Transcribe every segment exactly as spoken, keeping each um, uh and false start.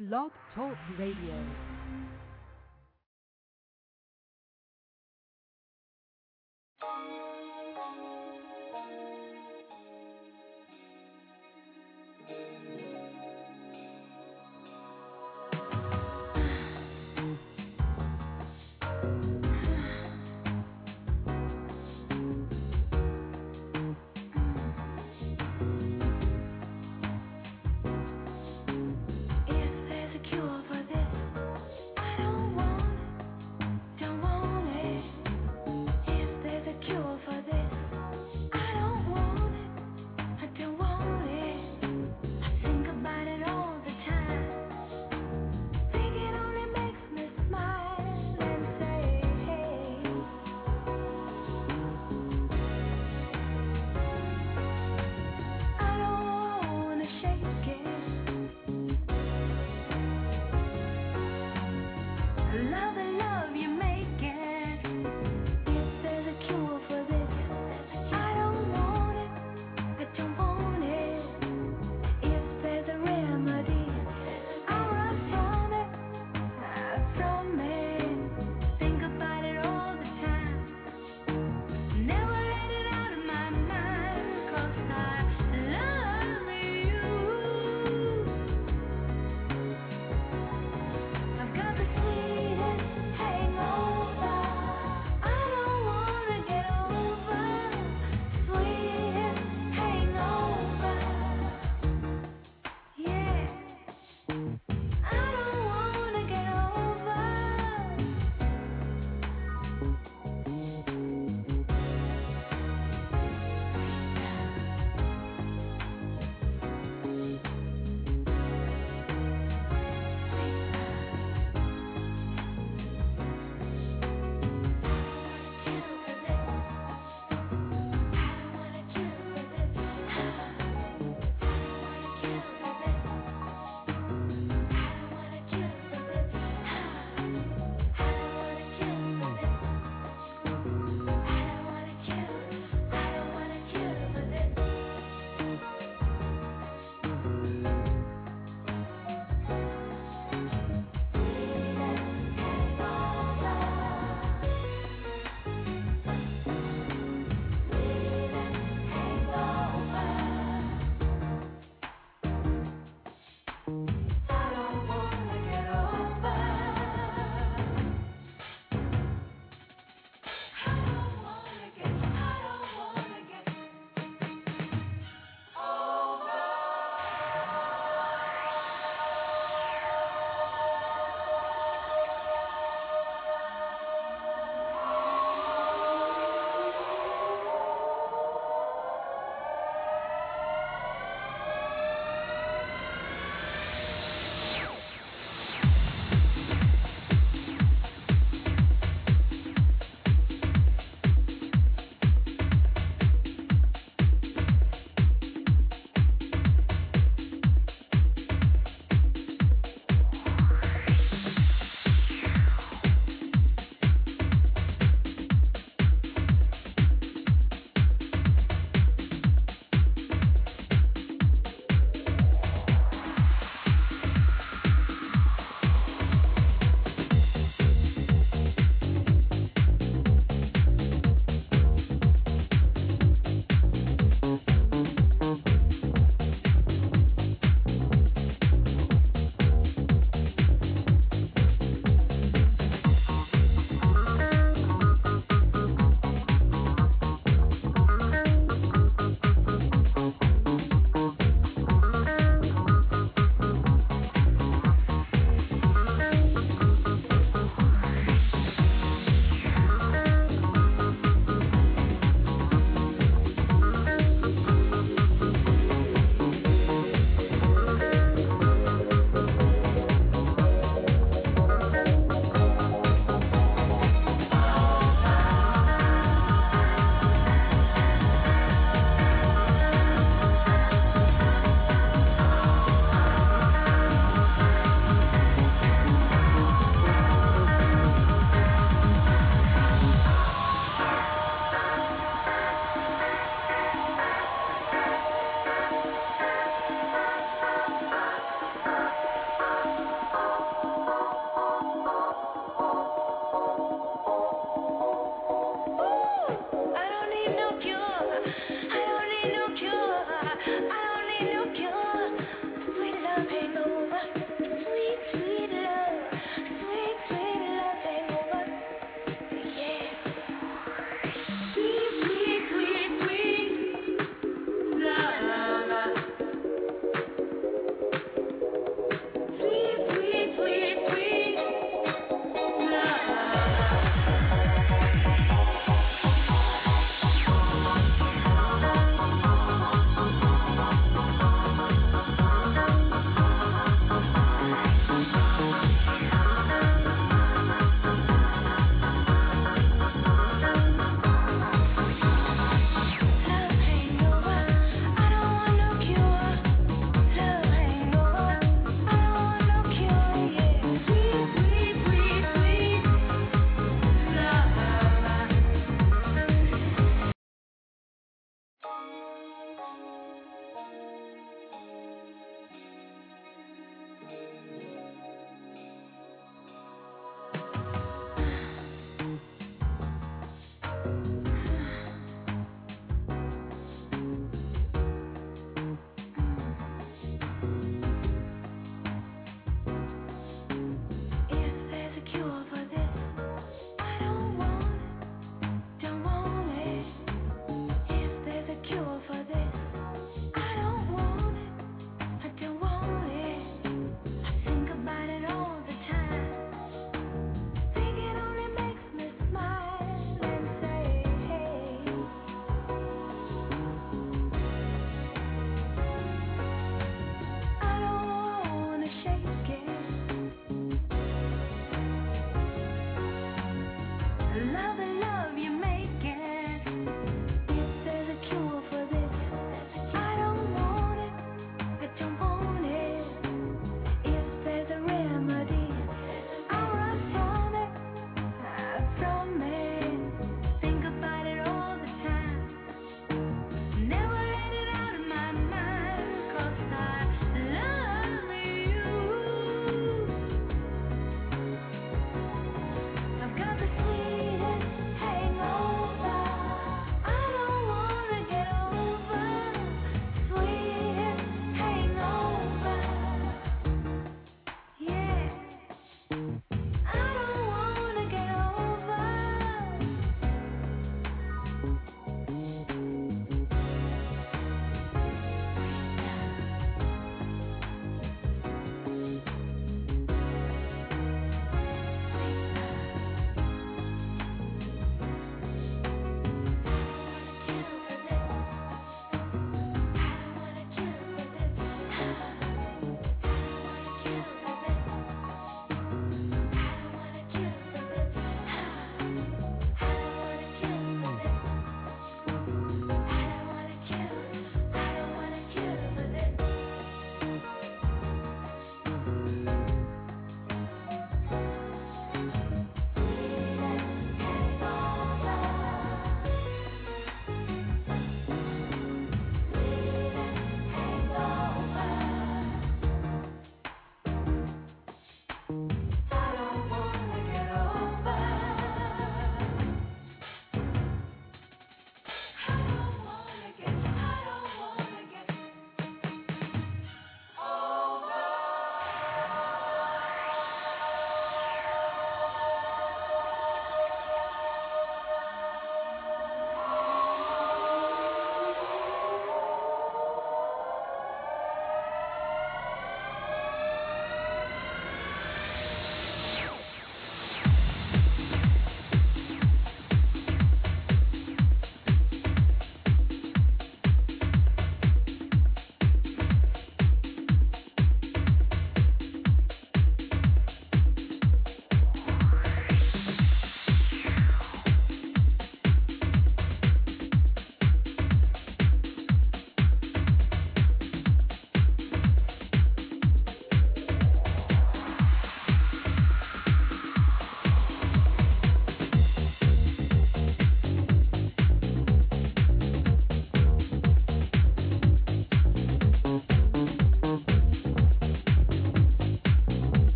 Blog Talk Radio. If there's a cure for this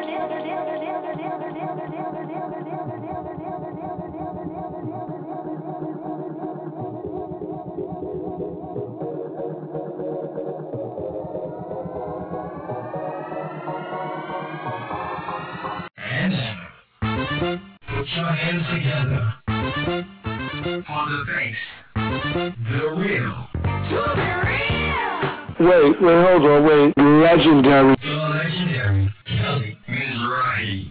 And now, put your hands together for the bass, the real, to the real. Wait, wait, hold on, wait. Legendary. The legendary Kelly Mizrahi.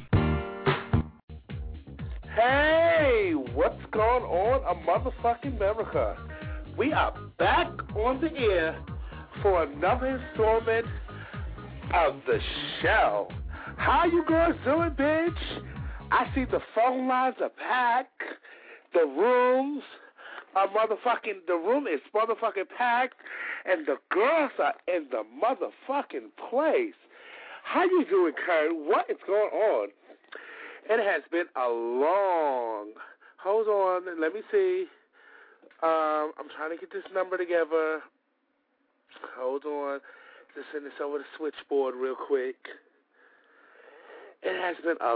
Hey, what's going on, a motherfucking America? We are back on the air for another installment of the show. How you girls doing, bitch? I see the phone lines are packed. The rooms are motherfucking, the room is motherfucking packed, and the girls are in the motherfucking place. How you doing, Kurt? What is going on? It has been a long, hold on, let me see. Um, I'm trying to get this number together. Hold on. Just send this over the switchboard real quick. It has been a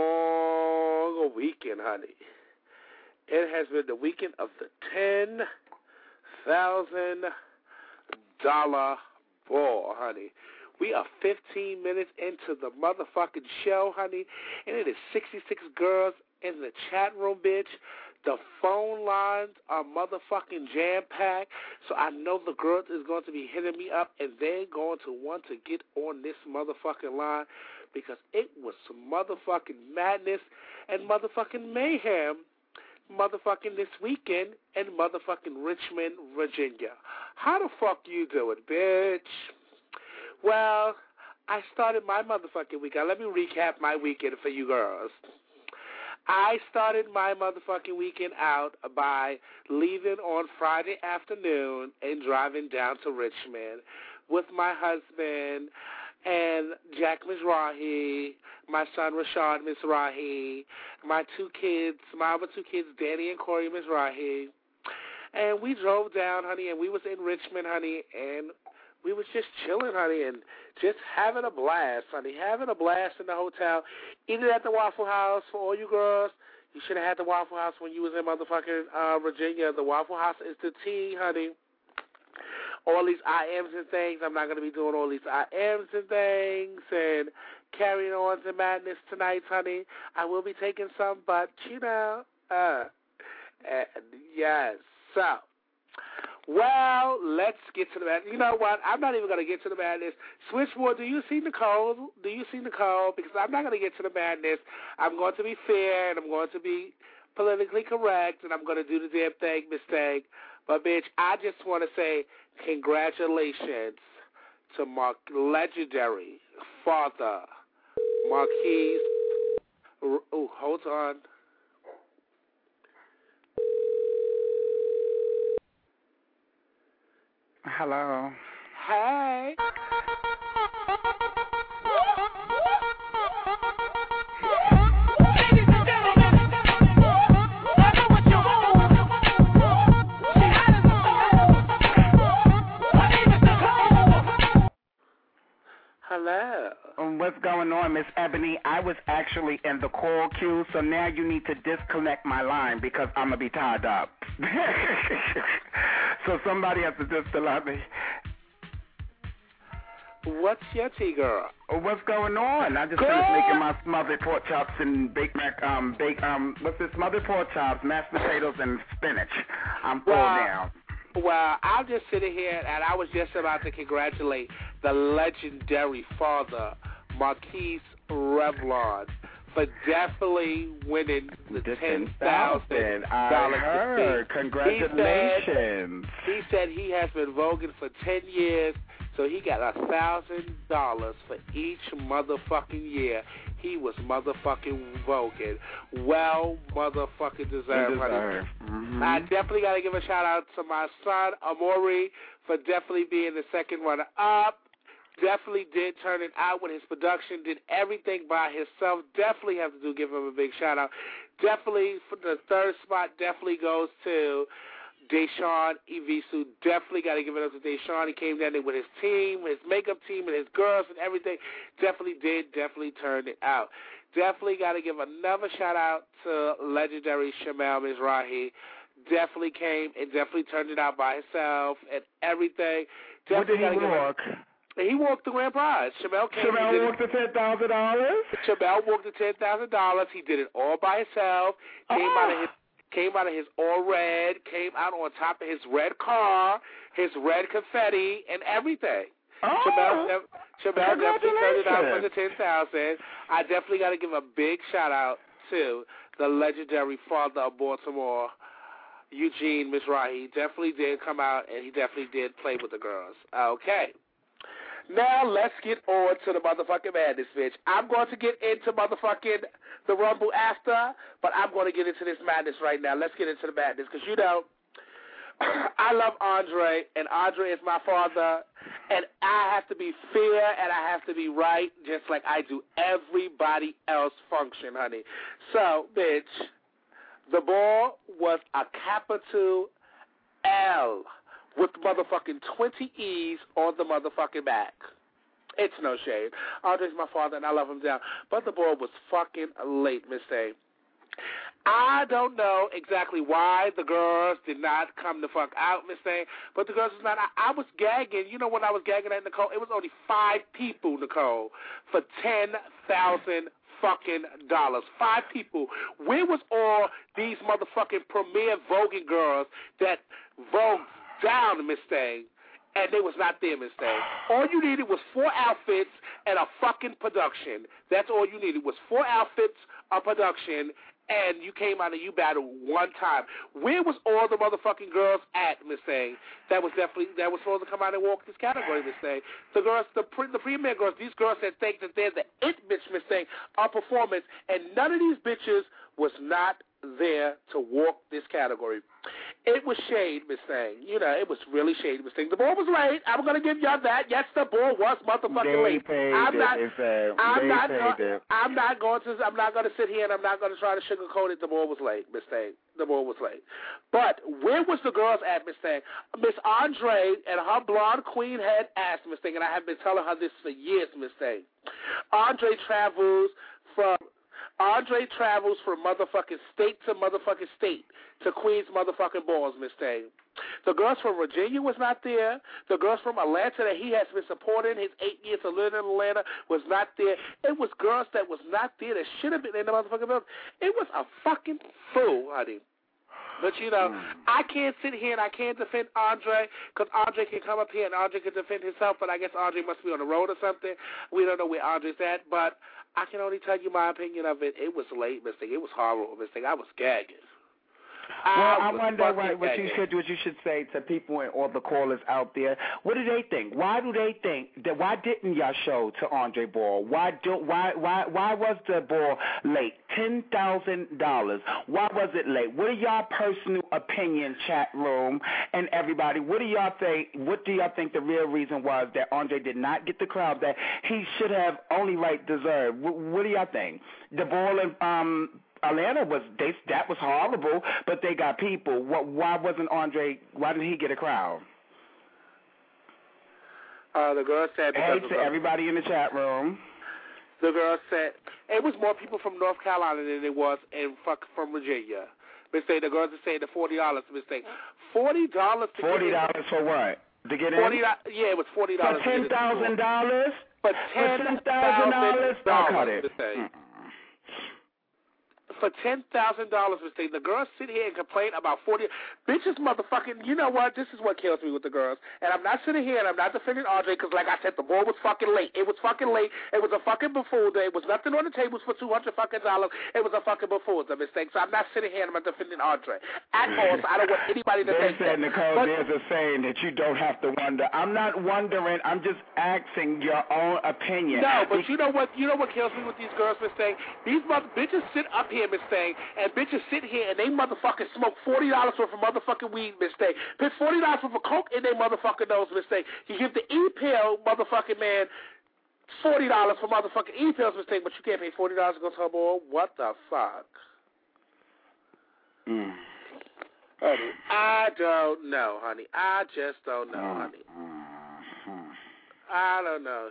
long weekend, honey. It has been the weekend of the ten thousand dollars ball, honey. We are fifteen minutes into the motherfucking show, honey, and it is sixty-six girls in the chat room, bitch. The phone lines are motherfucking jam-packed, so I know the girls is going to be hitting me up, and they're going to want to get on this motherfucking line because it was some motherfucking madness and motherfucking mayhem motherfucking this weekend in motherfucking Richmond, Virginia. How the fuck you doing, bitch? Well, I started my motherfucking weekend. Let me recap my weekend for you girls. I started my motherfucking weekend out by leaving on Friday afternoon and driving down to Richmond with my husband and Jack Mizrahi, my son Rashad Mizrahi, my two kids, my other two kids, Danny and Corey Mizrahi. And we drove down, honey, and we was in Richmond, honey, and we was just chilling, honey, and just having a blast, honey, having a blast in the hotel, eating at the Waffle House for all you girls. You should have had the Waffle House when you was in motherfucking uh, Virginia. The Waffle House is the tea, honey. All these I Ms and things, I'm not going to be doing all these I Ms and things and carrying on to madness tonight, honey. I will be taking some, but, you know, uh, and yes, so. Well, let's get to the madness. You know what? I'm not even going to get to the madness. Switchboard, do you see Nicole? Do you see Nicole? Because I'm not going to get to the madness. I'm going to be fair, and I'm going to be politically correct, and I'm going to do the damn thing, mistake. But, bitch, I just want to say congratulations to my legendary father, Marquise. Oh, hold on. Hello. Hey. Hello. Um, what's going on, Miss Ebony? I was actually in the call queue, so now you need to disconnect my line because I'm going to be tied up. So somebody has to just allow me. What's your tea, girl? What's going on? I just girl. finished making my smothered pork chops and baked mac, um, bake, um, what's this? Smothered pork chops, mashed potatoes, and spinach. I'm full well, now. Well, I'm just sitting here, and I was just about to congratulate the legendary father, Marquise Revlon, for definitely winning the ten thousand dollars. I heard. Congratulations. He said, he said he has been voguing for ten years, so he got one thousand dollars for each motherfucking year he was motherfucking voguing. Well motherfucking deserved, honey. Mm-hmm. I definitely got to give a shout-out to my son, Amori, for definitely being the second runner-up. Definitely did turn it out with his production, did everything by himself. Definitely have to do give him a big shout out. Definitely for the third spot definitely goes to Deshaun Evisu. Definitely got to give it up to Deshaun. He came down there with his team, his makeup team, and his girls and everything. Definitely did. Definitely turned it out. Definitely got to give another shout-out to legendary Shamel Mizrahi. Definitely came and definitely turned it out by himself and everything. Definitely what did he walk? A, he walked the grand prize. Shamel came. Shamel walked the ten thousand dollars. Shamel walked the ten thousand dollars. He did it all by himself. Came oh. out of his came out of his all red. Came out on top of his red car, his red confetti, and everything. Oh. Shamel, Shamel definitely turned it out for the ten thousand. I definitely got to give a big shout out to the legendary father of Baltimore, Eugene Mizrahi. He definitely did come out, and he definitely did play with the girls. Okay. Now let's get on to the motherfucking madness, bitch. I'm going to get into motherfucking the Rumble after, but I'm going to get into this madness right now. Let's get into the madness, because, you know, I love Andre, and Andre is my father, and I have to be fair, and I have to be right, just like I do everybody else function, honey. So, bitch, the ball was a capital L with motherfucking twenty E's on the motherfucking back. It's no shame. Andre's my father, and I love him down. But the ball was fucking late, Miss A. I don't know exactly why the girls did not come the fuck out, Miss A, but the girls was not. I, I was gagging. You know when I was gagging at Nicole, it was only five people, Nicole, for ten thousand fucking dollars. Five people. Where was all these motherfucking premier voguing girls that vogue down, Miss Thing, and they was not there, Miss Thing? All you needed was four outfits and a fucking production. That's all you needed was four outfits, a production, and you came out and you battled one time. Where was all the motherfucking girls at, Miss Thing? That was definitely that was supposed to come out and walk this category, Miss Thing. The girls, the pre, the premier girls, these girls that think that they're the it bitch, Miss Thing, are performance, and none of these bitches was not there to walk this category. It was shade, Miss Thing. You know, it was really shady, Miss Thing. The ball was late. I'm going to give y'all that. Yes, the ball was motherfucking they late. Paid I'm it, not. uh, I'm not. Paid Uh, I'm not going to. I'm not going to sit here and I'm not going to try to sugarcoat it. The ball was late, Miss Thing. The ball was late. But where was the girls at, Miss Thing? Miss Andre and her blonde queen head ass, Miss Thing, and I have been telling her this for years, Miss Thing. Andre travels from. Andre travels from motherfucking state to motherfucking state to Queens motherfucking balls, Miss Thing. The girls from Virginia was not there. The girls from Atlanta that he has been supporting his eight years of living in Atlanta was not there. It was girls that was not there that should have been in the motherfucking building. It was a fucking fool, honey. But, you know, mm. I can't sit here and I can't defend Andre because Andre can come up here and Andre can defend himself, but I guess Andre must be on the road or something. We don't know where Andre's at, but I can only tell you my opinion of it. It was late, Mister It was horrible, Mister I was gagging. Well, I, I wonder what, what you should what you should say to people and all the callers out there. What do they think? Why do they think that? Why didn't y'all show to Andre Ball? Why do why why why was the ball late? Ten thousand dollars. Why was it late? What are y'all personal opinion, chat room and everybody? What do y'all think? What do y'all think the real reason was that Andre did not get the crowd that he should have only right deserved? What, what do y'all think? The ball and um. Atlanta was they, that was horrible, but they got people. What? Why wasn't Andre? Why didn't he get a crowd? Uh, the girl said. Hey to everybody in the chat room. The girl said it was more people from North Carolina than it was in fuck from Virginia. Mistake. The girls are saying the forty dollars. Mistake. Forty dollars. Forty dollars for what? To get forty in? Yeah, it was forty dollars. For ten thousand dollars. For ten thousand dollars. Don't cut it. For ten thousand dollars, Mistake. The girls sit here and complain about forty bitches, motherfucking. You know what? This is what kills me with the girls. And I'm not sitting here and I'm not defending Andre because, like I said, the ball was fucking late. It was fucking late. It was a fucking buffoon. It was nothing on the tables for two hundred fucking dollars. It was a fucking buffoon. A mistake. So I'm not sitting here and I'm not defending Andre at all. So I don't want anybody to they think said, that. Nicole, but, there's a saying that you don't have to wonder. I'm not wondering. I'm just asking your own opinion. No, but you know what? You know what kills me with these girls, Mistake? These mother bitches sit up here, Mistake, and bitches sit here and they motherfucking smoke forty dollars worth of motherfucking weed, Mistake. Put forty dollars worth of coke in their motherfucking nose, Mistake. You give the E-pill motherfucking man forty dollars for motherfucking E-pills, Mistake, but you can't pay forty dollars to go to her ball? What the fuck? Mm. Honey, I don't know, honey. I just don't know, Mm, honey. mm, mm. I don't know.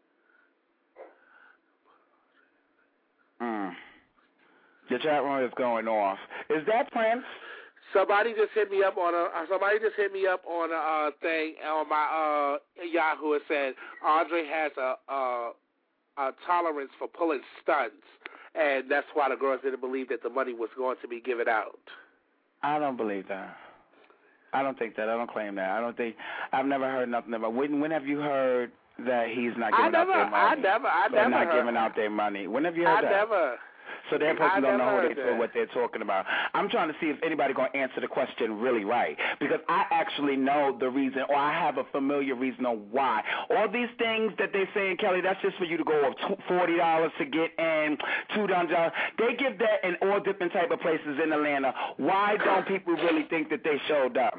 Mm. The chat room is going off. Is that Prince? Somebody just hit me up on a. uh, Somebody just hit me up on a uh, thing on my uh, Yahoo and said Andre has a, a a tolerance for pulling stunts, and that's why the girls didn't believe that the money was going to be given out. I don't believe that. I don't think that. I don't claim that. I don't think. I've never heard nothing about. When when have you heard that he's not giving I never, out their money? I never, I They're never not heard. giving out their money. When have you heard I that? never. So that person I don't know never who they, heard that. what they're talking about. I'm trying to see if anybody going to answer the question really right, because I actually know the reason, or I have a familiar reason on why. All these things that they saying, Kelly, that's just for you to go up forty dollars to get in, two hundred dollars. They give that in all different type of places in Atlanta. Why don't people really think that they showed up?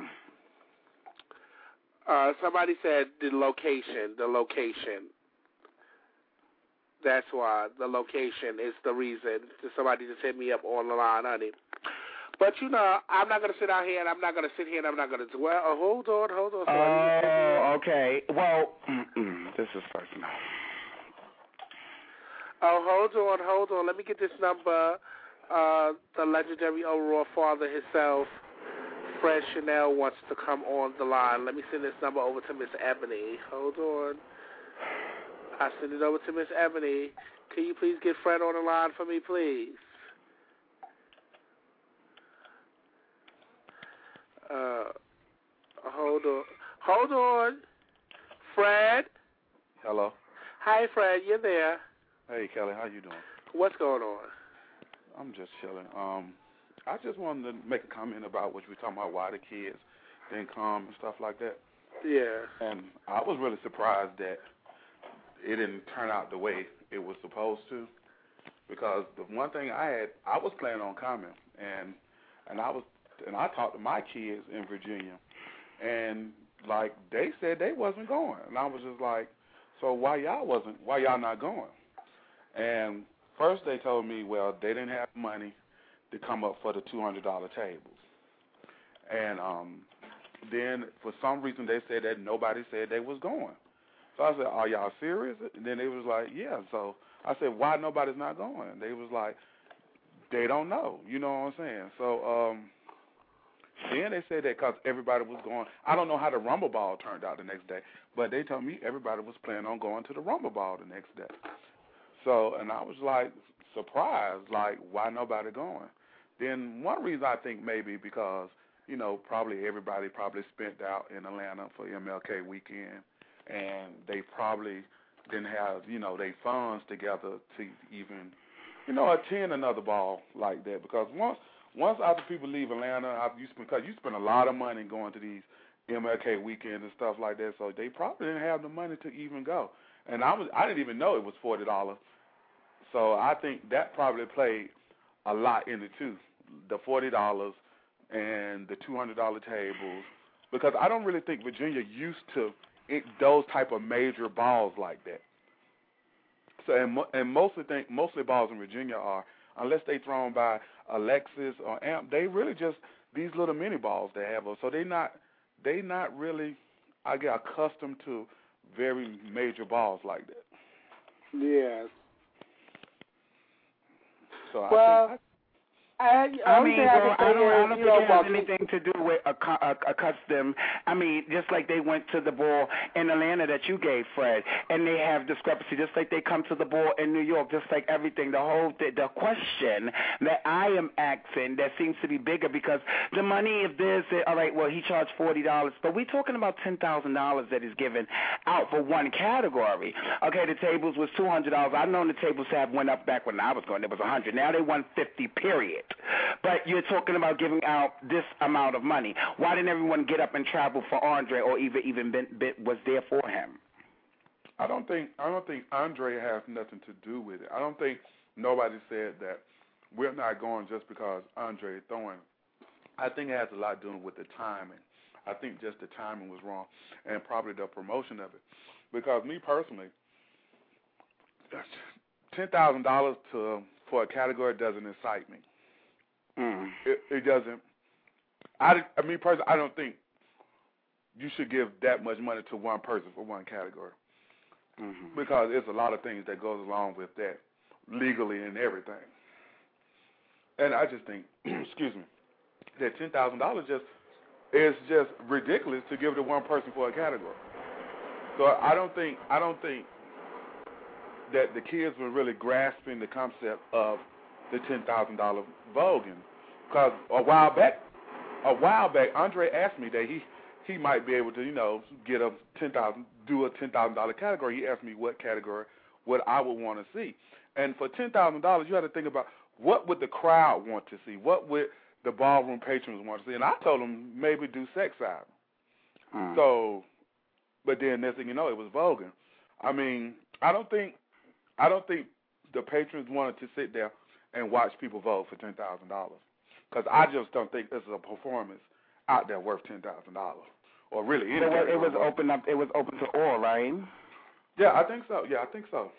Uh, somebody said the location, the location. That's why the location is the reason. Somebody just hit me up on the line, honey. But, you know, I'm not going to sit out here and I'm not going to sit here and I'm not going to dwell. Oh, hold on, hold on. Oh, okay. Well, mm-mm, this is personal. Oh, hold on, hold on. Let me get this number. Uh, the legendary overall father himself, Fred Chanel, wants to come on the line. Let me send this number over to Miss Ebony. Hold on. I send it over to Miss Ebony. Can you please get Fred on the line for me, please? Uh, hold on. Hold on. Fred? Hello. Hi, Fred. You're there. Hey, Kelly. How you doing? What's going on? I'm just chilling. Um, I just wanted to make a comment about what you were talking about, why the kids didn't come and stuff like that. Yeah. And I was really surprised that it didn't turn out the way it was supposed to, because the one thing I had, I was planning on coming, and and I was and I talked to my kids in Virginia, and like they said they wasn't going, and I was just like, so why y'all wasn't, why y'all not going? And first they told me, well, they didn't have money to come up for the two hundred dollar tables, and um, then for some reason they said that nobody said they was going. So I said, are y'all serious? And then they was like, yeah. So I said, why nobody's not going? And they was like, they don't know. You know what I'm saying? So um, then they said that because everybody was going. I don't know how the Rumble Ball turned out the next day, but they told me everybody was planning on going to the Rumble Ball the next day. So, and I was like surprised, like, why nobody going? Then one reason I think maybe because, you know, probably everybody probably spent out in Atlanta for M L K weekend, and they probably didn't have, you know, they funds together to even, you know, attend another ball like that. Because once once other people leave Atlanta, I've, you spend, cause you spend a lot of money going to these M L K weekends and stuff like that, so they probably didn't have the money to even go. And I was I didn't even know it was forty dollars. So I think that probably played a lot in it too, the forty dollars and the two hundred dollar tables, because I don't really think Virginia used to it, those type of major balls like that. So and, and mostly think mostly balls in Virginia are, unless they thrown by Alexis or Amp, they really just these little mini balls they have. So they not they not really I get accustomed to very major balls like that. Yes. So well, I think I, I, I, I mean, I, well, I don't, I don't you think know, it has anything to do with a, a, a custom. I mean, just like they went to the ball in Atlanta that you gave, Fred, and they have discrepancy, just like they come to the ball in New York, just like everything. The whole the, the question that I am asking that seems to be bigger because the money, if there's, all right, well, he charged forty dollars, but we're talking about ten thousand dollars that is given out for one category. Okay, the tables was two hundred dollars. I've known the tables have went up back when I was going. It was one hundred dollars. Now they one hundred fifty dollars, period. But you're talking about giving out this amount of money. Why didn't everyone get up and travel for Andre, or even even been, been, was there for him? I don't think I don't think Andre has nothing to do with it. I don't think nobody said that we're not going just because Andre is throwing. I think it has a lot to do with the timing. I think just the timing was wrong, and probably the promotion of it. Because me personally, ten thousand dollars to for a category doesn't excite me. Mm. It, it doesn't. I, I mean, personally, I don't think you should give that much money to one person for one category. Mm-hmm. Because there's a lot of things that goes along with that, legally and everything. And I just think, excuse me, that ten thousand dollars just is just ridiculous to give to one person for a category. So I don't think I don't think that the kids were really grasping the concept of the ten thousand dollar voguing. Because a while back, a while back, Andre asked me that he. He might be able to, you know, get a ten thousand, do a ten thousand dollar category. He asked me what category, what I would want to see, and for ten thousand dollars, you have to think about what would the crowd want to see, what would the ballroom patrons want to see, and I told him maybe do sex side. Mm. So, but then next thing you know, it was voguing. I mean, I don't think, I don't think the patrons wanted to sit there and watch people vote for ten thousand dollars, because I just don't think this is a performance out there worth ten thousand dollars, or really any. So it was open up. It was open to all, right? Yeah, I think so. Yeah, I think so.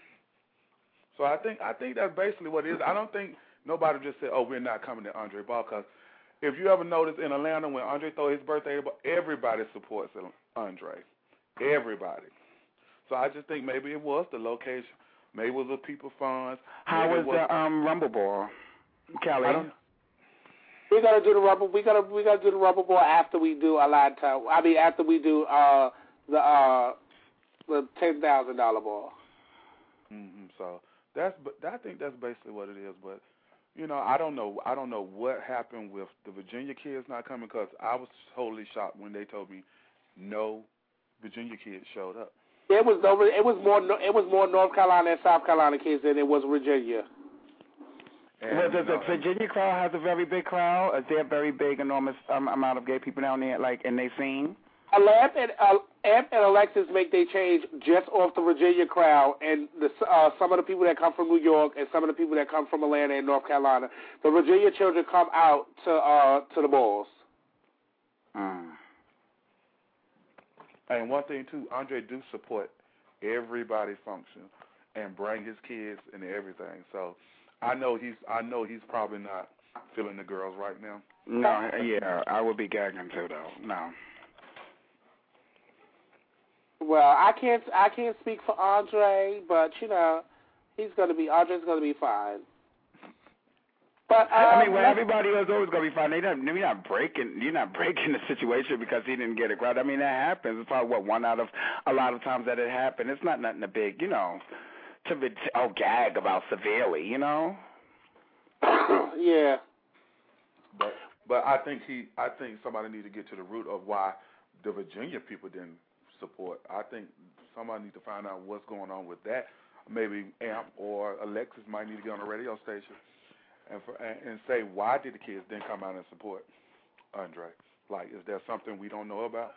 So I think I think that's basically what it is. I don't think nobody just said, "Oh, we're not coming to Andre Ball," because if you ever notice in Atlanta when Andre throw his birthday, everybody supports Andre. Everybody. So I just think maybe it was the location. Maybe it was the people funds. How was, was the um, Rumble Ball, Kelly? I don't, We gotta do the rubber. We gotta we gotta do the rubber ball after we do a lot of time. I mean, after we do uh the uh the ten thousand dollar ball. Mm-hmm. So that's but I think that's basically what it is. But you know, I don't know. I don't know what happened with the Virginia kids not coming, because I was totally shocked when they told me no Virginia kids showed up. It was over. It was more. It was more North Carolina and South Carolina kids than it was Virginia. And, well, the, the Virginia crowd has a very big crowd. Is there a very big, enormous um, amount of gay people down there, like, and they sing? Amp and uh, Amp and Alexis make they change just off the Virginia crowd, and the, uh, some of the people that come from New York and some of the people that come from Atlanta and North Carolina. The Virginia children come out to uh, to the balls. Mm. And one thing too, Andre do support everybody function and bring his kids and everything. So. I know he's. I know he's probably not feeling the girls right now. No, yeah, I would be gagging too, though. No. Well, I can't. I can't speak for Andre, but you know, he's gonna be. Andre's gonna be fine. But um, I mean, well, everybody else always gonna be fine. They don't. You're not breaking. You're not breaking the situation because he didn't get a crowd. I mean, that happens. It's probably what one out of a lot of times that it happened. It's not nothing a big, you know. To be, oh, gag about severely, you know. Yeah. But but I think he I think somebody needs to get to the root of why the Virginia people didn't support. I think somebody needs to find out what's going on with that. Maybe Amp or Alexis might need to get on a radio station and for, and, and say, why did the kids then come out and support Andre? Like, is there something we don't know about?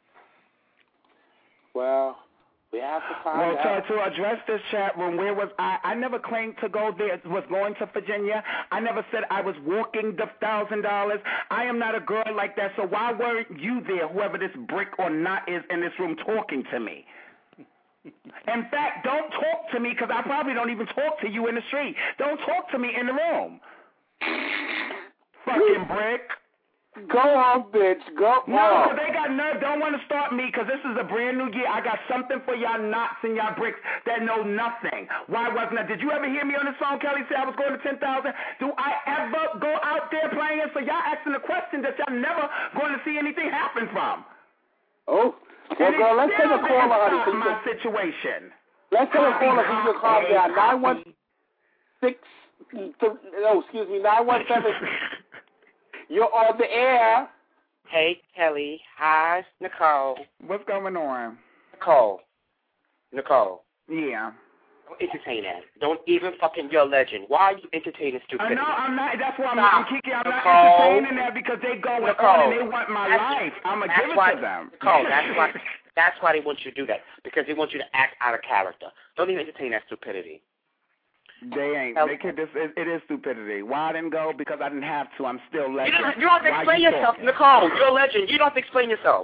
Well, we have to find well, out. So to address this chat room, where was I? I never claimed to go there, was going to Virginia. I never said I was walking the one thousand dollars. I am not a girl like that, so why weren't you there, whoever this brick or not is in this room, talking to me? In fact, don't talk to me, because I probably don't even talk to you in the street. Don't talk to me in the room. Fucking brick. Go on, bitch. Go on. No, because they got nerve. Don't want to start me, because this is a brand new year. I got something for y'all knots and y'all bricks that know nothing. Why wasn't I? Did you ever hear me on the song, Kelly, say I was going to ten thousand? Do I ever go out there playing? So y'all asking a question that y'all never going to see anything happen from. Oh. Well, girl, let's take a caller, honey. So my situation. Let's take a caller so you can calm down. nine one six, no, excuse me, nine one seven. You're on the air. Hey, Kelly. Hi, Nicole. What's going on? Nicole. Nicole. Yeah. Don't entertain that. Don't even fucking, you're a legend. Why are you entertaining stupidity? No, I'm not. That's why I'm, Stop. I'm Kiki. I'm Nicole. not entertaining that because they going Nicole. on and they want my that's, life. I'm going to give it why, to them. Nicole, that's why, that's why they want you to do that, because they want you to act out of character. Don't even entertain that stupidity. They ain't. They could, this, it, it is stupidity. Why I didn't go? Because I didn't have to. I'm still legend. You don't, you don't have to explain you yourself, talking? Nicole. You're a legend. You don't have to explain yourself.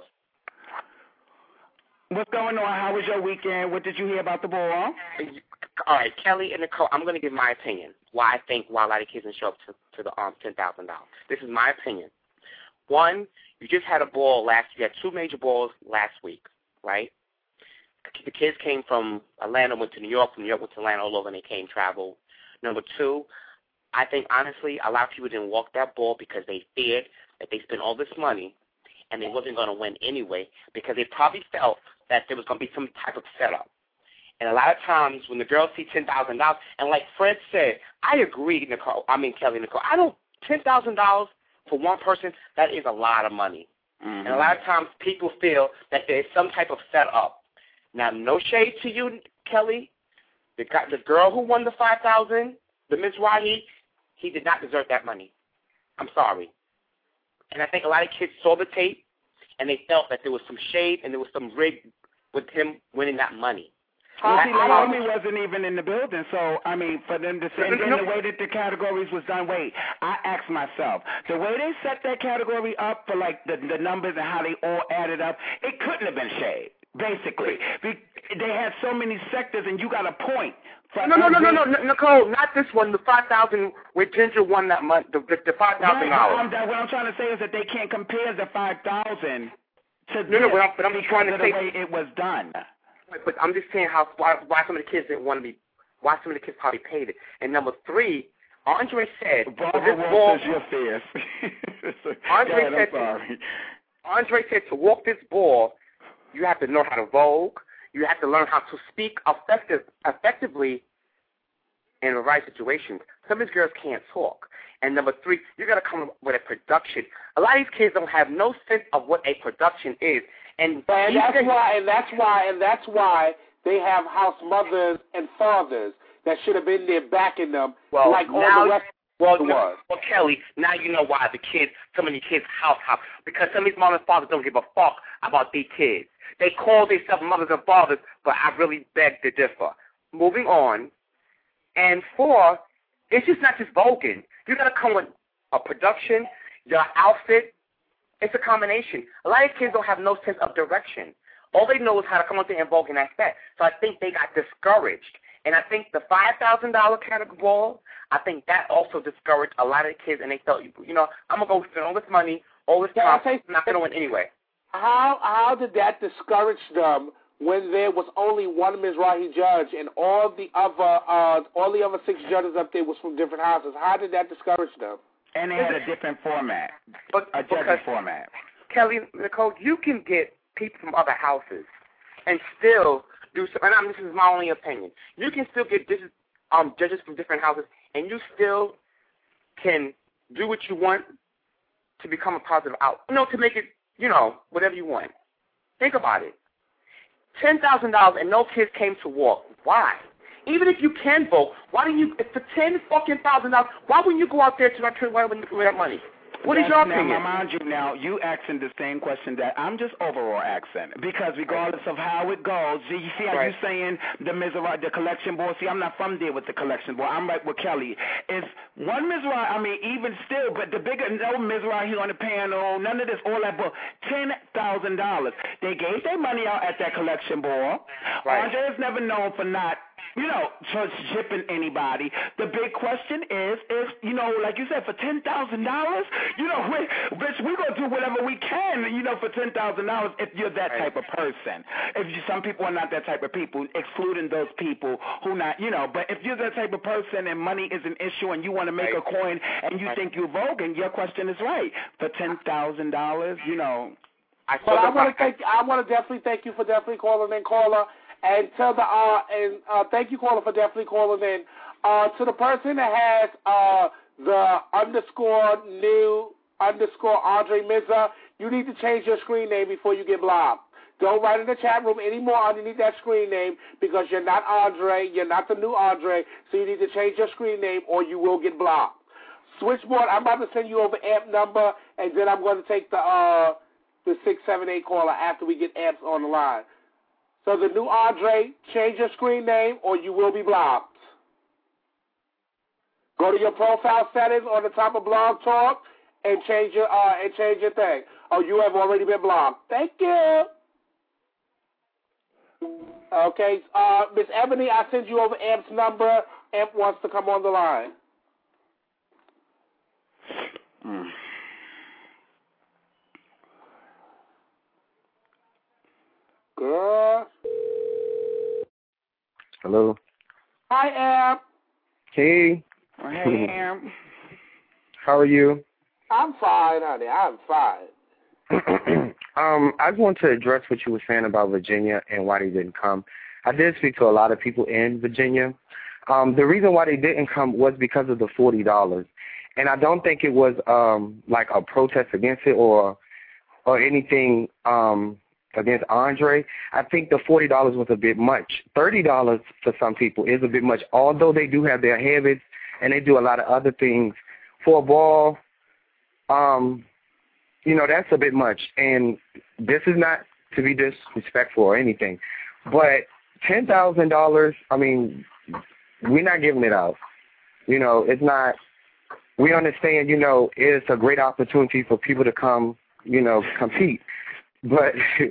What's going on? How was your weekend? What did you hear about the ball? All right, Kelly and Nicole, I'm going to give my opinion. Why I think why a lot of kids didn't show up to, to the um ten thousand dollars. This is my opinion. One, you just had a ball last. You had two major balls last week, right? The kids came from Atlanta, went to New York, from New York went to Atlanta, all over, and they came travel. Number two, I think, honestly, a lot of people didn't walk that ball because they feared that they spent all this money and they wasn't going to win anyway because they probably felt that there was going to be some type of setup. And a lot of times when the girls see ten thousand dollars, and like Fred said, I agree, Nicole, I mean, Kelly, Nicole, I don't, ten thousand dollars for one person, that is a lot of money. Mm-hmm. And a lot of times people feel that there's some type of setup. Now, no shade to you, Kelly. The, guy, the girl who won the five thousand dollars, the Miz Rahi, he did not deserve that money. I'm sorry. And I think a lot of kids saw the tape, and they felt that there was some shade and there was some rig with him winning that money. Well, see, Naomi wasn't even in the building, so, I mean, for them to say, and then the way that the categories was done, wait, I asked myself, the way they set that category up for, like, the, the numbers and how they all added up, it couldn't have been shade, basically. They had so many sectors, and you got a point. No, no, no, no, no, no, Nicole, not this one, the five thousand dollars where Ginger won that month, the, the, the five thousand dollars. Right, what I'm trying to say is that they can't compare the five thousand dollars to no, no, but I'm, but I'm just trying to say the way it was done. But I'm just saying how why, why some of the kids didn't want to be, why some of the kids probably paid it. And number three, Andre said, Barbara this ball, your fierce. Andre God, said, to, Andre said to walk this ball, you have to know how to vogue. You have to learn how to speak effective, effectively in the right situations. Some of these girls can't talk. And number three, you got to come up with a production. A lot of these kids don't have no sense of what a production is. And, and that's why, and that's why, and that's why they have house mothers and fathers that should have been there backing them, well, like all now, the rest well, of the no, was. Well, Kelly, now you know why the kids, some of these kids house house, because some of these mothers and fathers don't give a fuck about these kids. They call themselves mothers and fathers, but I really beg to differ. Moving on, and four, it's just not just voguing. You got to come with a production, your outfit. It's a combination. A lot of kids don't have no sense of direction. All they know is how to come up there and vogue and act that. So I think they got discouraged. And I think the five thousand dollars category ball, I think that also discouraged a lot of the kids, and they felt, you know, I'm going to go spend all this money, all this time, I'm not going to win anyway. How how did that discourage them when there was only one Miz Rahi judge and all the other uh, all the other six judges up there was from different houses? How did that discourage them? And they had a different format, but, a judging format. Kelly, Nicole, you can get people from other houses and still do some, and I mean, this is my only opinion. You can still get judges, um, judges from different houses, and you still can do what you want to become a positive out. You know, to make it, you know, whatever you want. Think about it. ten thousand dollars and no kids came to walk. Why? Even if you can vote, why don't you, for ten fucking thousand dollars, why wouldn't you go out there to my trade with that money? What is your opinion? Now, mind you, now, you asking the same question that I'm just overall asking, because regardless of how it goes, you see how right. you saying the Mizrahi, the collection board, see, I'm not from there with the collection board, I'm right with Kelly. It's one Mizrahi, I mean, even still, but the bigger, no Mizrahi on the panel, none of this, all that book, ten thousand dollars. They gave their money out at that collection board. Right. Andre is never known for not, you know, just shipping anybody. The big question is, is you know, like you said, for ten thousand dollars, you know, we, bitch, we're going to do whatever we can, you know, for ten thousand dollars if you're that right. type of person. If you, some people are not that type of people, excluding those people who not, you know, but if you're that type of person and money is an issue and you want to make right. a coin and you right. think you're voguing, your question is right. For ten thousand dollars, you know. I well, I want to thank, I want to definitely thank you for definitely calling in, caller. And tell the uh and uh thank you, caller, for definitely calling in. Uh, to the person that has uh the underscore new underscore Andre Mizza, you need to change your screen name before you get blocked. Don't write in the chat room anymore underneath that screen name because you're not Andre, you're not the new Andre, so you need to change your screen name or you will get blocked. Switchboard, I'm about to send you over amp number, and then I'm going to take the uh the six seven eight caller after we get amps on the line. So the new Andre, change your screen name or you will be blocked. Go to your profile settings on the top of Blog Talk and change your uh, and change your thing. Oh, you have already been blocked. Thank you. Okay, uh, Miss Ebony, I send you over Amp's number. Amp wants to come on the line. Mm. Girl. Hello. Hi, Am. Hey. Hey, Am. How are you? I'm fine, honey. I'm fine. um, I just want to address what you were saying about Virginia and why they didn't come. I did speak to a lot of people in Virginia. Um, the reason why they didn't come was because of the forty dollars. And I don't think it was um, like a protest against it or or anything um, against Andre. I think the forty dollars was a bit much. thirty dollars for some people is a bit much, although they do have their habits and they do a lot of other things. For a ball, um, you know, that's a bit much. And this is not to be disrespectful or anything, but ten thousand dollars, I mean, we're not giving it out. You know, it's not, we understand, you know, it's a great opportunity for people to come, you know, compete. But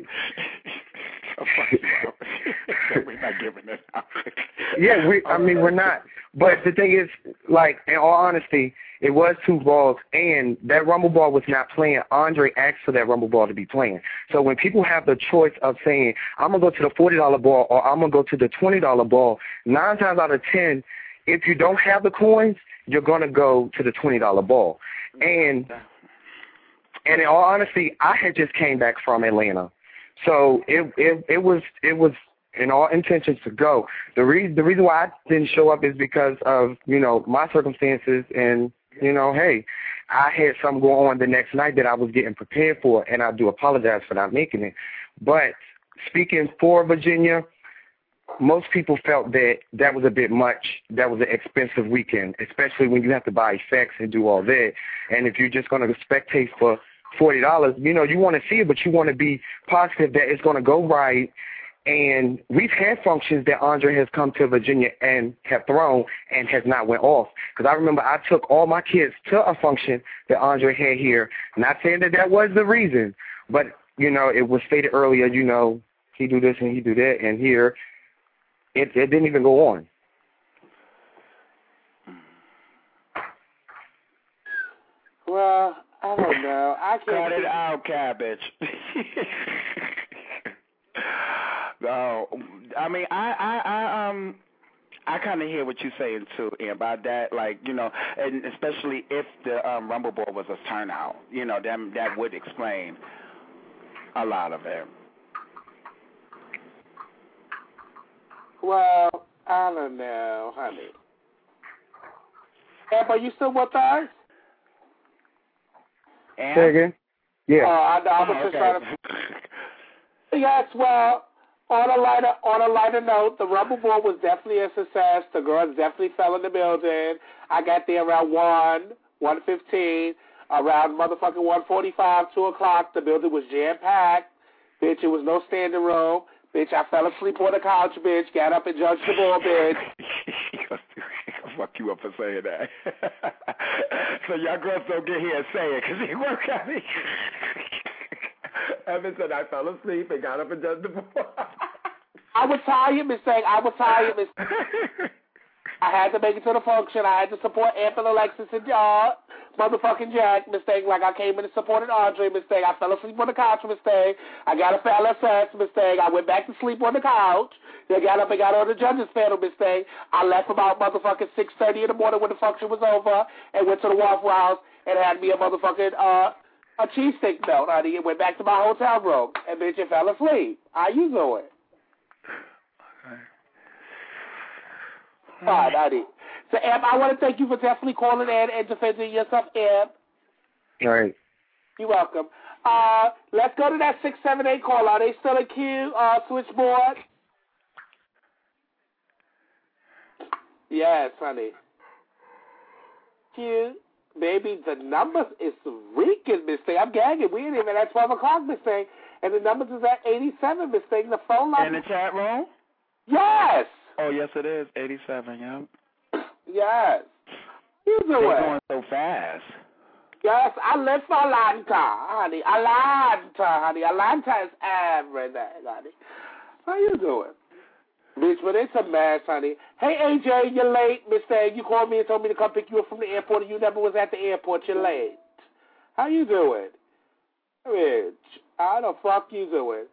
we're not giving it out. Yeah, we, I mean, we're not. But the thing is, like, in all honesty, it was two balls, and that Rumble ball was not playing. Andre asked for that Rumble ball to be playing. So when people have the choice of saying, I'm going to go to the forty dollar ball or I'm going to go to the twenty dollar ball, nine times out of ten, if you don't have the coins, you're going to go to the twenty dollar ball. And and in all honesty, I had just came back from Atlanta. So it it, it was it was in all intentions to go. The reason the reason why I didn't show up is because of, you know, my circumstances, and, you know, hey, I had something going on the next night that I was getting prepared for, and I do apologize for not making it. But speaking for Virginia, most people felt that that was a bit much. That was an expensive weekend, especially when you have to buy effects and do all that. And if you're just going to spectate for forty dollars, you know, you want to see it, but you want to be positive that it's going to go right. And we've had functions that Andre has come to Virginia and have thrown and has not went off. Because I remember I took all my kids to a function that Andre had here. Not saying that that was the reason, but, you know, it was stated earlier, you know, he do this and he do that. And here, it, it didn't even go on. Well, I don't know. I can't Cut it out, Cabbage. No, I mean, I, I, I, um, I kind of hear what you're saying too, and about that, like, you know, and especially if the um, Rumble Ball was a turnout, you know, that that would explain a lot of it. Well, I don't know, honey. Amp, are you still with us? And? Say again? Yeah. Oh, I, I was oh, just okay. trying to. Yes, well. On a lighter, on a lighter note, the Rumble Ball was definitely a success. The girls definitely fell in the building. I got there around one, one fifteen, around motherfucking one forty-five, two o'clock. The building was jam packed. Bitch, it was no standing room. Bitch, I fell asleep on the couch. Bitch, got up and judged the ball. Bitch. I'll fuck you up for saying that. So y'all girls don't get here and say it because you work at me. Evan said I fell asleep and got up and judged the ball. I was tired, mistake. I was tired, mistake. I had to make it to the function. I had to support Anthony, Alexis, and uh, motherfucking Jack, mistake. Like I came in and supported Andre, mistake. I fell asleep on the couch, mistake. I got a L S S, mistake. I went back to sleep on the couch. Then got up and got on the judges panel, mistake. I left about motherfucking six thirty in the morning when the function was over and went to the Waffle House and had me a motherfucking uh, a cheesesteak melt, honey, and went back to my hotel room. And bitch, I fell asleep. How you doing? All right, honey. So, Amp, I want to thank you for definitely calling in and defending yourself, Amp. All right. You're welcome. Uh, let's go to that six seven eight call. Are they still in queue, uh, switchboard? Yes, honey. Q, baby, the numbers is reeking, Miss Thing. I'm gagging. We ain't even at twelve o'clock, Miss Thing. And the numbers is at eighty-seven, Miss Thing. The phone line. In the chat room? Yes. Oh, yes, it is. eighty-seven, yeah. Yes. You doing? They're going so fast. Yes, I live for Atlanta, honey. Atlanta, honey. Atlanta is everything, honey. How you doing? Bitch, but it's a mess, honey. Hey, A J, you're late, Miss Thing. You called me and told me to come pick you up from the airport, and you never was at the airport. You're late. How you doing? Bitch, how the fuck you doing?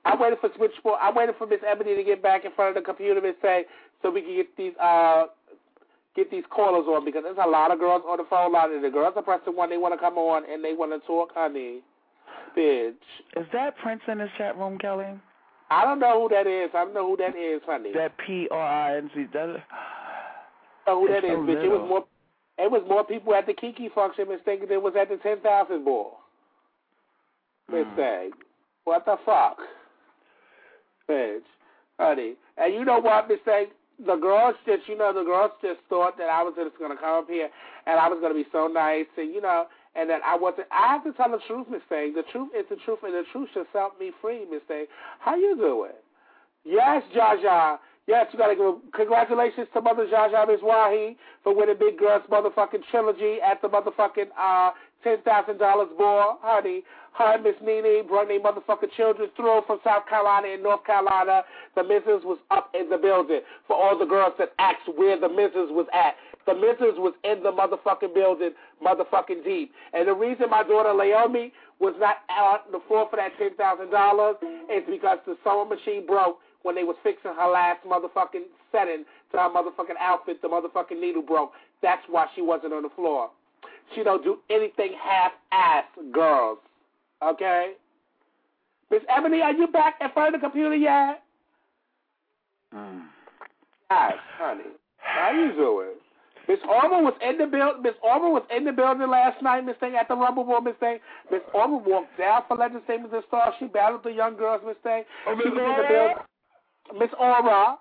I'm waiting for Switchboard. I'm waiting for Miss Ebony to get back in front of the computer, Miss Say, so we can get these uh get these callers on, because there's a lot of girls on the phone line, and the girls are pressing one. They want to come on and they want to talk, honey. Bitch. Is that Prince in this chat room, Kelly? I don't know who that is. I don't know who that is, honey. That P R I N C. That. I don't know who that so is, bitch. It little. was more. It was more people at the Kiki function, Miss Thinking, than was at the ten thousand ball. Miss Mm. Thing. What the fuck? Bitch. Honey. And you know what, Miss Thing? The girls just, you know, the girls just thought that I was just going to come up here and I was going to be so nice and, you know, and that I wasn't. I have to tell the truth, Miss Thing. The truth is the truth, and the truth shall set me free, Miss Thing. How you doing? Yes, Jaja. Yes, you got to give a congratulations to Mother Jaja Mizrahi for winning Big Girls motherfucking trilogy at the motherfucking uh, ten thousand dollars ball. Honey, her and Miss Nene brought their motherfucking children through from South Carolina and North Carolina. The missus was up in the building. For all the girls that asked where the missus was at, the missus was in the motherfucking building, motherfucking deep. And the reason my daughter Laomi was not out on the floor for that ten thousand dollars is because the sewing machine broke when they was fixing her last motherfucking setting to her motherfucking outfit. The motherfucking needle broke. That's why she wasn't on the floor. She don't do anything half-ass, girls. Okay? Miss Ebony, are you back in front of the computer yet? Mm. Yes, honey. How you doing? Miss Orma was in the building. Miss Orma was in the building last night, Miss Thing, at the Rumble Bowl, Miss Thing. Miss Orma walked down for Legend Statements and Stars. She battled the young girls, Miss Thing. Oh, she Miss was in the Orma? building. Miss Orma.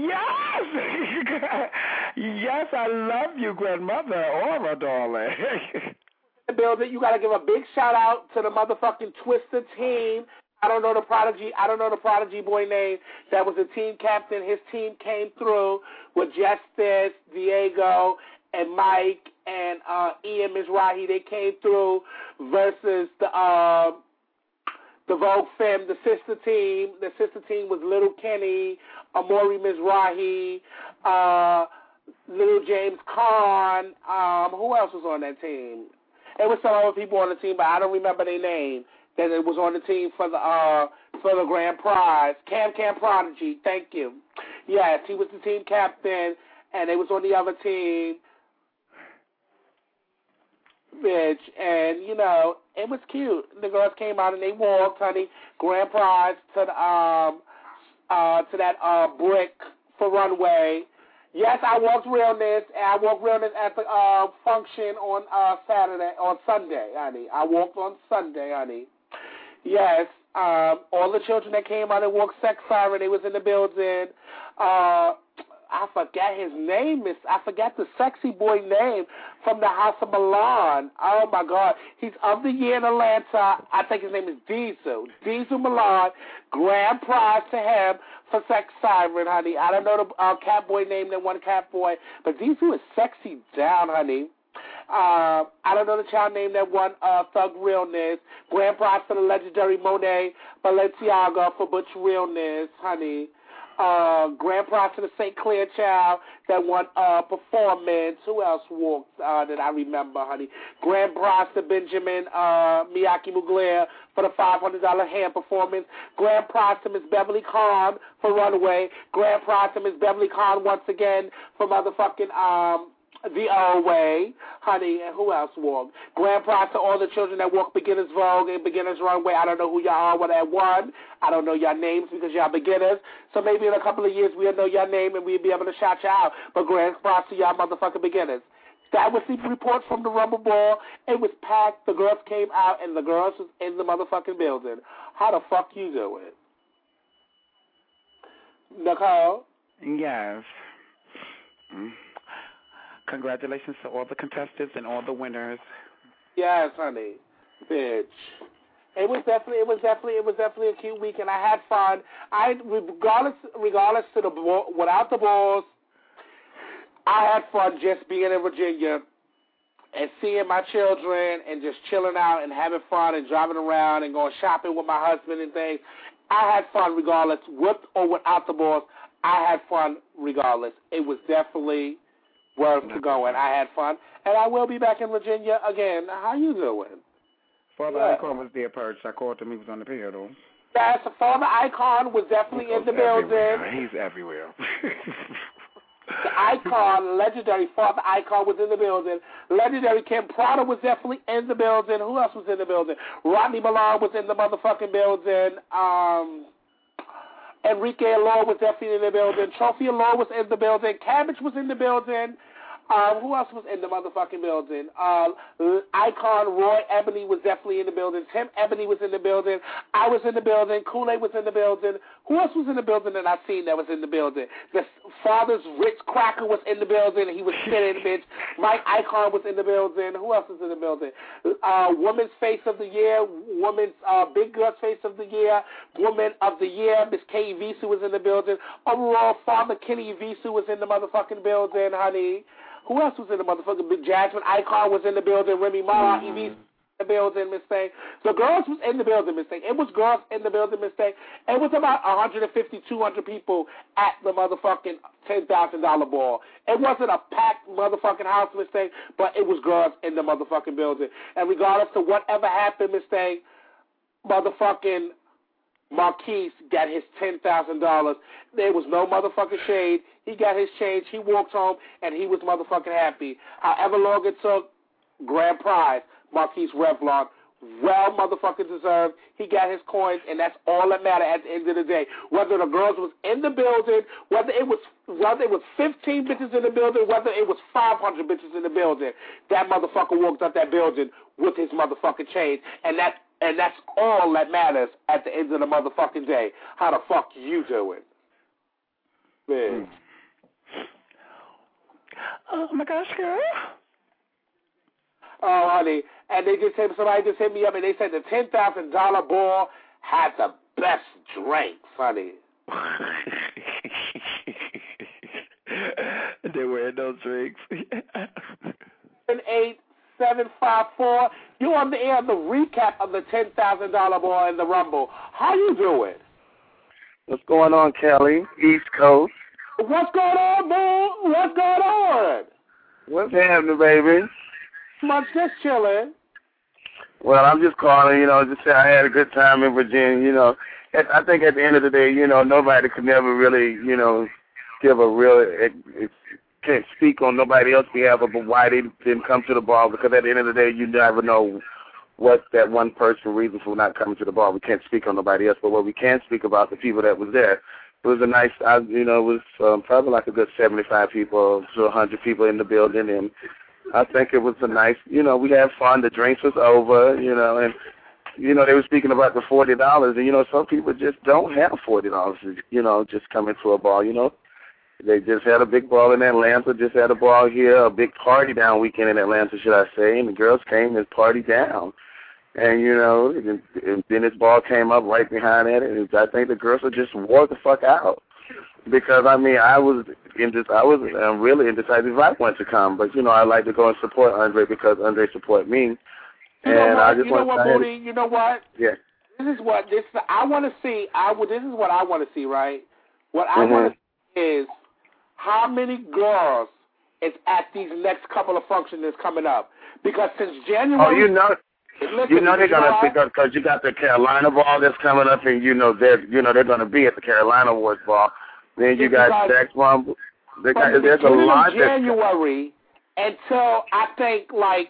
Yes! Yes, I love you, grandmother, Aura, darling. The building. You got to give a big shout out to the motherfucking Twister team. I don't know the prodigy. I don't know the prodigy boy name. That was the team captain. His team came through with Justice, Diego, and Mike, and uh, Ian Mizrahi. They came through versus the uh, the Vogue Femme, the sister team. The sister team was Little Kenny, Amori Mizrahi, uh, Little James Kahn. Um, who else was on that team? It was some other people on the team, but I don't remember their name. That it was on the team for the uh, for the grand prize. Cam Cam Prodigy, thank you. Yes, he was the team captain, and they was on the other team. Bitch, and you know it was cute. The girls came out and they walked, honey, grand prize to the um uh to that uh brick for runway. Yes, I walked realness, and I walked realness at the uh function on uh Saturday on Sunday, honey. I walked on Sunday, honey. Yes, um, all the children that came out and walked Sex Siren, they was in the building. Uh, I forget his name. Miss. I forget the sexy boy name from the House of Milan. Oh, my God. He's of the year in Atlanta. I think his name is Diesel. Diesel Milan. Grand prize to him for Sex Siren, honey. I don't know the uh, cat boy name that one cat boy, but Diesel is sexy down, honey. Uh, I don't know the child name that won uh, Thug Realness. Grand prize for the legendary Monet Balenciaga for Butch Realness, honey. Uh, grand prize for the Saint Clair child that won uh, Performance. Who else walked uh, that I remember, honey? Grand prize to Benjamin uh, Miyake Mugler for the five hundred dollars hand performance. Grand prize to Miss Beverly Khan for Runway. Grand prize to Miss Beverly Khan once again for motherfucking um, The Old Way, honey, and who else walked? Grand prize to all the children that walk Beginner's Vogue and Beginner's Runway. I don't know who y'all are, what that won. I don't know y'all names because y'all beginners. So maybe in a couple of years we'll know y'all name and we'll be able to shout you out. But grand prize to y'all motherfucking beginners. That was the report from the Rumble Ball. It was packed. The girls came out and the girls was in the motherfucking building. How the fuck you doing? Nicole? Yes. Mm. Congratulations to all the contestants and all the winners. Yes, honey, bitch. It was definitely, it was definitely, it was definitely a cute week, and I had fun. I, regardless, regardless to the ball, without the balls, I had fun just being in Virginia and seeing my children and just chilling out and having fun and driving around and going shopping with my husband and things. I had fun regardless, with or without the balls. I had fun regardless. It was definitely worth to going. I had fun, and I will be back in Virginia again. How you doing? Father Yeah. Icon was there perched. I called him. He was on the pier, though. Yes, Father Icon was definitely in the everywhere. building. He's everywhere. The Icon, legendary Father Icon was in the building. Legendary Kim Prada was definitely in the building. Who else was in the building? Rodney Milan was in the motherfucking building. Um, Enrique Law was definitely in the building. Trophy Law was in the building. Cabbage was in the building. Um, who else was in the motherfucking building? Uh, Icon Roy Ebony was definitely in the building. Tim Ebony was in the building. I was in the building. Kool-Aid was in the building. Who else was in the building that I seen that was in the building? The father's Ritz Cracker was in the building. He was spitting, bitch. Mike Icon was in the building. Who else was in the building? Uh, Woman's Face of the Year. Woman's uh, Big Girl's Face of the Year. Woman of the Year. Miss Kay Visu was in the building. Overall, Father Kenny Visu was in the motherfucking building, honey. Who else was in the motherfucking big Jasmine Icon was in the building. Remy Ma, mm-hmm. Evie in the building, Miss Thing. So girls was in the building, Miss Thing. It was girls in the building, Miss Thing. It was about one hundred fifty, two hundred people at the motherfucking ten thousand dollars ball. It wasn't a packed motherfucking house, Miss Thing, but it was girls in the motherfucking building. And regardless of whatever happened, Miss Thing, motherfucking Marquise got his ten thousand dollars. There was no motherfucking shade. He got his change. He walked home, and he was motherfucking happy. However long it took, grand prize, Marquise Revlon, well motherfucking deserved. He got his coins, and that's all that mattered at the end of the day. Whether the girls was in the building, whether it was whether it was fifteen bitches in the building, whether it was five hundred bitches in the building, that motherfucker walked out that building with his motherfucking change, and that and that's all that matters at the end of the motherfucking day. How the fuck you doing? Man. Oh my gosh, girl. Oh, honey. And they just said, somebody just hit me up and they said the ten thousand dollars ball had the best drinks, honey. They were in those drinks. seven eight seven five four. You on the air on the recap of the ten thousand dollars ball in the Rumble. How you doing? What's going on, Kelly? East Coast. What's going on, boo? What's going on? What's happening, baby? Much just chilling. Well, I'm just calling, you know, just say I had a good time in Virginia, you know. I think at the end of the day, you know, nobody could never really, you know, give a real, it, it can't speak on nobody else's behalf about why they didn't come to the ball, because at the end of the day, you never know what that one person reason for not coming to the ball. We can't speak on nobody else, but what we can speak about the people that was there. It was a nice, I, you know, it was um, probably like a good seventy-five people to one hundred people in the building, and I think it was a nice, you know, we had fun. The drinks was over, you know, and, you know, they were speaking about the forty dollars, and, you know, some people just don't have forty dollars, you know, just coming to a ball, you know. They just had a big ball in Atlanta, just had a ball here, a big party down weekend in Atlanta, should I say, and the girls came and party down. And, you know, and, and then this ball came up right behind it, and I think the girls would just wore the fuck out. Because, I mean, I was in this, I was um, really indecisive if I wanted to come. But, you know, I like to go and support Andre because Andre support me. You and know what, I just you know want what, to Booty, you know what? Yeah. This is what, this, I want to see, I would, this is what I want to see, right? What I mm-hmm. want to see is how many girls is at these next couple of functions that's coming up. Because since January... Oh, you know... Listen, you know they're gonna pick up because you got the Carolina ball that's coming up, and you know they're you know they're gonna be at the Carolina Awards ball. Then you got Jack's one. They got there's a lot. From January until I think like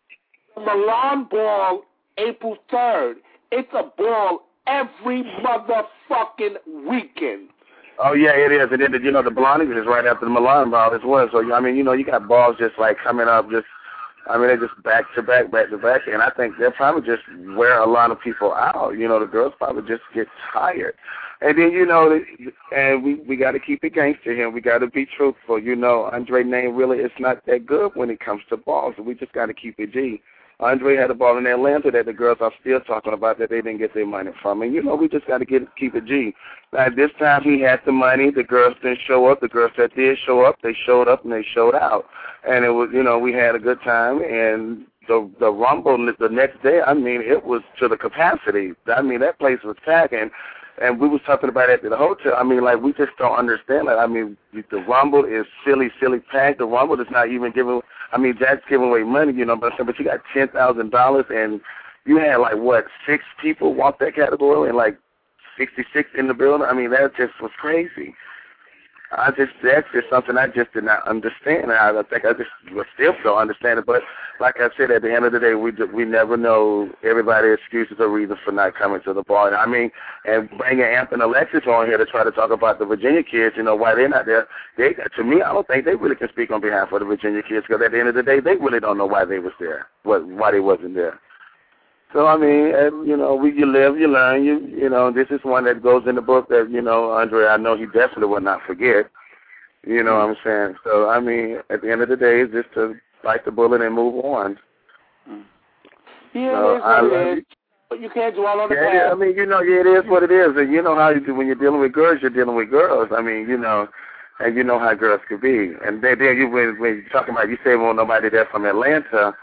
the Milan ball April third. It's a ball every motherfucking weekend. Oh yeah, it is. And then you know the Blondie is right after the Milan ball as well. So I mean you know you got balls just like coming up just. I mean, they're just back to back, back to back, and I think they'll probably just wear a lot of people out. You know, the girls probably just get tired. And then, you know, and we, we got to keep it gangster here. We got to be truthful. You know, Andre name really is not that good when it comes to balls, so we just got to keep it G. Andre had a ball in Atlanta that the girls are still talking about that they didn't get their money from. And, you know, we just got to get keep it G. Now, this time he had the money. The girls didn't show up. The girls that did show up, they showed up and they showed out. And it was, you know, we had a good time. And the the Rumble the next day, I mean, it was to the capacity. I mean, that place was packed. And, and we was talking about it at the hotel. I mean, like, we just don't understand that. I mean, the Rumble is silly, silly packed. The Rumble is not even giving, I mean, Jack's giving away money, you know, but, but you got ten thousand dollars and you had, like, what, six people walk that category and, like, sixty-six in the building. I mean, that just was crazy. I just, that's just something I just did not understand. I think I just still don't understand it. But like I said, at the end of the day, we we never know everybody's excuses or reasons for not coming to the bar. I mean, and bringing Amp and Alexis on here to try to talk about the Virginia kids, you know, why they're not there. They, to me, I don't think they really can speak on behalf of the Virginia kids, because at the end of the day, they really don't know why they was there, what why they wasn't there. So, I mean, and, you know, we, you live, you learn. You you know, this is one that goes in the book that, you know, Andre, I know he definitely will not forget. You know what I'm saying? So, I mean, at the end of the day, it's just to bite the bullet and move on. Yeah, so, it is what it is. But you can't dwell on the yeah, past. Yeah, I mean, you know, yeah, it is what it is. And you know how you do when you're dealing with girls, you're dealing with girls. I mean, you know, and you know how girls could be. And then, then you, when, when you're talking about, you say, well, nobody there from Atlanta,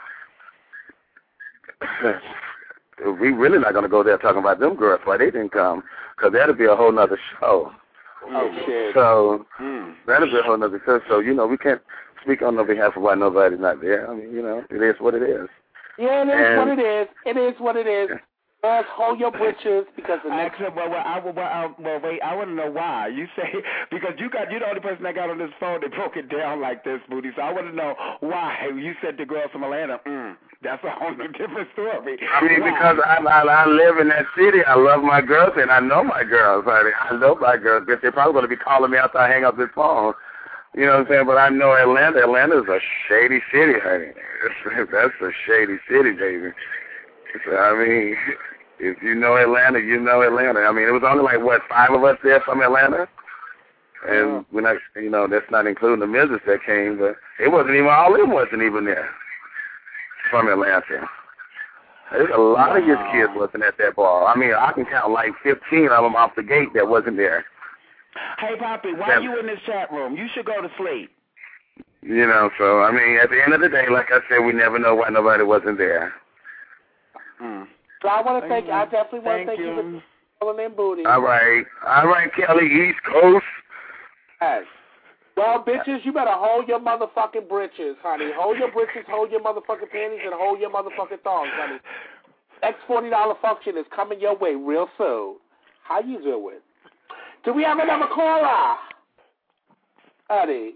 we really not going to go there talking about them girls, why they didn't come, because that'll be a whole nother show. Oh, shit. So, mm. that'll be a whole nother show. So, you know, we can't speak on the behalf of why nobody's not there. I mean, you know, it is what it is. Yeah, it is and, what it is. It is what it is. Girls, hold your britches, because the next... Actually, well, well, I, well, I, well, wait, I want to know why. You say, because you got, you're the only person that got on this phone that broke it down like this, Booty, so I want to know why. You said the girls from Atlanta, mm, that's a whole different story. I mean, why? because I, I I live in that city. I love my girls, and I know my girls, honey. I know my girls. But they're probably going to be calling me after I hang up this phone. You know what I'm saying? But I know Atlanta. Atlanta's a shady city, honey. That's a shady city, baby. So, I mean, if you know Atlanta, you know Atlanta. I mean, it was only like, what, five of us there from Atlanta? And yeah. we're not, you know, that's not including the missus that came, but it wasn't even, all of them wasn't even there from Atlanta. There's a lot wow. of your kids wasn't at that ball. I mean, I can count like fifteen of them off the gate that wasn't there. Hey, Poppy, why are you in this chat room? You should go to sleep. You know, so, I mean, at the end of the day, like I said, we never know why nobody wasn't there. Mm. So I want to thank, I definitely want to thank you, you for calling in, Booty. All right. All right, Kelly, East Coast. Yes. Well, bitches, you better hold your motherfucking britches, honey. Hold your britches, hold your motherfucking panties, and hold your motherfucking thongs, honey. Next forty dollar function is coming your way real soon. How you doing? Do we have another caller? Honey.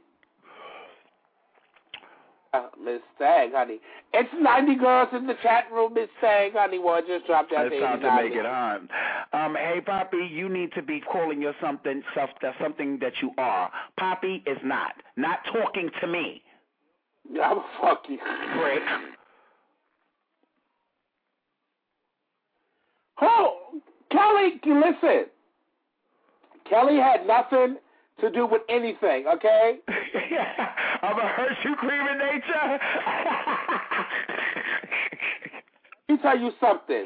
Uh, Miss Stagg, honey. It's ninety girls in the chat room, Miss Stagg, honey. Well, just drop that. It's time to make it on. Um, hey, Poppy, you need to be calling yourself something, self, something that you are. Poppy is not. Not talking to me. I'm fucking Prick. Oh, Kelly, listen. Kelly had nothing to do with anything, okay? I'm a hurt you cream in nature. Let me tell you something.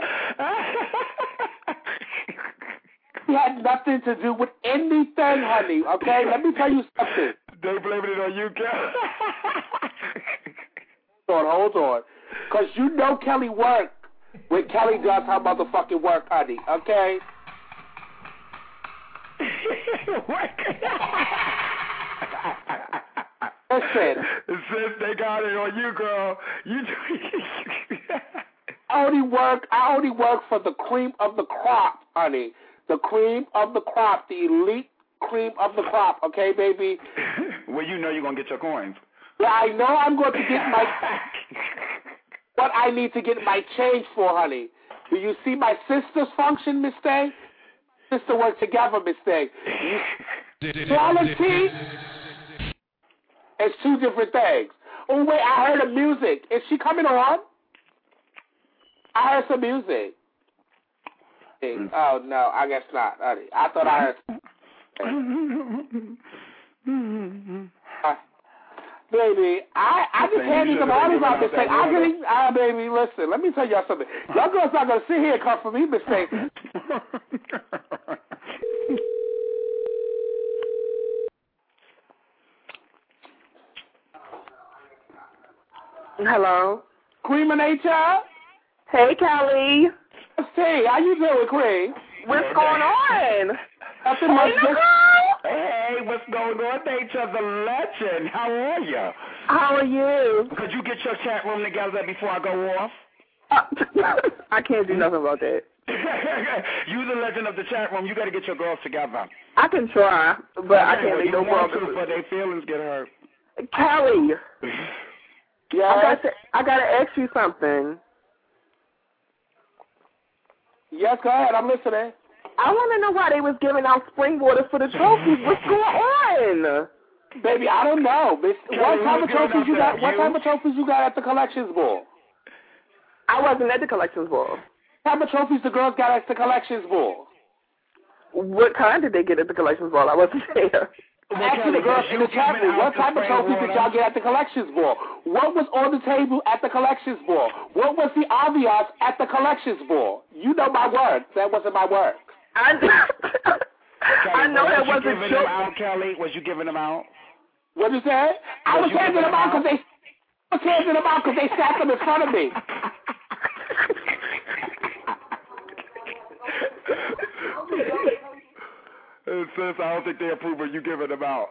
He had nothing to do with anything, honey, okay? Let me tell you something. They blaming it on you, Kelly. Hold on, hold on. Because you know Kelly work when Kelly does her motherfucking work, honey, okay? Listen. Since they got it on you, girl, you I only work I only work for the cream of the crop, honey. The cream of the crop, the elite cream of the crop, okay, baby? Well, you know you're gonna get your coins. Yeah, I know I'm going to get my what I need to get my change for, honey. Do you see my sister's function, Miss Day? Sister work together, Miss Day. Quality is two different things. Oh, wait, I heard the music. Is she coming on? I heard some music. Hey, oh, no, I guess not. Honey. I thought I heard uh, Baby, I, I just handed them all these out, Miss Day. I'm getting, ah, baby, listen, let me tell y'all something. Y'all girls not going to sit here and come for me, Miss Day. Hello. Cream of Nature. Hey, Kelly. Hey, how you doing, Cream? What's going on? Nothing hey, much. Nicole. Hey, what's going on, Nature the legend? How are you? How are you? Could you get your chat room together before I go off? Uh, I can't do nothing about that. You the legend of the chat room. You got to get your girls together. I can try, but I can't make no brothers. brothers. But their feelings get hurt. Callie. Yeah. I got to, I got to ask you something. Yes, go ahead. I'm listening. I want to know why they was giving out spring water for the trophies. What's going on? Baby, I don't know. What Kelly, type of who's giving trophies you out got? What you? type of trophies you got at the collections ball? I wasn't at the collections ball. What type of trophies the girls got at the collections ball? What kind did they get at the collections ball? I wasn't there. Well, Ask Kelly, the girls was in you the chat giving room, out what the type of spring trophies water? did y'all get at the collections ball? What was on the table at the collections ball? What was the ambiance at the collections ball? You know my words. That wasn't my words. I, I know that was you wasn't giving true. them out, Kelly? Was you giving them out? What you said? I Was was you handing giving them out them because they I was handing them out because they sat them in front of me. It says I don't think they approve of you giving them out.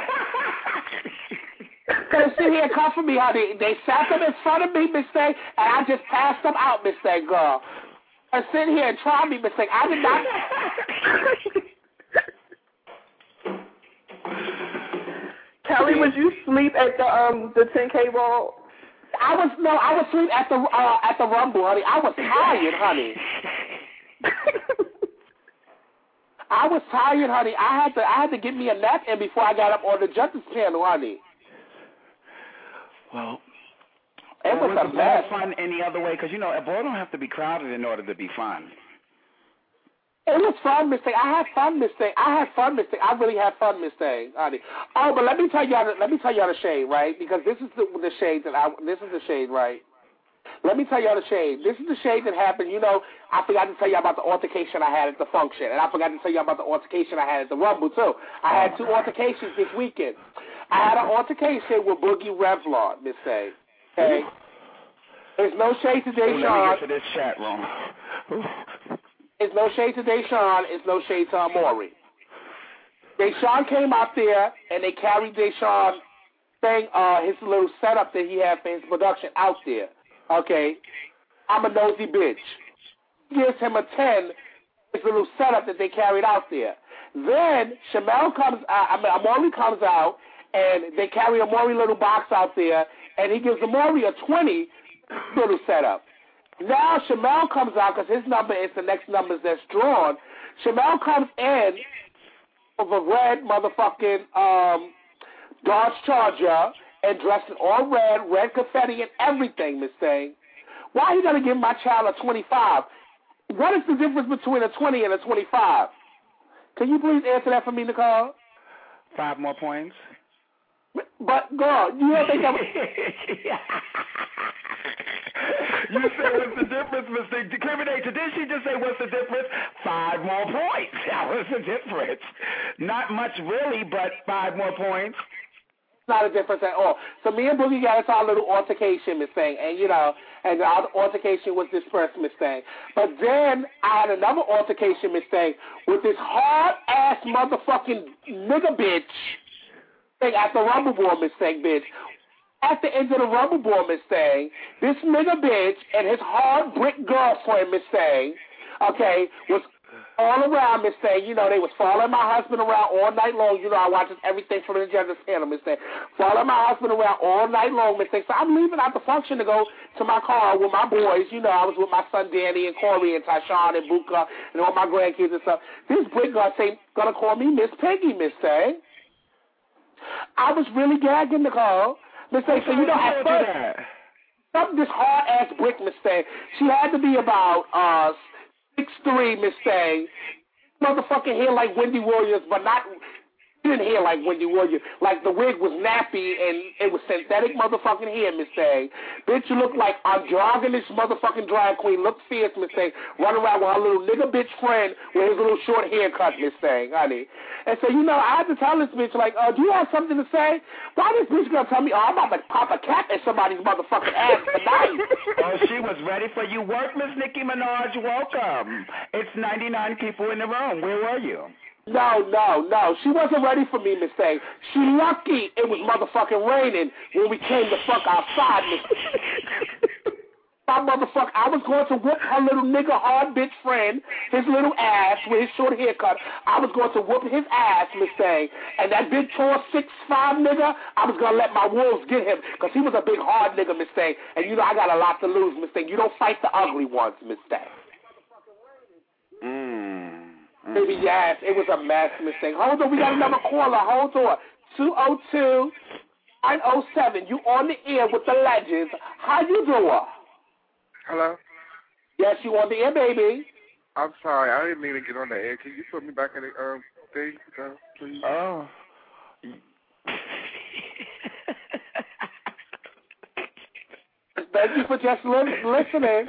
They sit here and come for me, honey. They sat them in front of me, Miss Thing, and I just passed them out, Miss Thing, girl. And sit here and try me, Miss Thing. I did not. Kelly, would you sleep at the um the ten K ball? I was no, I was asleep at the uh, at the Rumble, honey. I was tired, honey. I was tired, honey. I had to I had to get me a nap in before I got up on the judges panel, honey. Well, it was, was a mess. fun any other way? Because you know, a ball don't have to be crowded in order to be fun. It was fun, Miss Thing. I had fun, Miss Thing. I had fun, Miss Thing. I really had fun, Miss Thing, honey. Oh, but let me tell y'all. Let me tell y'all the shade, right? Because this is the, the shade that I. This is the shade, right? Let me tell y'all the shade. This is the shade that happened. You know, I forgot to tell y'all about the altercation I had at the function, and I forgot to tell y'all about the altercation I had at the Rumble too. I had two altercations this weekend. I had an altercation with Boogie Revlon, Miss Thing. Okay. There's no shade to Deshaun. Let me get to this chat room. It's no shade to Deshaun. It's no shade to Amori. Deshaun came out there, and they carried Deshaun thing, uh, his little setup that he had for his production out there. Okay? I'm a nosy bitch. Gives him a ten, his little setup that they carried out there. Then Shamel comes out, I mean, Amori comes out, and they carry Amori little box out there, and he gives Amori a twenty little setup. Now Shamel comes out because his number is the next numbers that's drawn. Shamel comes in with a red motherfucking um, Dodge Charger and dressed in all red, red confetti and everything, Miss Thing. Why he gonna give my child a twenty-five? What is the difference between a twenty and a twenty-five? Can you please answer that for me, Nicole? Five more points. But girl, you don't think I'm... You said what's the difference, Mister Discriminator? Did she just say what's the difference? Five more points. That was the difference. Not much really, but five more points. Not a difference at all. So me and Boogie got into our little altercation, Miss Thing, and you know, and our altercation was dispersed, Miss Thing. But then I had another altercation, Miss Thing, with this hard ass motherfucking nigga bitch thing at the Rumble Board, Miss Thing, bitch. At the end of the Rumble Board, Miss Thing, this nigga bitch and his hard brick girlfriend, Miss Thing, okay, was all around, Miss Thing. You know, they was following my husband around all night long. You know, I watch everything from the Agenda channel, Miss Thing. Following my husband around all night long, Miss Thing. So I'm leaving out the function to go to my car with my boys. You know, I was with my son Danny and Corey and Tyshawn and Buka and all my grandkids and stuff. This brick girl say, gonna call me Miss Piggy, Miss Thing. I was really gagging the call. Miss Thing, so you know, at first, something this hard ass brick, Miss Thing. She had to be about uh six three, Miss Thing. Motherfucking hair like Wendy Williams, but not didn't hair like Wendy Williams. Like the wig was nappy and it was synthetic motherfucking hair, Miss Thing. Bitch, you look like androgynous motherfucking drag queen. Look fierce, Miss Thing. Run around with her little nigga bitch friend with his little short haircut, Miss Thing, honey. And so, you know, I had to tell this bitch, like, uh, do you have something to say? Why this bitch gonna tell me, oh, I'm about to pop a cap in somebody's motherfucking ass tonight? Oh, she was ready for you. Work, Miss Nicki Minaj. Welcome. It's ninety-nine people in the room. Where were you? No, no, no. She wasn't ready for me, Miss Thing. She lucky it was motherfucking raining when we came the fuck outside, Miss My motherfucker, I was going to whoop her little nigga hard bitch friend, his little ass with his short haircut. I was going to whoop his ass, Miss Thing. And that big tall six five nigga, I was going to let my wolves get him because he was a big hard nigga, Miss Thing. And you know I got a lot to lose, Miss Thing. You don't fight the ugly ones, Miss Thing. Mm. mm. Baby, yes, it was a mess, Miss Thing. Hold on, we got another caller. Hold on. two oh two, nine oh seven. You on the air with the legends. How you doing? Hello? Yes, you on the air, baby. I'm sorry, I didn't mean to get on the air. Can you put me back in the um, thing, uh, please? Oh. Thank you for just li- listening.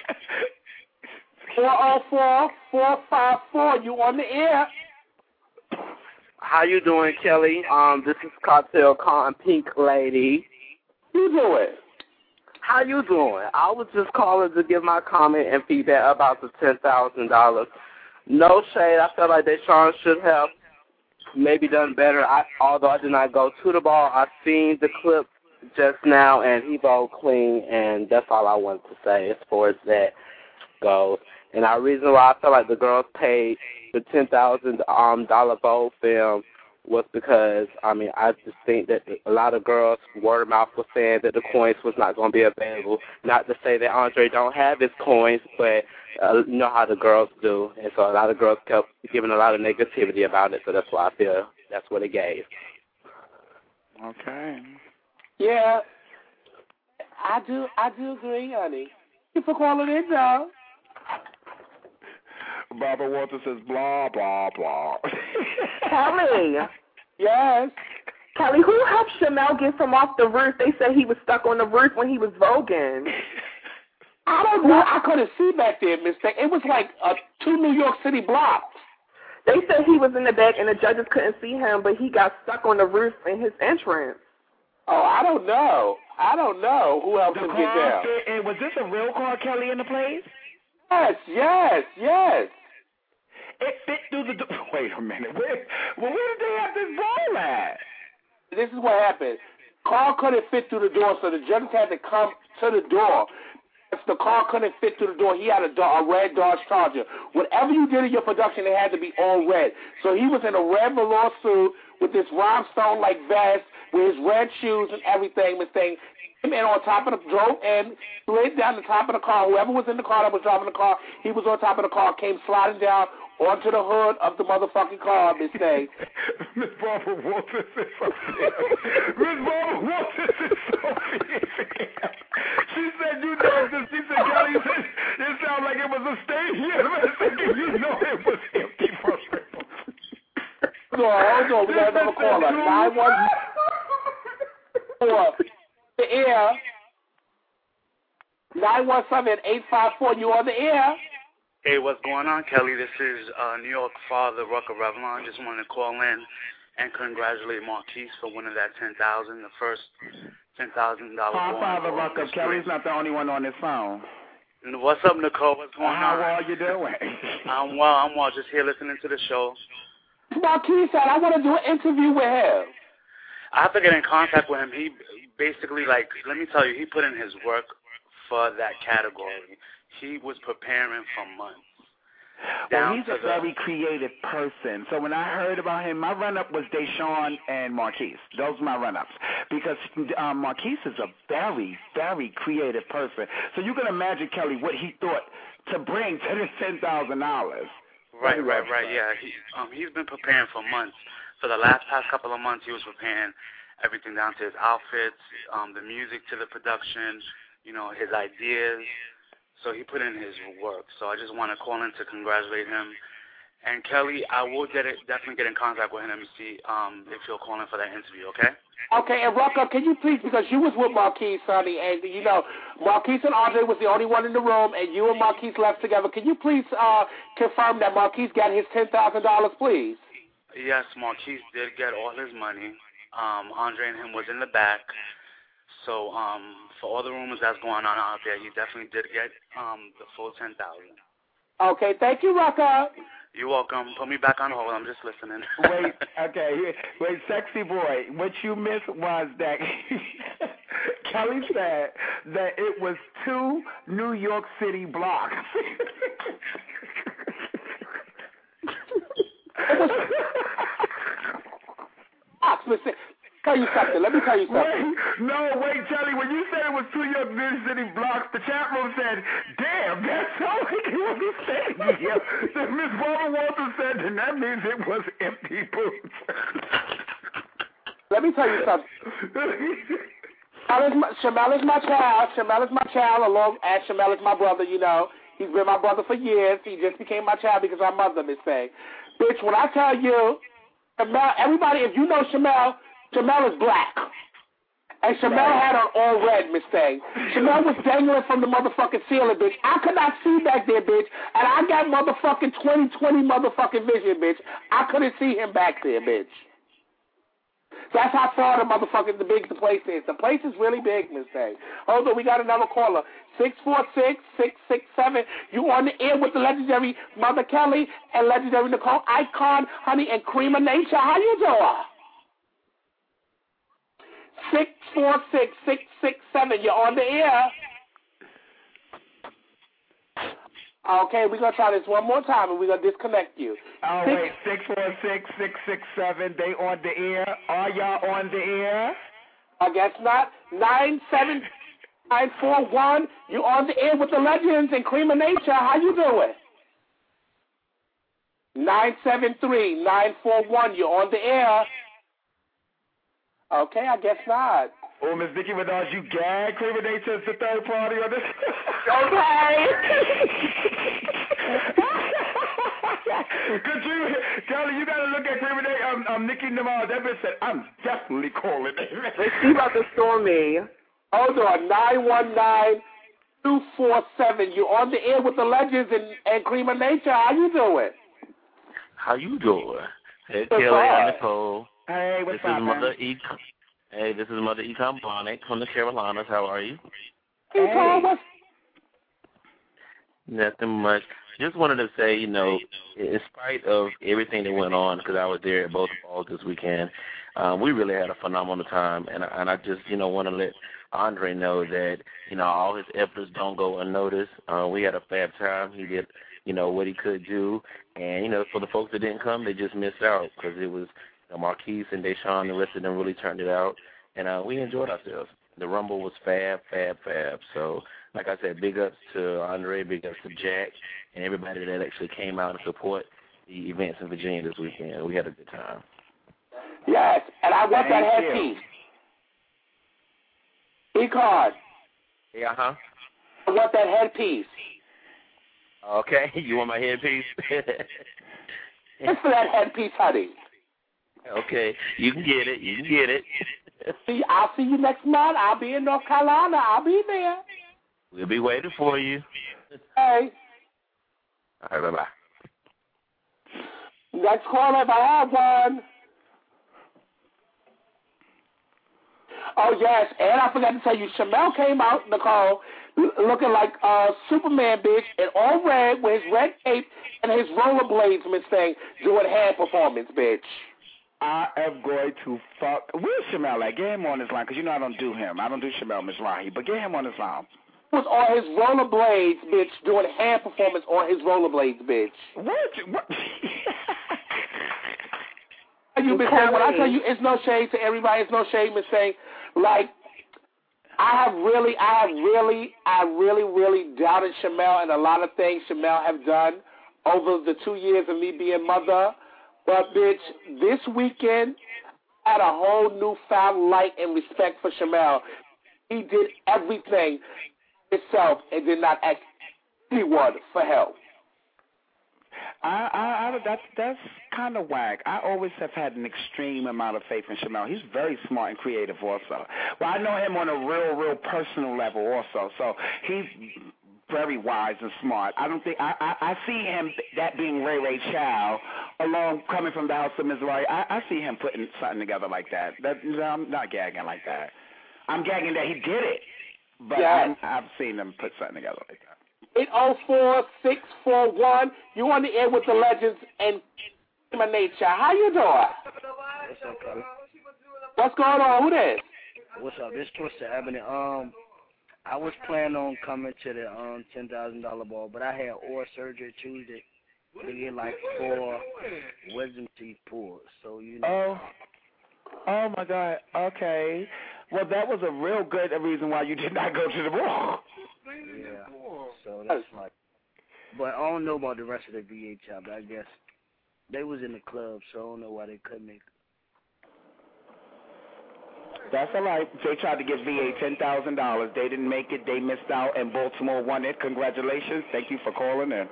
four oh four, four five four, you on the air. How you doing, Kelly? Um, this is Cocktail Con Pink Lady. You doing? How you doing? I was just calling to give my comment and feedback about the ten thousand dollars. No shade. I felt like Deshaun should have maybe done better. I, although I did not go to the ball, I seen the clip just now, and he bowled clean, and that's all I wanted to say as far as that goes. And the reason why I felt like the girls paid the ten thousand dollars um, dollar bowl film was because, I mean, I just think that a lot of girls, word of mouth, was saying that the coins was not going to be available. Not to say that Andre don't have his coins, but uh, you know how the girls do. And so a lot of girls kept giving a lot of negativity about it, so that's why I feel that's what it gave. Okay. Yeah, I do I do agree, honey. Thank you for calling in, though. Barbara Walters says blah, blah, blah. Kelly. Yes. Kelly, who helped Shamel get from off the roof? They said he was stuck on the roof when he was voguing. I don't know. I couldn't see back there, Miss Thing. It was like uh, two New York City blocks. They said he was in the back and the judges couldn't see him, but he got stuck on the roof in his entrance. Oh, I don't know. I don't know who else The can get down. fit, and was this a real car, Kelly, in the place? Yes, yes, yes. It fit through the door. Wait a minute. Where, well, where did they have this ball at? This is what happened. Car couldn't fit through the door, so the judges had to come to the door. If the car couldn't fit through the door, he had a, a red Dodge Charger. Whatever you did in your production, it had to be all red. So he was in a red velour suit with this rhinestone-like vest, with his red shoes and everything, Miss Thing. And on top of the drove and slid down the top of the car. Whoever was in the car that was driving the car, he was on top of the car, came sliding down onto the hood of the motherfucking car, Miss Thing. Miss Barbara Walters is so Miss Barbara Walters is so She said, you know, this, she said, Kelly, it sounded like it was a stadium. You know it was empty for real. Hold on, hold on. We got another caller. nine one four The air. nine one seven, eight five four. You on the air? Hey, what's going on, Kelly? This is uh, New York father, Rucker Revlon. Just wanted to call in and congratulate Marquise for winning that ten thousand dollars, the first ten thousand dollars. Hi, Father Rucker. Kelly's not the only one on this phone. What's up, Nicole? What's going How on? How are you doing? I'm well. I'm well. Just here listening to the show. Marquise said, I want to do an interview with him. I have to get in contact with him. He basically, like, let me tell you, he put in his work for that category. He was preparing for months. Well, he's a very creative person. So when I heard about him, my run-up was Deshaun and Marquise. Those are my run-ups. Because um, Marquise is a very, very creative person. So you can imagine, Kelly, what he thought to bring to this ten thousand dollars. Right, right, right, yeah. He, um, he's been preparing for months. For the last past couple of months, he was preparing everything down to his outfits, um, the music to the production, you know, his ideas. So he put in his work. So I just want to call in to congratulate him. And Kelly, I will get it, definitely get in contact with him and see um, if he'll call in for that interview, okay? Okay, and Rucker, can you please, because you was with Marquise, honey, and, you know, Marquise and Andre was the only one in the room, and you and Marquise left together. Can you please uh, confirm that Marquise got his ten thousand dollars, please? Yes, Marquise did get all his money. Um, Andre and him was in the back. So um, for all the rumors that's going on out there, he definitely did get um, the full ten thousand dollars. Okay, thank you, Rucker. You're welcome. Put me back on hold. I'm just listening. Wait, okay. Wait, sexy boy, what you missed was that Kelly said that it was two New York City blocks. Listen, tell you something. Let me tell you something. Wait, no, wait, Charlie. When you said it was two York City blocks, the chat room said, "Damn, that sounds like it was a saying." Yeah. Then Miss Barbara Walters said, "Then that means it was empty boots." Let me tell you something. Shamel is my child. Shamel is my child. Along as Shamel is my brother. You know, he's been my brother for years. He just became my child because I mother Miss Faye. Bitch, when I tell you. Shamel, everybody, if you know Shamel, Shamel is black. And Shamel had on all red, Miss Thing. Shamel was dangling from the motherfucking ceiling, bitch. I could not see back there, bitch. And I got motherfucking twenty twenty motherfucking vision, bitch. I couldn't see him back there, bitch. That's how far the motherfucking, the big the place is. The place is really big, Miss Thing. Hold on, we got another caller. six four six, six six seven. You on the air with the legendary Mother Kelly and legendary Nicole Icon, honey, and Cream of Nature. How you doing? six four six, six six seven. You're on the air. Okay, we're going to try this one more time, and we're going to disconnect you. Oh, six, wait, six four six, six six seven. They on the air. Are y'all on the air? I guess not. nine seven nine four one. You on the air with the legends and Cream of Nature. How you doing? nine seven three, nine four one. You're on the air. Okay, I guess not. Oh, Miss Vicky Minaj, you gag Cream of Nature as the third party on this? Okay. Could you, Kelly, you got to look at Cream of Nature. Um, um, Nicki Minaj, that bitch said, I'm definitely calling it. She about to storm me. Hold on, nine one nine, two four seven. You're on the air with the legends and, and Cream of Nature. How you doing? How you doing? Hey, What's Kelly up? and Nicole. Hey, what's this up, is man? Mother E. Hey, this is Mother Econ Bonnet from the Carolinas. How are you? Hey. Nothing much. Just wanted to say, you know, in spite of everything that went on, because I was there at both balls this weekend, um, we really had a phenomenal time. And, and I just, you know, want to let Andre know that, you know, all his efforts don't go unnoticed. Uh, we had a fab time. He did, you know, what he could do. And, you know, for the folks that didn't come, they just missed out because it was, you know, Marquise and Deshaun, the rest of them really turned it out. And uh, we enjoyed ourselves. The Rumble was fab, fab, fab. So, like I said, big ups to Andre, big ups to Jack, and everybody that actually came out and support the events in Virginia this weekend. We had a good time. Yes, and I want Thank that you. headpiece. E-card. Yeah, huh? I want that headpiece. Okay, you want my headpiece? Just for that headpiece, honey. Okay, you can get it. You can get it. See, I'll see you next month. I'll be in North Carolina. I'll be there. We'll be waiting for you. Hey. All right, bye-bye. Next caller, if I have one. Oh, yes, and I forgot to tell you, Shamel came out, Nicole, looking like uh, Superman, bitch, in all red with his red cape and his rollerblades, Miss Thing, doing hand performance, bitch. I am going to fuck. Where's Shamel at? Get him on his line, because you know I don't do him. I don't do Shamel Mizrahi, but get him on his line. He was on his rollerblades, bitch, doing hand performance on his rollerblades, bitch. What? What? You been saying, when I tell you it's no shade to everybody, it's no shade, Miss Thing. Like, I have really, I have really, I really, really doubted Shamel and a lot of things Shamel have done over the two years of me being mother. But, bitch, this weekend, I had a whole newfound light and respect for Shamel. He did everything himself and did not ask anyone for help. I, I, I, that's that's kind of whack. I always have had an extreme amount of faith in Shamel. He's very smart and creative also. Well, I know him on a real, real personal level also. So he's very wise and smart. I don't think I, I, I see him that being Ray Ray Chow, along coming from the house of Missouri. I, I see him putting something together like that. That I'm not gagging like that. I'm gagging that he did it, but yes. I've seen him put something together like that. eight oh four, six four one. You on the air with the legends and Human Nature. How you doing? What's going on? Who this? What's up? This Twister Ebony. Um, I was planning on coming to the um ten thousand dollar ball, but I had oral surgery Tuesday. They get like four wisdom teeth pulled. So you know. Oh. Oh my God. Okay. Well, that was a real good reason why you did not go to the ball. Yeah. So that's like. But I don't know about the rest of the V A job. I guess they was in the club, so I don't know why they couldn't make it. That's all right. They tried to give V A ten thousand dollars. They didn't make it. They missed out, and Baltimore won it. Congratulations. Thank you for calling in.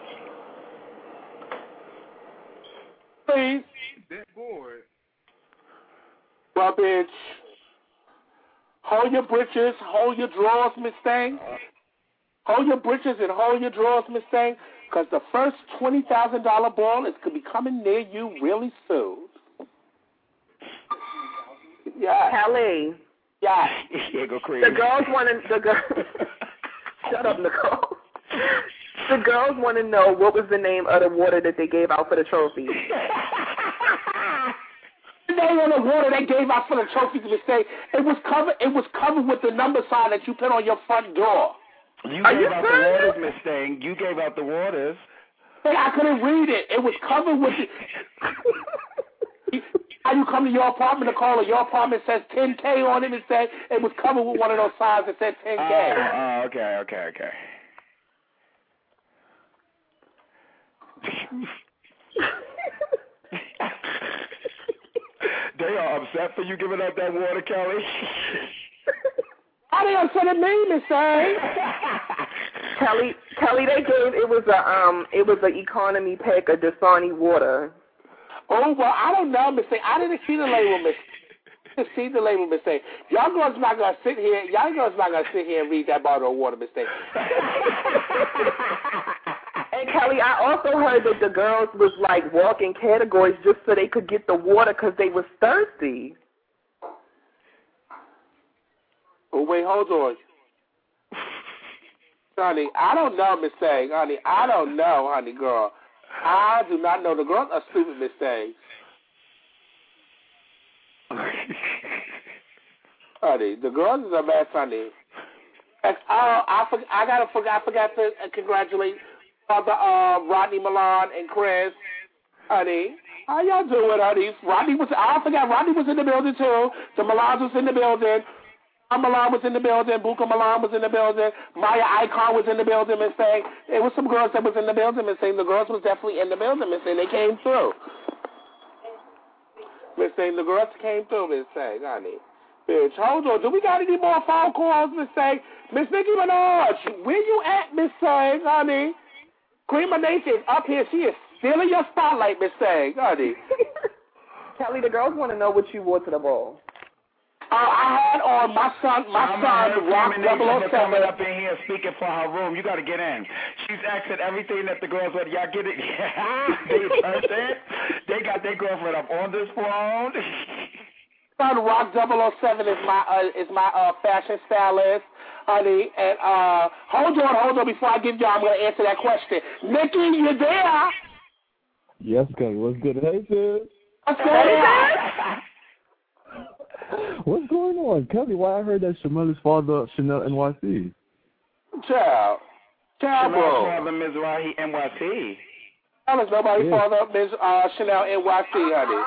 Please. That boy. Well, bitch. Hold your britches, hold your drawers, Miss Thing. Hold your britches and hold your drawers, Miss Thing, because the first twenty thousand dollars ball is going to be coming near you really soon. Yeah. Kelly. Yeah. Yeah, go crazy. The girls want to. The girls. Shut up, Nicole. The girls want to know what was the name of the water that they gave out for the trophy. The name of the water they gave out for the trophy, to say it was covered. It was covered with the number sign that you put on your front door. You Are gave you out the waters, Miss Thing. You gave out the waters. Hey, I couldn't read it. It was covered with the. How you come to your apartment to call it? Your apartment says ten K on it and said it was covered with one of those signs that said ten K. Oh, oh, okay, okay, okay. They are upset for you giving out that water, Kelly. How they upset at me, Miss A? Kelly, Kelly, they gave it was a um, it was an economy pack of Dasani water. Oh well, I don't know, Miss A. I didn't see the label, Miss. I didn't see the label, Miss A. Y'all girls not gonna sit here. Y'all girls not gonna sit here and read that bottle of water, Miss A. And Kelly, I also heard that the girls was like walking categories just so they could get the water because they was thirsty. Oh wait, hold on, honey. I don't know, Miss A. Honey, I don't know, honey, girl. I do not know. The girls are stupid, Miss A. Honey, the girls is a mess, honey. Oh, I for, I gotta forgot I forgot to congratulate Father uh, Rodney Milan and Chris. Honey, how y'all doing, honey? Rodney was I forgot Rodney was in the building too. The Milans was in the building. Milan was in the building. Buka Milan was in the building. Maya Icon was in the building. Miss Thing. It was some girls that was in the building. Miss Thing. The girls was definitely in the building. Miss Thing. They came through. Miss Thing. The girls came through. Miss Thing. Honey. Bitch, hold on. Do we got any more phone calls, Miss Thing? Miss Nicki Minaj, where you at, Miss Thing, honey? Queen Nation is up here. She is stealing your spotlight, Miss Thing, honey. Kelly, the girls want to know what you wore to the ball. Uh, I had on my son, my son, Rock double oh seven. Coming up in here speaking for her room. You got to get in. She's asking everything that the girls want. Y'all get it? They person. They got their girlfriend up on this phone. Son, Rock double oh seven is my uh, is my uh, fashion stylist, honey. And uh, hold on, hold on. Before I give y'all, I'm gonna answer that question. Nikki, you there? Yes, Kelly. What's good? Hey, sis. What's going on? What's going on, Kelly? Why I heard that Chanel is father Chanel N Y C. Child. Child, bro. Chanel's father Mizrahi N Y C. Tell us nobody Yeah. father Miz uh, Chanel N Y C, honey.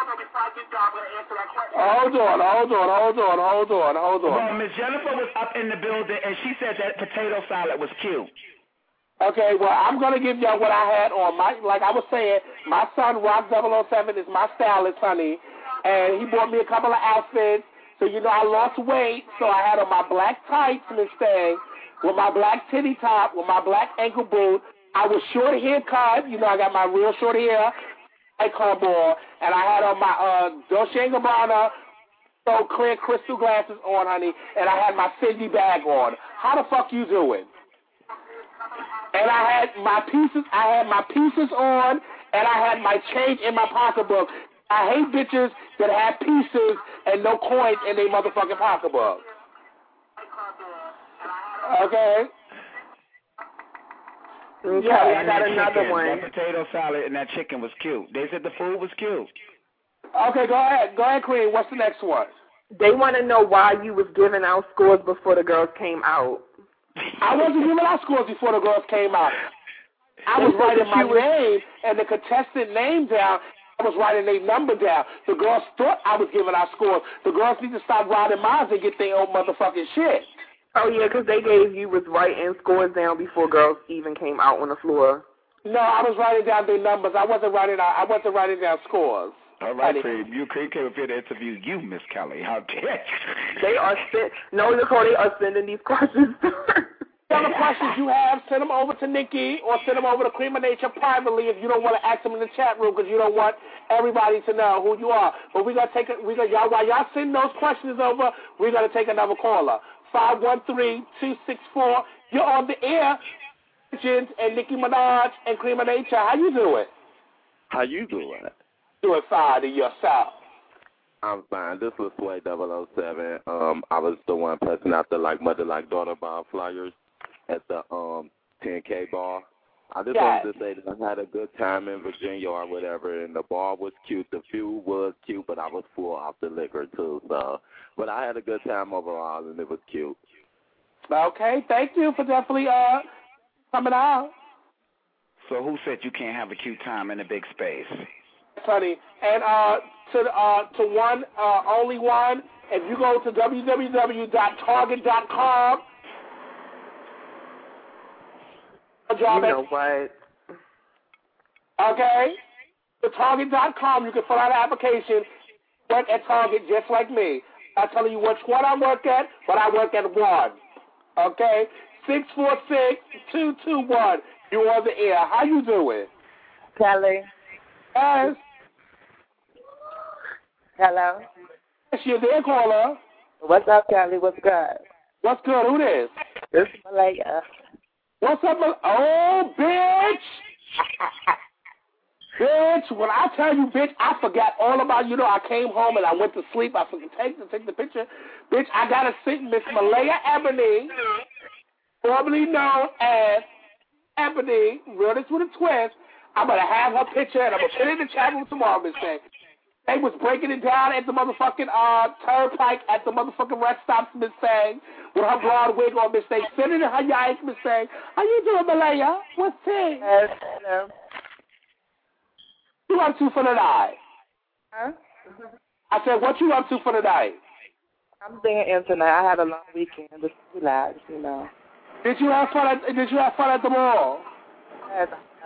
Hold on, hold on, hold on, hold on, hold on. Well, Miss Jennifer was up in the building, and she said that potato salad was cute. Okay, well, I'm going to give y'all what I had on. My, like I was saying, my son, Rock double oh seven, is my stylist, honey. And he bought me a couple of outfits. So, you know, I lost weight. So I had on my black tights, Miss Thing, with my black titty top, with my black ankle boot. I was short haircut. You know, I got my real short hair, icon ball. And I had on my uh, Dolce and Gabbana, so clear crystal glasses on, honey. And I had my Fendi bag on. How the fuck you doing? And I had my pieces, I had my pieces on, and I had my change in my pocketbook. I hate bitches that have pieces and no coins in their motherfucking pocketbook. Okay? Okay, Yeah, I got another chicken, one. That potato salad and that chicken was cute. They said the food was cute. Okay, go ahead. Go ahead, Queen. What's the next one? They want to know why you was giving out scores before the girls came out. I wasn't giving out scores before the girls came out. I was writing my name and the contestant name down. I was writing their number down. The girls thought I was giving out scores. The girls need to stop writing mine and get their own motherfucking shit. Oh, yeah, because they gave you was writing scores down before girls even came out on the floor. No, I was writing down their numbers. I wasn't writing out, I wasn't writing down scores. All right, so you came up here to interview you, Miss Kelly. How dare you? They are sent. No, Nicole, they are sending these questions. Other questions you have, send them over to Nikki or send them over to Cream of Nature privately if you don't want to ask them in the chat room because you don't want everybody to know who you are. But we're gonna take it. We gonna y'all while y'all send those questions over, we're gonna take another caller. Five one three two six four. You're on the air. And Nicki Minaj and Cream of Nature. How you doing? How you doing? Doing fine to yourself. I'm fine. This was Sway double oh seven. Um, I was the one passing out the like mother like daughter bar flyers at the um ten K bar. I just yes. wanted to say that I had a good time in Virginia or whatever, and the bar was cute. The food was cute, but I was full off the liquor too. So, but I had a good time overall, and it was cute. Okay, thank you for definitely uh coming out. So who said you can't have a cute time in a big space? Funny. And uh, to uh, to one, uh, only one, if you go to w w w dot target dot com. You know what? Okay? To target dot com, you can fill out an application, work at Target just like me. I'm telling you which one I work at, but I work at one. Okay? six four six, two two one. You on the air. How you doing? Kelly. Yes. Hello. Yes, you're there, caller. What's up, Kelly? What's good? What's good? Who this? This is Malaya. What's up, Mal- Oh, bitch! Bitch, when I tell you, bitch, I forgot all about you. Know, I came home and I went to sleep. I forgot to take, to take the picture. Bitch, I got to sit Miss Malaya Ebony, formerly known as Ebony, realness with a twist. I'm going to have her picture and I'm going to put it in the chat room tomorrow, Miss Thing. They was breaking it down at the motherfucking uh, turnpike at the motherfucking rest stops, Miss Thing, with her broad wig on, Miss Thing. Sitting in her yikes, Miss Thing. How you doing, Malaya? What's Thing? Yes, hello. What you up to for the night? Huh? I said, what you up to for the night? I'm staying in tonight. I had a long weekend. Just relax, you know. Did you have fun at, did you have fun at the mall? Yes,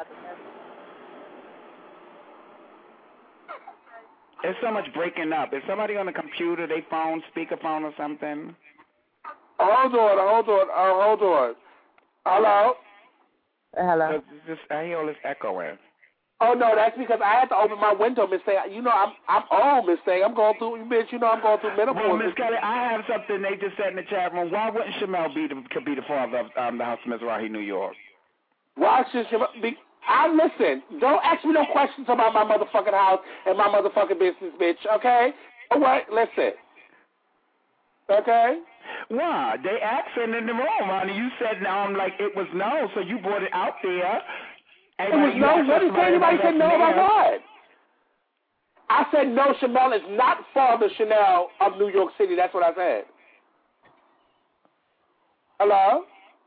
There's so much breaking up. Is somebody on the computer, they phone, speakerphone or something? Hold on, hold on, uh, hold on. Hello? Hello? Just, I hear all this echoing. Oh, no, that's because I had to open my window, Miss Thing. You know, I'm I'm old, Miss Thing. I'm going through, bitch, you know I'm going through menopause. Well, Miss Kelly, I have something they just said in the chat room. Why wouldn't Shamel be the, could be the father of um, the House of Mizrahi, New York? Why should Shamel be... I listen, don't ask me no questions about my motherfucking house and my motherfucking business, bitch, okay? All right, listen. Okay? Why? They asked in the room, honey. You said um, like it was no, so you brought it out there. It was no. What did you say? Anybody said no about what? I said no, Chanel is not Father Chanel of New York City. That's what I said. Hello?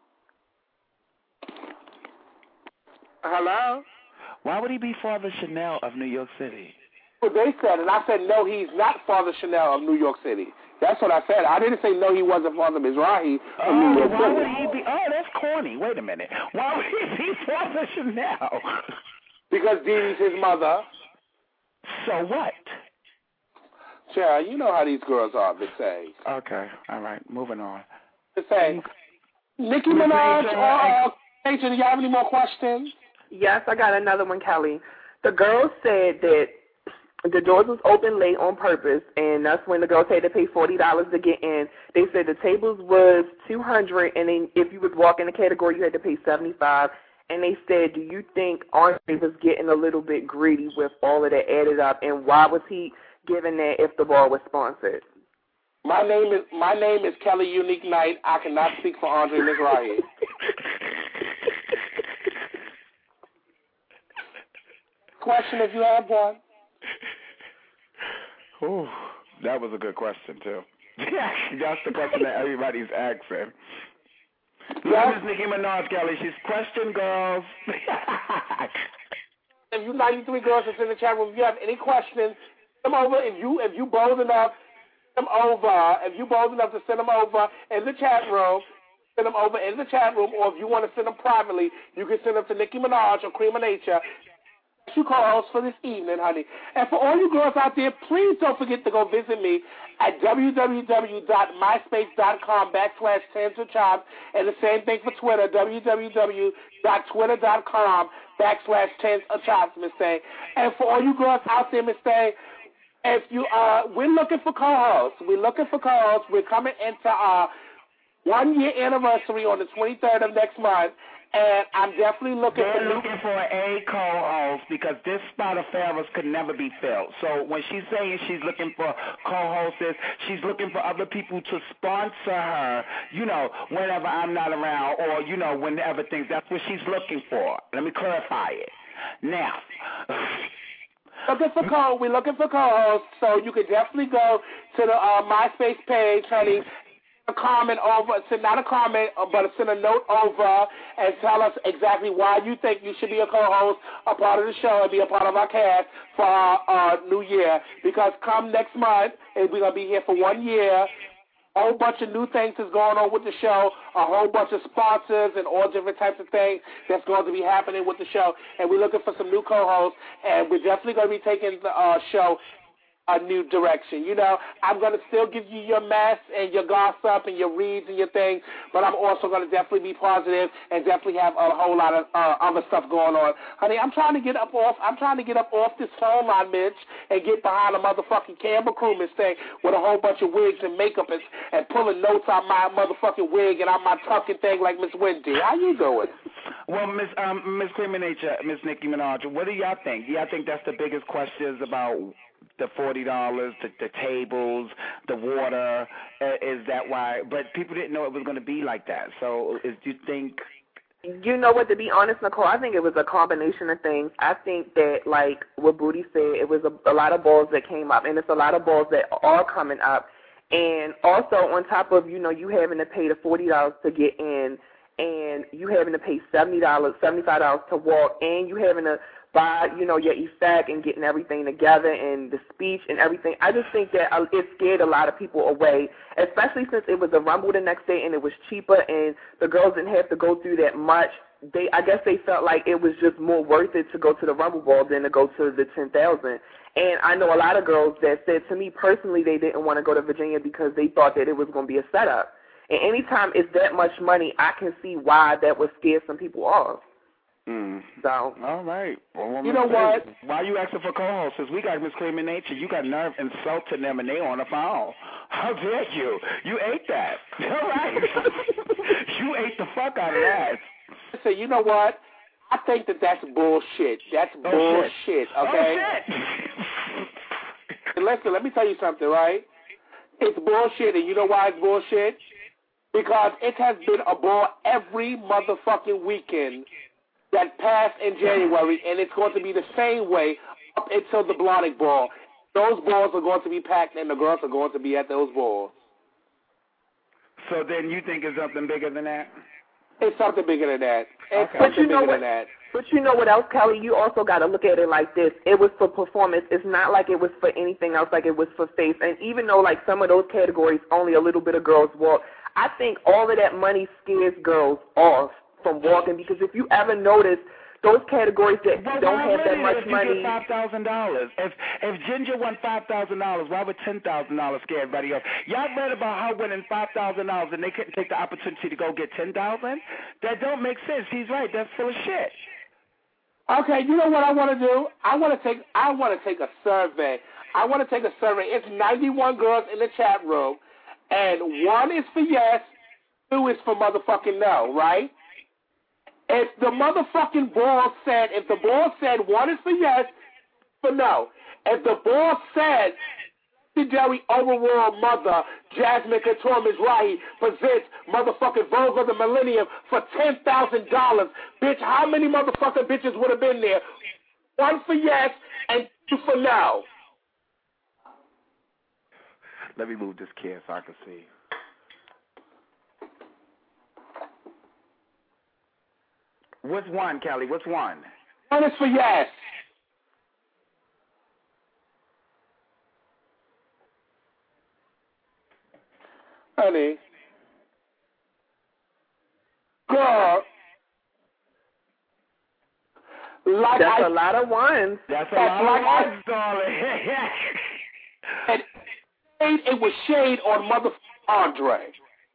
Hello? Why would he be Father Chanel of New York City? What they said, and I said, no, he's not Father Chanel of New York City. That's what I said. I didn't say, no, he wasn't Father Mizrahi of oh, New York why City. would he be? Oh, that's corny. Wait a minute. Why would he be Father Chanel? Because Dee Dee's his mother. So what? Sarah, you know how these girls are, Miss A. Okay, all right, moving on. Miss A. Nicki Minaj or uh, Nature, do you have any more questions? Yes, I got another one, Kelly. The girls said that the doors was open late on purpose, and that's when the girls had to pay forty dollars to get in. They said the tables was two hundred dollars, and then if you was walking the category, you had to pay seventy-five dollars. And they said, do you think Andre was getting a little bit greedy with all of that added up, and why was he giving that if the bar was sponsored? My name is my name is Kelly Unique Knight. I cannot speak for Andre Mizrahi. Question if you have one. Oh, That was a good question, too. That's the question that everybody's asking. Love is Nicki Minaj, Kelly. She's question girls. If you ninety-three girls that's in the chat room, if you have any questions, send them over. If you if you bold enough, send them over. If you bold enough to send them over in the chat room, send them over in the chat room. Or if you want to send them privately, you can send them to Nicki Minaj or Cream of Nature. You co-host for this evening, honey. And for all you girls out there, please don't forget to go visit me at www.myspace.com backslash Tens of Chops, and the same thing for Twitter, www.twitter.com backslash Tens of Chops, Miss Thing. And for all you girls out there, Miss Thing, if you uh, we're looking for co-hosts. We're looking for co-hosts. We're coming into our one year anniversary on the twenty-third of next month. And I'm definitely looking They're for looking for a co-host because this spot of Farrah's could never be filled. So when she's saying she's looking for co-hosts, she's looking for other people to sponsor her, you know, whenever I'm not around or, you know, whenever things. That's what she's looking for. Let me clarify it. Now. Looking for co we're looking for co-hosts, so you can definitely go to the uh, MySpace page, honey. A comment over, send not a comment, but send a note over and tell us exactly why you think you should be a co-host, a part of the show, and be a part of our cast for our uh, new year. Because come next month, and we're going to be here for one year, a whole bunch of new things is going on with the show, a whole bunch of sponsors and all different types of things that's going to be happening with the show. And we're looking for some new co-hosts, and we're definitely going to be taking the uh, show a new direction. You know, I'm going to still give you your mess and your gossip and your reads and your things, but I'm also going to definitely be positive and definitely have a whole lot of uh, other stuff going on. Honey, I'm trying to get up off, I'm trying to get up off this phone line, Mitch, and get behind a motherfucking camera crewman's thing with a whole bunch of wigs and makeup and, and pulling notes on my motherfucking wig and on my tucking thing like Miss Wendy. How you doing? Well, Miss um, Miss Cream of Nature, Miss Nicki Minaj, what do y'all think? Do y'all think that's the biggest questions about the forty dollars, the, the tables, the water? Uh, is that why? But people didn't know it was going to be like that. So is, do you think? You know what, to be honest, Nicole, I think it was a combination of things. I think that, like what Booty said, it was a, a lot of balls that came up, and it's a lot of balls that are coming up. And also on top of, you know, you having to pay the forty dollars to get in, and you having to pay seventy dollars, seventy-five dollars to walk, and you having to buy, you know, your effect and getting everything together and the speech and everything. I just think that it scared a lot of people away, especially since it was a Rumble the next day and it was cheaper and the girls didn't have to go through that much. They, I guess they felt like it was just more worth it to go to the Rumble Ball than to go to the ten thousand. And I know a lot of girls that said to me personally they didn't want to go to Virginia because they thought that it was going to be a setup. And anytime it's that much money, I can see why that would scare some people off. Mm. So, all right. Well, you know what? Why are you asking for co-hosts? Because we got Miss Cream of Nature. You got nerve insulting them, and they on the phone. How dare you? You ate that. All right. You ate the fuck out of that. So you know what? I think that that's bullshit. That's oh, bullshit. Shit. Okay. Oh, shit. And listen, let me tell you something, right? It's bullshit, and you know why it's bullshit? Because it has been a ball every motherfucking weekend that passed in January, and it's going to be the same way up until the Blonic Ball. Those balls are going to be packed, and the girls are going to be at those balls. So then you think it's something bigger than that? It's something bigger than that. It's okay. something but you know bigger what, than that. But you know what else, Kelly? You also got to look at it like this. It was for performance. It's not like it was for anything else, like it was for face. And even though, like, some of those categories, only a little bit of girls walk, I think all of that money scares girls off from walking, because if you ever notice those categories that well, don't have that much if money. You get five thousand dollars. If if Ginger won five thousand dollars, why would ten thousand dollars scare everybody else? Y'all read about her winning five thousand dollars and they couldn't take the opportunity to go get ten thousand dollars? That don't make sense. He's right. That's full of shit. Okay, you know what I want to do? I want to take I want to take a survey. I want to take a survey. It's ninety-one girls in the chat room, and one is for yes, two is for motherfucking no, right? If the motherfucking ball said, if the ball said one is for yes, for no. If the ball said, legendary overall mother, Jasmine Couture Mizrahi presents motherfucking Vogue of the Millennium for ten thousand dollars. Bitch, how many motherfucking bitches would have been there? One for yes and two for no. Let me move this kid so I can see. What's one, Kelly? What's one? One is for yes. Honey. Girl. Like That's I, a lot of ones. That's a That's lot like of ones, darling. and shade, it was shade on motherfucking Andre.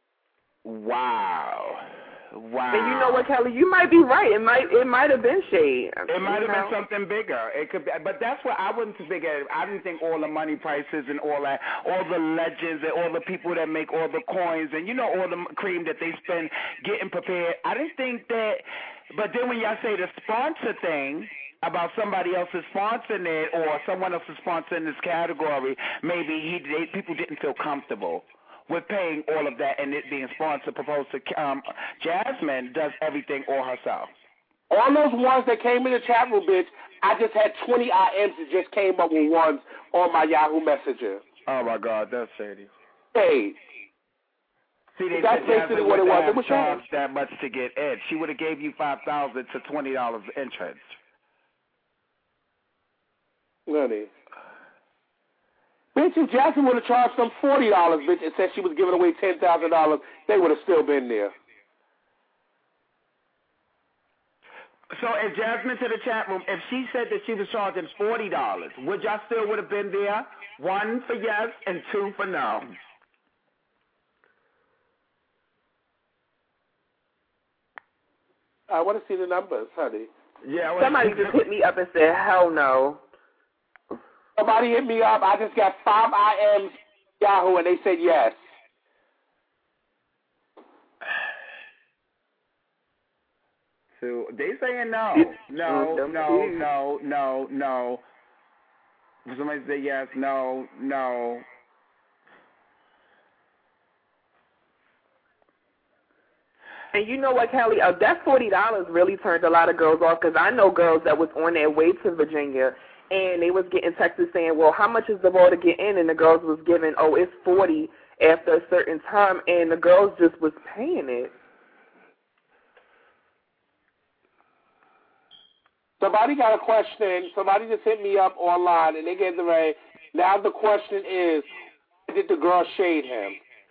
Wow. Wow. And you know what, Kelly? You might be right. It might it might have been shade. It might have you know? been something bigger. It could be, but that's what I wouldn't think. Of. I didn't think all the money prices and all that, all the legends and all the people that make all the coins and you know all the cream that they spend getting prepared. I didn't think that. But then when y'all say the sponsor thing about somebody else's sponsoring it or someone else is sponsoring this category, maybe he they, people didn't feel comfortable with paying all of that and it being sponsored. Proposed to um, Jasmine does everything all herself. All those ones that came in the chat room, bitch, I just had twenty I Ms that just came up with ones on my Yahoo Messenger. Oh, my God, that's shady. Hey. See, they That's said basically Jasmine what it would was. have It was charged that much to get in. She would have gave you five thousand dollars to twenty dollars entrance. Honey. Bitch, if Jasmine would have charged them forty dollars, bitch, and said she was giving away ten thousand dollars, they would have still been there. So if Jasmine to the chat room, if she said that she was charging forty dollars, would y'all still would have been there? One for yes and two for no. I want to see the numbers, honey. Yeah. Somebody just hit me up and said, hell no. Somebody hit me up. I just got five I Ms Yahoo, and they said yes. So they saying no, no, no, no, no, no. Somebody say yes, no, no. And you know what, Kelly? Uh, that forty dollars really turned a lot of girls off because I know girls that was on their way to Virginia and they was getting texts saying, well, how much is the ball to get in? And the girls was giving, oh, it's forty after a certain time, and the girls just was paying it. Somebody got a question. Somebody just hit me up online, and they gave the right. Now the question is, why did the girl shade him?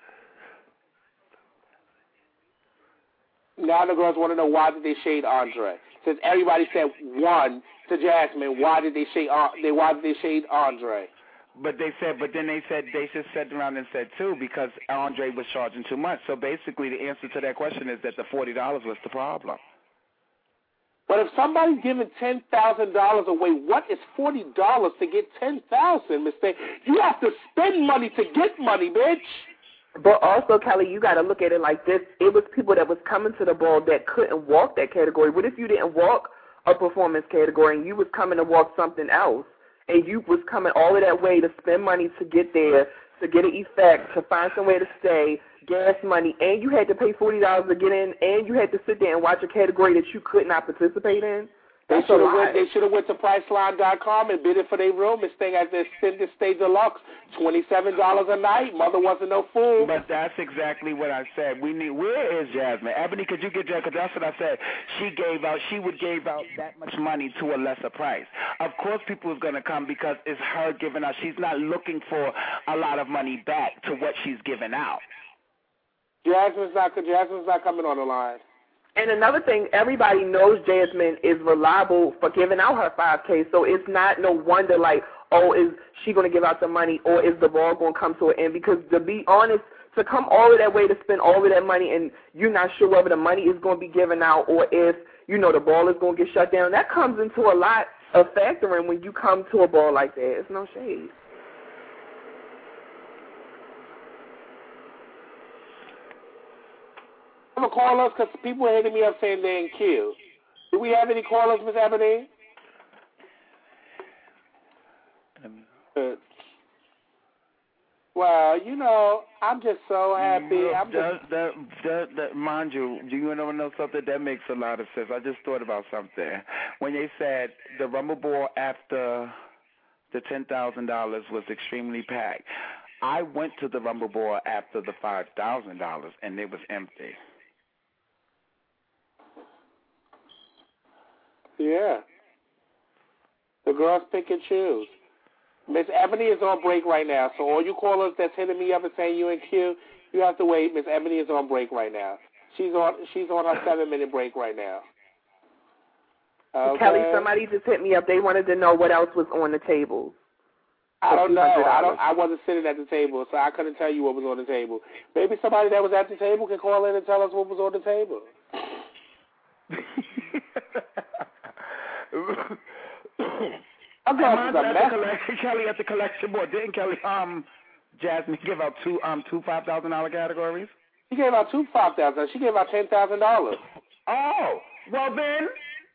Now the girls want to know why did they shade Andre. Since everybody said one to Jasmine, why did they shade? They why did they shade Andre? But they said, but then they said they just sat around and said two because Andre was charging too much. So basically, the answer to that question is that the forty dollars was the problem. But if somebody's giving ten thousand dollars away, what is forty dollars to get ten thousand, Mister You have to spend money to get money, bitch. But also, Kelly, you got to look at it like this. It was people that was coming to the ball that couldn't walk that category. What if you didn't walk a performance category and you was coming to walk something else, and you was coming all of that way to spend money to get there, to get an effect, to find somewhere to stay, gas money, and you had to pay forty dollars to get in, and you had to sit there and watch a category that you could not participate in? They That's should a have lot. went. They should have went to Priceline dot com and bid it for their room. This thing at the Extended Stay Deluxe, twenty-seven dollars a night. Mother wasn't no fool. But that's exactly what I said. We need. Where is Jasmine? Ebony, could you get that? Because that's what I said. She gave out. She would give out that much money to a lesser price. Of course, people is going to come because it's her giving out. She's not looking for a lot of money back to what she's giving out. Jasmine's not. Jasmine's not coming on the line. And another thing, everybody knows Jasmine is reliable for giving out her five K, so it's not no wonder like, oh, is she going to give out the money or is the ball going to come to an end? Because to be honest, to come all of that way to spend all of that money and you're not sure whether the money is going to be given out or if, you know, the ball is going to get shut down, that comes into a lot of factoring when you come to a ball like that. It's no shade. I'm gonna call us because people are hitting me up saying they're in queue. Do we have any callers, Miss Ebony? Good. Well, you know, I'm just so happy. I'm that, just... that, that, that, mind you, do you want to know something? That makes a lot of sense. I just thought about something. When they said the Rumble Ball after the ten thousand dollars was extremely packed, I went to the Rumble Ball after the five thousand dollars, and it was empty. Yeah. The girls pick and choose. Miss Ebony is on break right now, so all you callers that's hitting me up and saying you in queue, you have to wait. Miss Ebony is on break right now. She's on she's on her seven minute break right now. Okay. Kelly, somebody just hit me up. They wanted to know what else was on the table. I don't know. I don't. I wasn't sitting at the table, so I couldn't tell you what was on the table. Maybe somebody that was at the table can call in and tell us what was on the table. Okay, at the collection, Kelly at the collection board. Didn't Kelly um Jasmine give out two um two five thousand dollar categories? She gave out two five thousand. She gave out ten thousand dollars. Oh, well then.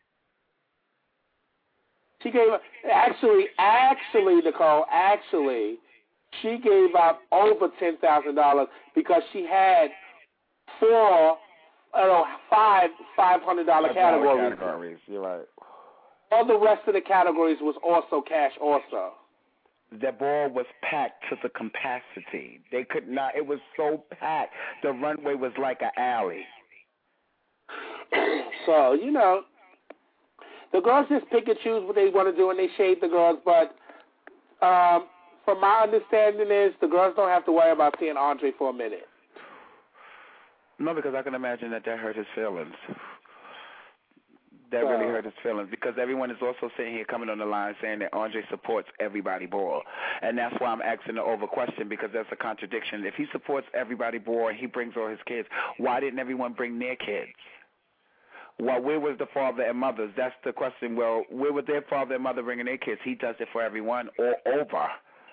She gave actually, actually, Nicole, actually, she gave out over ten thousand dollars because she had four, I don't know, five five hundred dollar categories. Categories, you're right. All the rest of the categories was also cash, also. The ball was packed to the capacity. They could not. It was so packed. The runway was like an alley. So you know. The girls just pick and choose what they want to do, and they shade the girls. But um, from my understanding is the girls don't have to worry about seeing Andre for a minute. No, because I can imagine that that hurt his feelings. That uh, really hurt his feelings because everyone is also sitting here coming on the line saying that Andre supports everybody ball. And that's why I'm asking the over question because that's a contradiction. If he supports everybody ball and he brings all his kids, why didn't everyone bring their kids? Well, where was the father and mothers? That's the question. Well, where was their father and mother bringing their kids? He does it for everyone all over.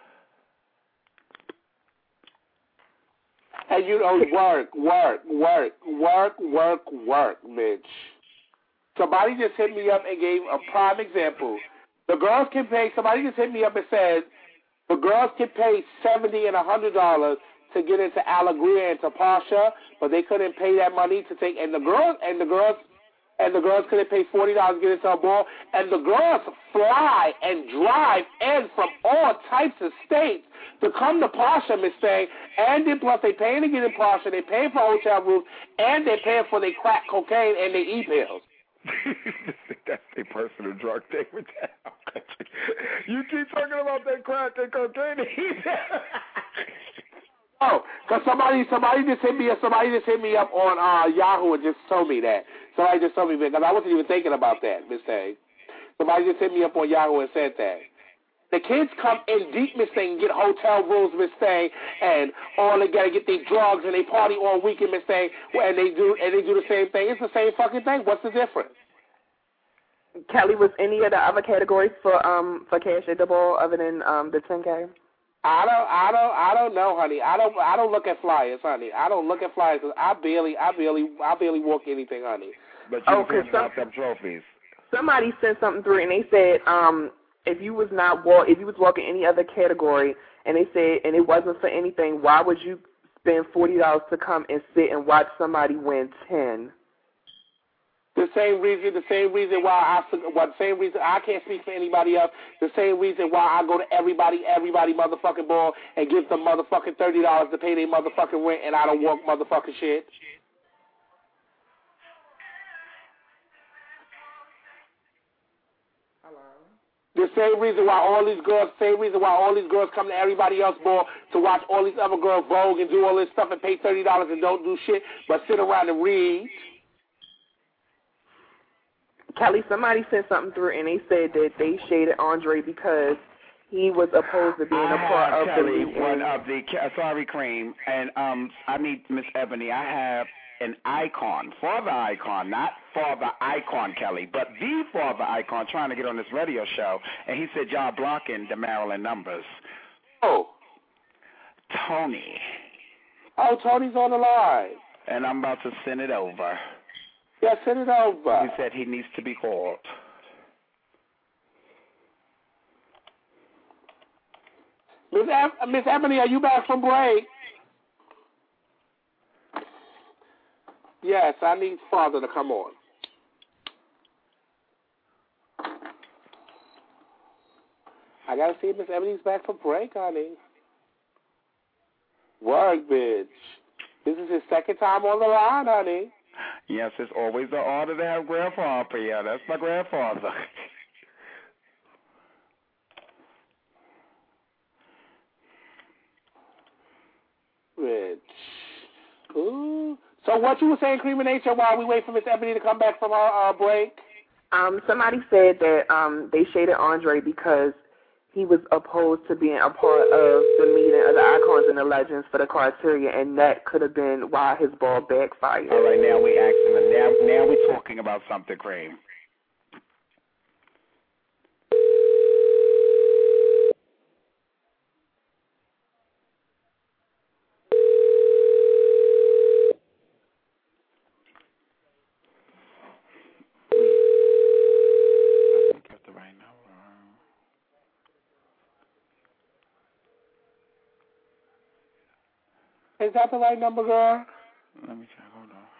And you know, work, work, work, work, work, work, Mitch. Somebody just hit me up and gave a prime example. The girls can pay, somebody just hit me up and said, the girls can pay seventy and a hundred dollars to get into Alegria and to Pasha, but they couldn't pay that money to take, and the girls, and the girls, And the girls couldn't pay forty dollars to get into a ball. And the girls fly and drive in from all types of states to come to Pasha, Miss Thing. And then plus they paying to get in Pasha. They paying for hotel rooms. And they're paying for their crack cocaine and their e-pills. That's a personal drug thing with that. You keep talking about that crack and cocaine and e-pills. Oh, because somebody, somebody just hit me up. Somebody just hit me up on uh, Yahoo and just told me that. Somebody just told me that because I wasn't even thinking about that, Miss Thing. Somebody just hit me up on Yahoo and said that. The kids come in deep, Miss Thing, and get hotel rooms, Miss Thing, and all they gotta get their drugs and they party all weekend, Miss Thing, and they do and they do the same thing. It's the same fucking thing. What's the difference? Kelly, was any of the other categories for um for cash at the ball other than um the ten K? I don't, I don't, I don't know, honey. I don't, I don't look at flyers, honey. I don't look at flyers. I barely, I barely, I barely walk anything, honey. But you oh, handing out them trophies. Somebody sent something through, and they said, um, if you was not walk, if you was walking any other category, and they said, and it wasn't for anything, why would you spend forty dollars to come and sit and watch somebody win ten? The same reason, the same reason why I, well, the same reason I can't speak for anybody else. The same reason why I go to everybody, everybody motherfucking ball and give them motherfucking thirty dollars to pay their motherfucking rent, and I don't walk motherfucking shit. The same reason why all these girls, same reason why all these girls come to everybody else ball to watch all these other girls Vogue and do all this stuff and pay thirty dollars and don't do shit but sit around and read. Kelly, somebody sent something through, and they said that they shaded Andre because he was opposed to being a part I of have, the Kelly, league. one of the sorry cream, and um, I need Miss Ebony. I have an icon, father icon, not father icon, Kelly, but the father icon, trying to get on this radio show, and he said y'all blocking the Maryland numbers. Oh, Tony. Oh, Tony's on the line. And I'm about to send it over. Yeah, send it over. He said he needs to be called. Miss Em- Miss Ebony, are you back from break? Yes, I need father to come on. I gotta see if Miss Ebony's back from break, honey. Work, bitch. This is his second time on the line, honey. Yes, it's always an honor to have grandfather up here. That's my grandfather. Rich. Ooh. So what you were saying, Cream of Nature, while we wait for Miss Ebony to come back from our uh, break? Um, somebody said that um, they shaded Andre because he was opposed to being a part of the meeting of the icons and the legends for the criteria, and that could have been why his ball backfired. All right, now we asking. Now, now we're talking about something, Cream. Is that the right number, girl? Let me check. Hold on.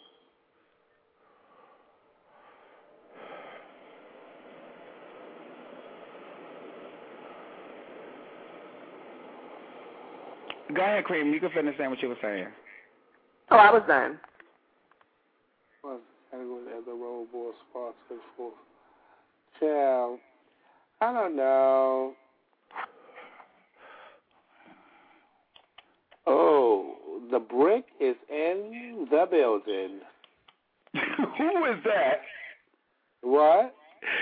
Go ahead, Cream. You can finish saying what you were saying. Oh, I was done. Well, the road boy sparks for Child. I don't know. Oh, the brick is in the building. Who is that? What?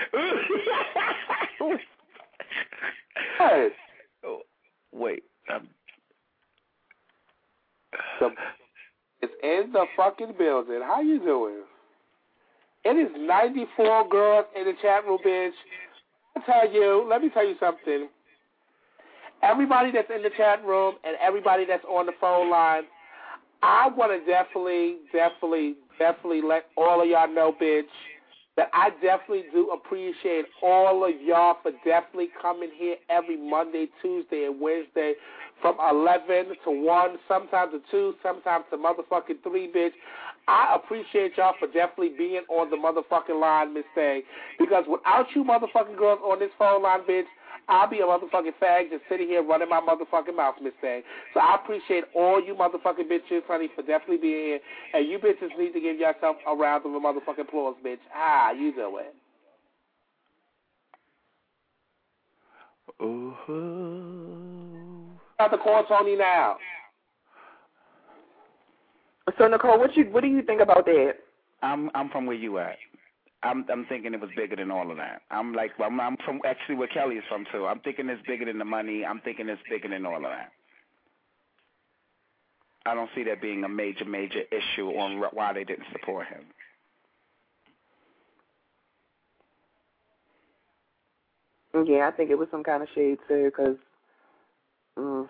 What? Oh, wait. Um. The, it's in the fucking building. How you doing? It is ninety-four girls in the chat room, bitch. I tell you, let me tell you something. Everybody that's in the chat room and everybody that's on the phone line, I want to definitely, definitely, definitely let all of y'all know, bitch, that I definitely do appreciate all of y'all for definitely coming here every Monday, Tuesday, and Wednesday from eleven to one, sometimes to two, sometimes to motherfucking three, bitch. I appreciate y'all for definitely being on the motherfucking line, Miss Thing, because without you motherfucking girls on this phone line, bitch, I'll be a motherfucking fag just sitting here running my motherfucking mouth, Miss Thing. So I appreciate all you motherfucking bitches, honey, for definitely being here. And you bitches need to give yourself a round of a motherfucking applause, bitch. Ah, you do it. Ooh. Got to call Tony now. So Nicole, what you what do you think about that? I'm I'm from where you at. I'm I'm thinking it was bigger than all of that. I'm like I'm I'm from actually where Kelly is from too. I'm thinking it's bigger than the money. I'm thinking it's bigger than all of that. I don't see that being a major major issue on why they didn't support him. Yeah, I think it was some kind of shade too, because mm,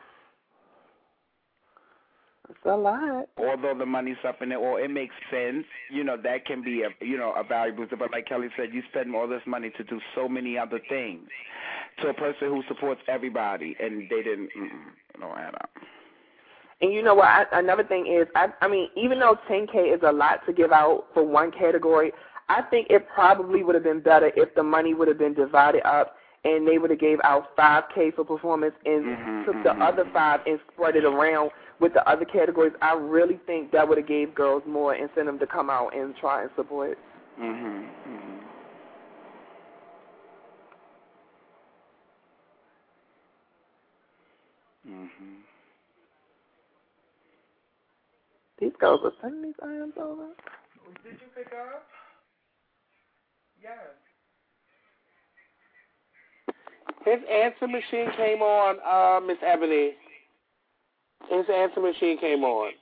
it's a lot. Although the money's up in it, or it makes sense, you know, that can be a you know a valuable. But like Kelly said, you spend all this money to do so many other things to a person who supports everybody, and they didn't. Mm, don't add up. And you know what? I, another thing is, I, I mean, even though ten K is a lot to give out for one category, I think it probably would have been better if the money would have been divided up and they would have gave out five K for performance and mm-hmm, took mm-hmm. the other five and spread it around with the other categories. I really think that would have gave girls more incentive to come out and try and support. Mhm. Mhm. Mhm. These girls are sending these items over. Did you pick up? Yes. His answer machine came on, uh, Miss Ebony. His answer machine came on.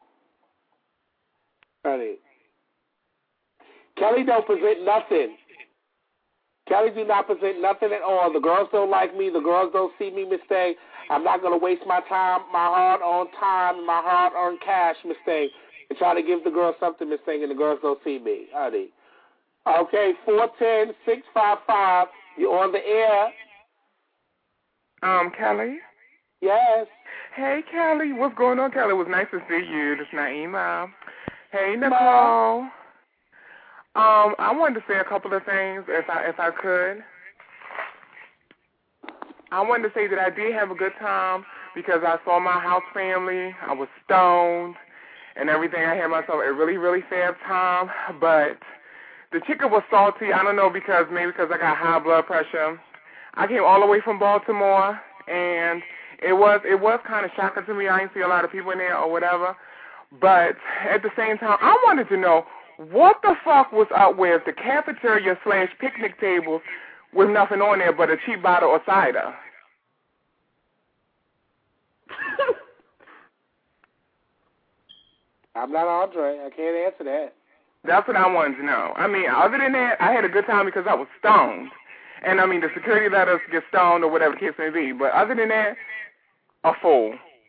Honey. Kelly don't present nothing. Kelly do not present nothing at all. The girls don't like me. The girls don't see me mistake. I'm not going to waste my time, my hard-earned time, my hard-earned cash mistake, and try to give the girls something mistake, and the girls don't see me, honey. Okay, four one zero, six five five, you're on the air. Um, Kelly? Yes. Hey, Kelly. What's going on, Kelly? It was nice to see you. This is Naima. Hey, Nicole. Ma. Um, I wanted to say a couple of things, if I if I could. I wanted to say that I did have a good time because I saw my house family. I was stoned and everything. I had myself a really, really sad time. But the chicken was salty. I don't know, because maybe because I got high blood pressure. I came all the way from Baltimore, and it was it was kind of shocking to me. I didn't see a lot of people in there or whatever. But at the same time, I wanted to know what the fuck was up with the cafeteria slash picnic tables with nothing on there but a cheap bottle of cider. I'm not Andre. I can't answer that. That's what I wanted to know. I mean, other than that, I had a good time because I was stoned. And, I mean, the security let us get stoned or whatever the case may be. But other than that, a fool.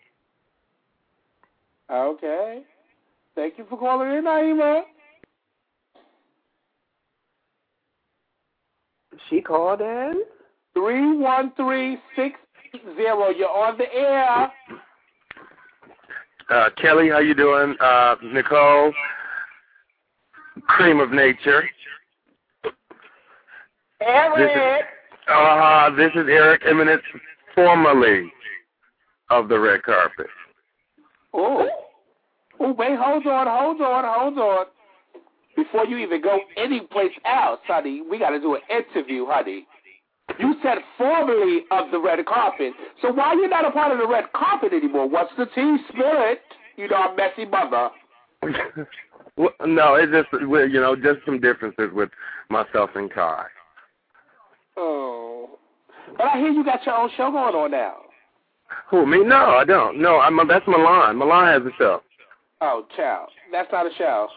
Okay. Thank you for calling in, Naima. She called in. three one three six zero. You're on the air. Uh, Kelly, how you doing? Uh, Nicole, cream of nature. Eric. This is, uh, this is Eric Eminence, formerly of the red carpet. Oh. Oh, wait, hold on, hold on, hold on. Before you even go anyplace else, honey, we got to do an interview, honey. You said formerly of the red carpet. So why you not a part of the red carpet anymore? What's the tea spirit? You know, a messy mother. Well, no, it's just, you know, just some differences with myself and Kai. Oh. But I hear you got your own show going on now. Who, me? No, I don't. No, I'm, that's Milan. Milan has a show. Oh, child. That's not a show.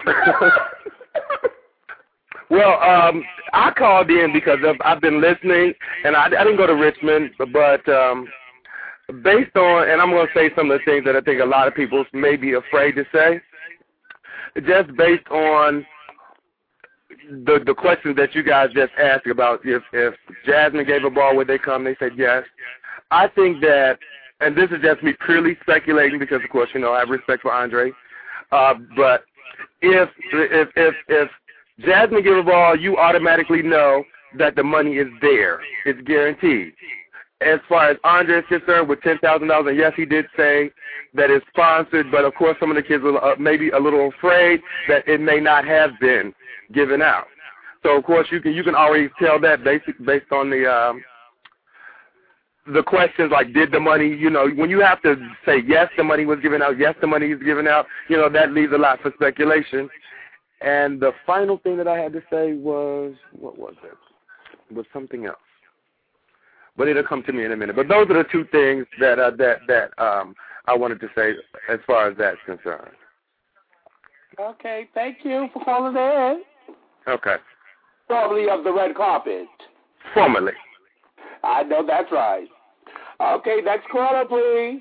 Well, um, I called in because of, I've been listening, and I, I didn't go to Richmond, but um, based on, and I'm going to say some of the things that I think a lot of people may be afraid to say, just based on the the questions that you guys just asked about if, if Jasmine gave a ball, would they come? They said yes. I think that, and this is just me purely speculating because, of course, you know, I have respect for Andre, uh, but if if if if Jasmine give a ball, you automatically know that the money is there. It's guaranteed. As far as Andre is concerned, with ten thousand dollars, and yes, he did say that it's sponsored, but of course some of the kids are uh, maybe a little afraid that it may not have been given out. So of course you can you can already tell that basic based on the um, the questions like, did the money, you know, when you have to say yes, the money was given out, yes, the money is given out, you know, that leaves a lot for speculation. And the final thing that I had to say was, what was it? Was something else. But it'll come to me in a minute. But those are the two things that uh, that that um, I wanted to say as far as that's concerned. Okay, thank you for calling in. Okay. Formerly of the red carpet. Formerly. I know that's right. Okay, next caller, please.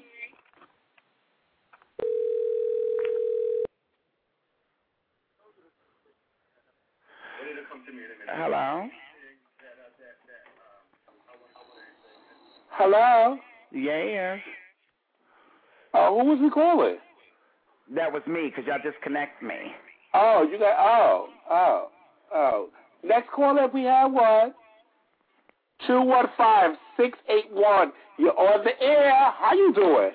Hello? Hello? Yes. Oh, who was we calling? That was me, because y'all disconnect me. Oh, you got, oh, oh, oh. Next caller, we have one. two one five, six eight one. You're on the air. How you doing?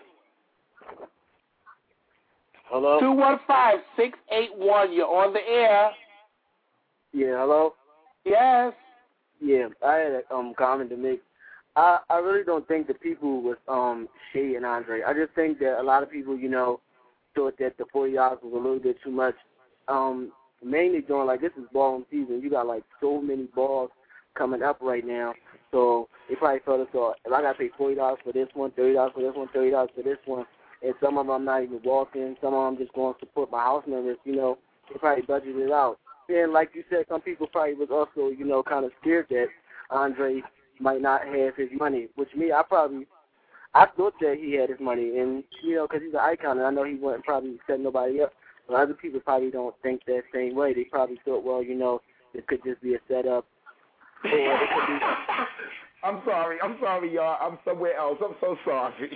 Hello? two one five, six eight one. You're on the air. Yeah, hello? Yes. Yeah, I had a um, comment to make. I, I really don't think the people was um, shading Andre. I just think that a lot of people, you know, thought that the forty dollars was a little bit too much. Um, mainly doing, like, this is ball season. You got, like, so many balls coming up right now. So they probably felt as though if I got to pay forty dollars for this one, thirty dollars for this one, thirty dollars for this one, and some of them I'm not even walking, some of them just going to support my house members, you know, they probably budgeted it out. And like you said, some people probably was also, you know, kind of scared that Andre might not have his money, which me, I probably, I thought that he had his money, and, you know, because he's an icon, and I know he wouldn't probably set nobody up, but other people probably don't think that same way. They probably thought, well, you know, this could just be a setup. Or it could be I'm sorry. I'm sorry, y'all. I'm somewhere else. I'm so sorry.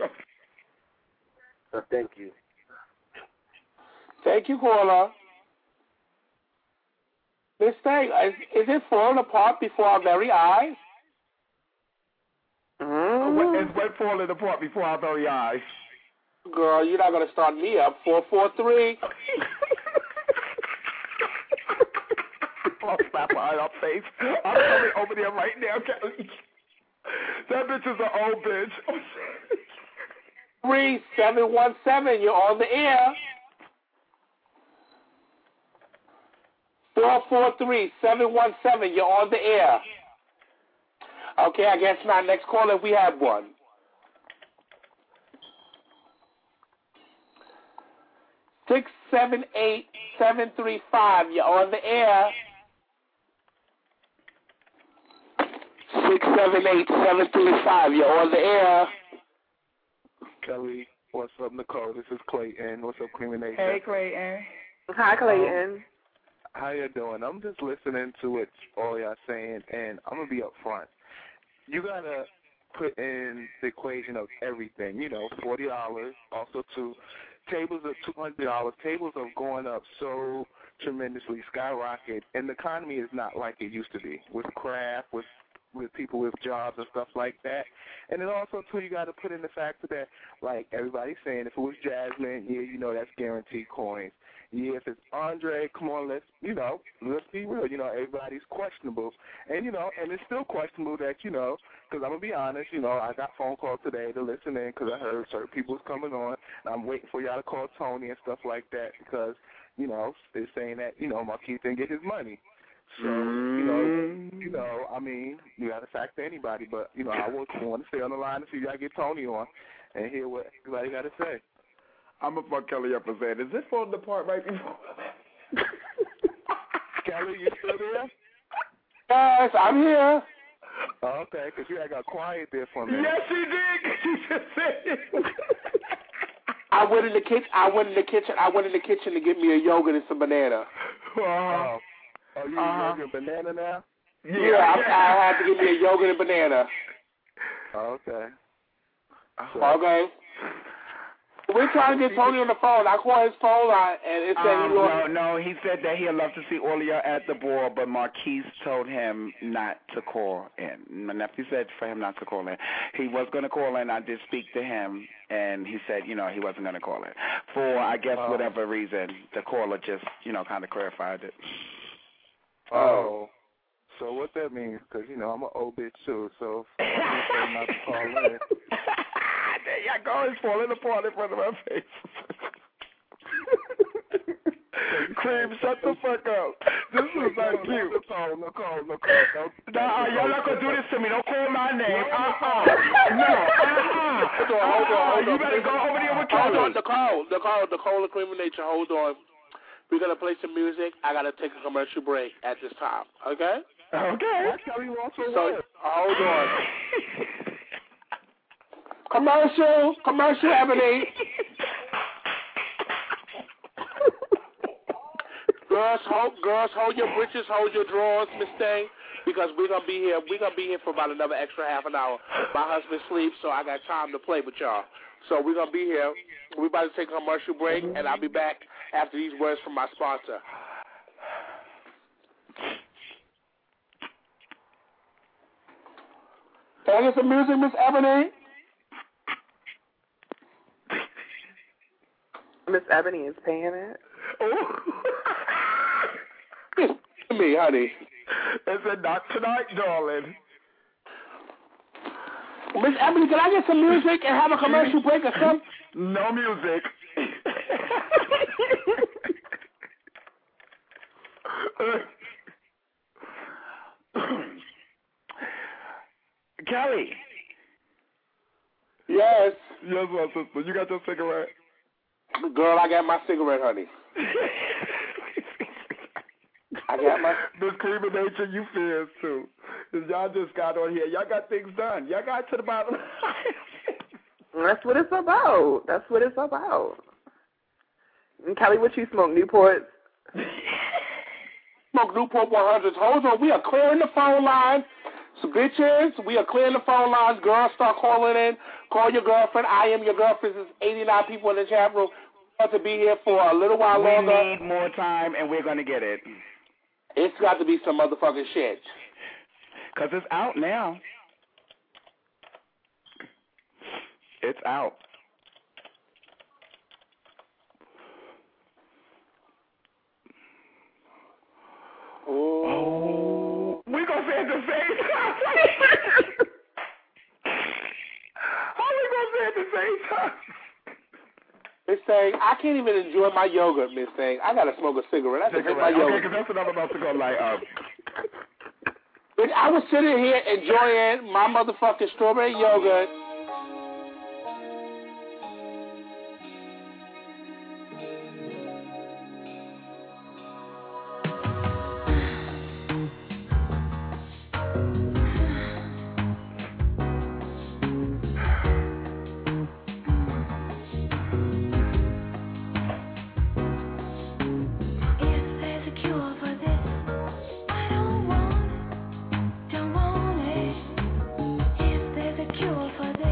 So thank you. Thank you, caller. This thing, is, is it falling apart before our very eyes? Mm, wet, it's wet falling apart before our very eyes. Girl, you're not going to start me up. four four three. I'll slap her in her face. I'm coming over there right now, Kelly. That bitch is an old bitch. three seven one seven, you're on the air. four four three, seven one seven, you're on the air. Okay, I guess my next caller, we have one. six seven eight, seven three five, you're on the air. six seven eight, seven three five, you're on the air. Kelly, what's up, Nicole? This is Clayton. What's up, Cream and Nation? Hey, Clayton. Hi, Clayton. Um, how you doing? I'm just listening to what all y'all saying, and I'm going to be up front. You got to put in the equation of everything. You know, forty dollars, also to tables are two hundred dollars. Tables are going up so tremendously, skyrocket, and the economy is not like it used to be with craft, with with people with jobs and stuff like that. And then also, too, you got to put in the factor that, like everybody's saying, if it was Jasmine, yeah, you know, that's guaranteed coins. Yeah, if it's Andre, come on, let's, you know, let's be real. You know, everybody's questionable. And, you know, and it's still questionable that, you know, because I'm going to be honest, you know, I got phone calls today to listen in because I heard certain people's coming on. And I'm waiting for y'all to call Tony and stuff like that because, you know, they're saying that, you know, Marquise didn't get his money. So, you know, you know, I mean, you got to factor anybody, but, you know, I would want to stay on the line and see if I get Tony on and hear what everybody got to say. I'm going to fuck Kelly up and say, is this falling apart right before? Kelly, you still there? Yes, I'm here. Oh, okay, because you had got quiet there for a minute. Yes, she did. She just said it. I went in the kitchen. I went in the kitchen. I went in the kitchen to get me a yogurt and some banana. Oh. Oh, you uh-huh. eating a banana now? Yeah, yeah I, I had to get me a yogurt and banana. Oh, okay. So. Okay. We're trying to get Tony on the phone. I called his phone line, and it said um, he no, no. He said that he'd love to see all of y'all at the ball, but Marquise told him not to call in. My nephew said for him not to call in. He was going to call in. I did speak to him, and he said, you know, he wasn't going to call in. For, I guess, oh. whatever reason, the caller just, you know, kind of clarified it. Oh. So what that means, because, you know, I'm an old bitch, too, so if I say not to call in. There you go. It's falling apart in front of my face. Cream, shut the fuck up. This is not cute. No call, no call, no call. Nah, y'all not going to do this to me. Don't call my name. Uh-uh. No, uh-uh. Hold on, hold on, hold on. You better go over there with Kelly. Hold on, the call, the call, the call of Cream and Nature. Hold on. We're going to play some music. I got to take a commercial break at this time. Okay? Okay. That's how we want to so, work. Hold on. Commercial, commercial, Ebony. girls, hold, girls, hold your britches, hold your drawers, Miss Thing, because we're gonna be here. We're gonna be here for about another extra half an hour. My husband sleeps, so I got time to play with y'all. So we're gonna be here. We're about to take a commercial break, and I'll be back after these words from my sponsor. Can I get some music, Miss Ebony? Miss Ebony is paying it. Oh. me, honey. Is it not tonight, darling? Miss Ebony, can I get some music and have a commercial break or something? No music. Kelly. Yes. Yes, my sister. You got your cigarette? Girl, I got my cigarette, honey. I got my... This Cream of Nature, you fears too. Y'all just got on here. Y'all got things done. Y'all got to the bottom. That's what it's about. That's what it's about. And Kelly, what you smoke? Newport? Smoke Newport one hundreds. Hold on. We are clearing the phone lines. So, bitches, we are clearing the phone lines. Girls, start calling in. Call your girlfriend. I am your girlfriend. There's eighty-nine people in the chat room. We have to be here for a little while we longer. We need more time, and we're going to get it. It's got to be some motherfucking shit. Because it's out now. It's out. Oh, we gonna say it the same time. How we gonna say it the same time? Miss Thing, I can't even enjoy my yogurt, Miss Thing. I gotta smoke a cigarette. I can hit my Okay, yogurt. because that's what I'm about to go like. Um, Bitch, I was sitting here enjoying my motherfucking strawberry yogurt. For this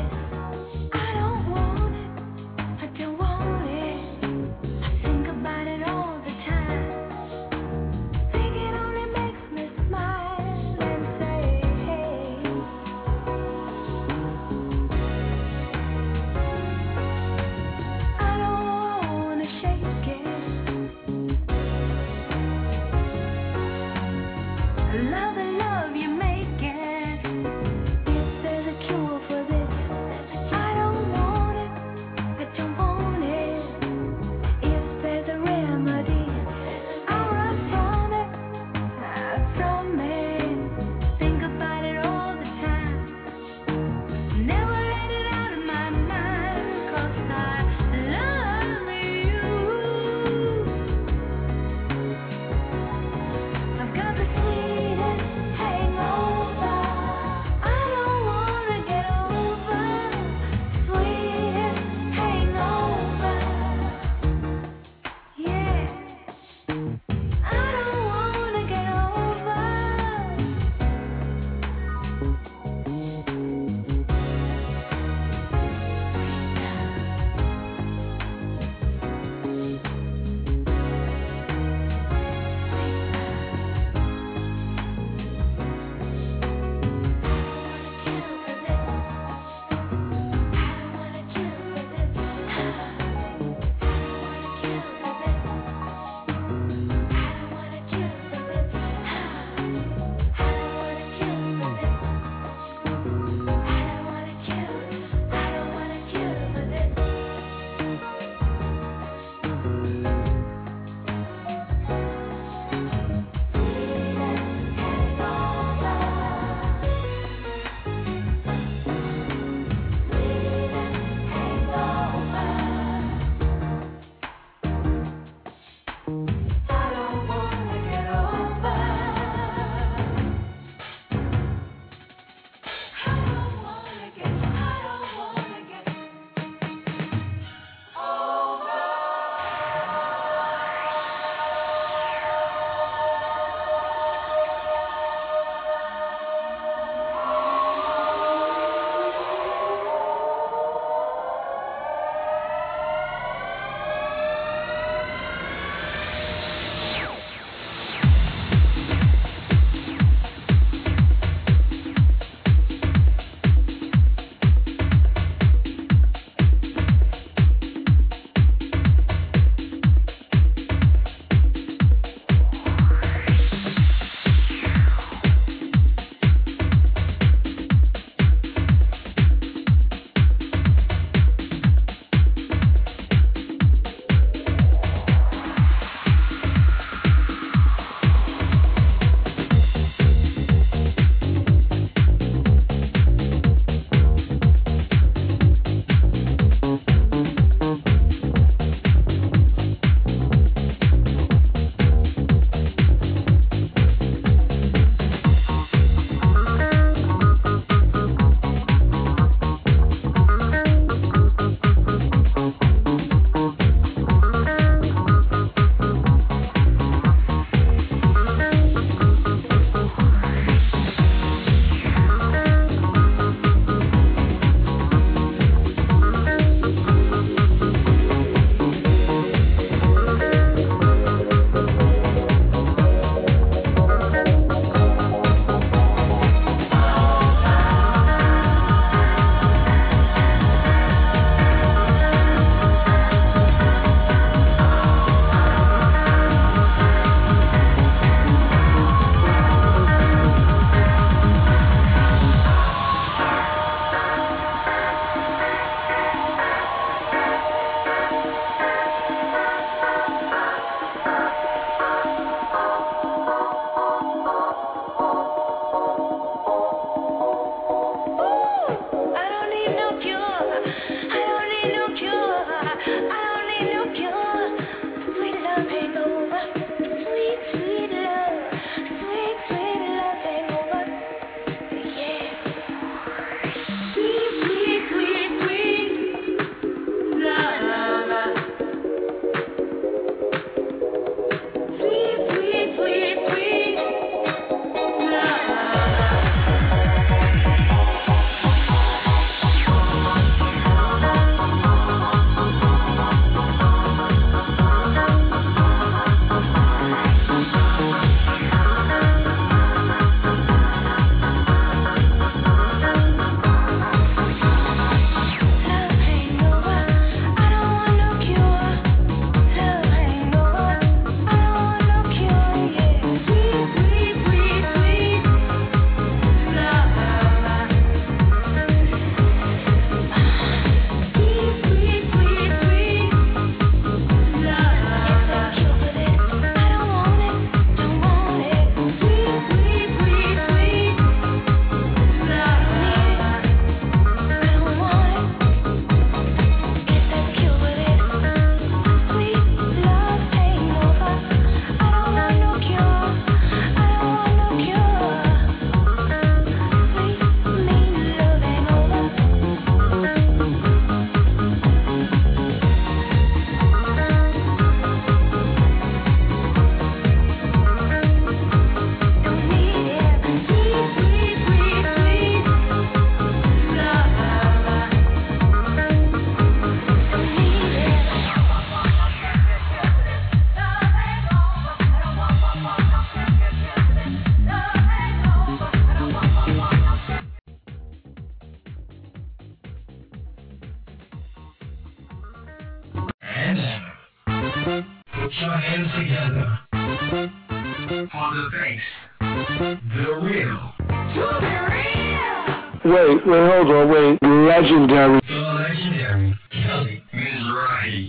your hands together for the face. The real. To the real. Wait, wait, hold on, wait. Legendary. The legendary Kelly Mizrahi.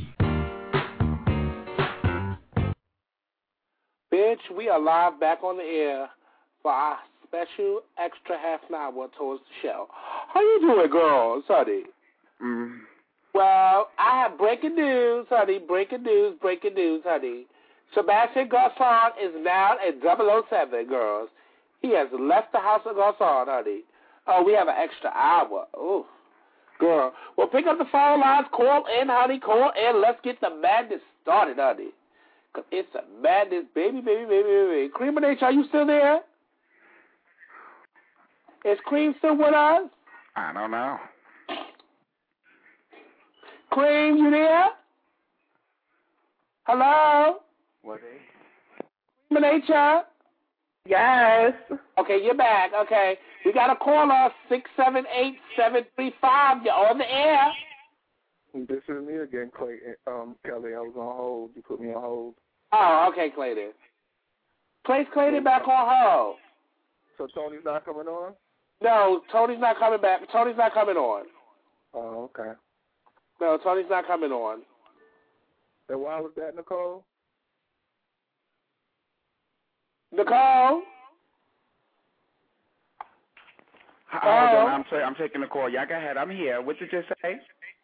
Bitch, we are live back on the air for our special extra half an hour towards the show. How you doing, girls, honey? Mm. Well, I have breaking news, honey. Breaking news, breaking news, honey. Sebastian Garcon is now at double oh seven, girls. He has left the house of Garcon, honey. Oh, we have an extra hour. Ooh, girl. Well, pick up the phone lines, call in, honey, call in. Let's get the madness started, honey. Because it's a madness, baby, baby, baby, baby. Cream and H, are you still there? Is Cream still with us? I don't know. Cream, you there? Hello? What is? Cream and H? Yes. Okay, you're back. Okay. We got a caller, six seven eight, seven three five. You're on the air. This is me again, Clay. Um, Kelly, I was on hold. You put me on hold. Oh, okay, Clayton. Place Clayton back on hold. So Tony's not coming on? No, Tony's not coming back. Tony's not coming on. Oh, okay. No, Tony's not coming on. And why was that, Nicole? Nicole? Hold on, I'm, sorry, I'm taking the call. Y'all go ahead. I'm here. What did you say?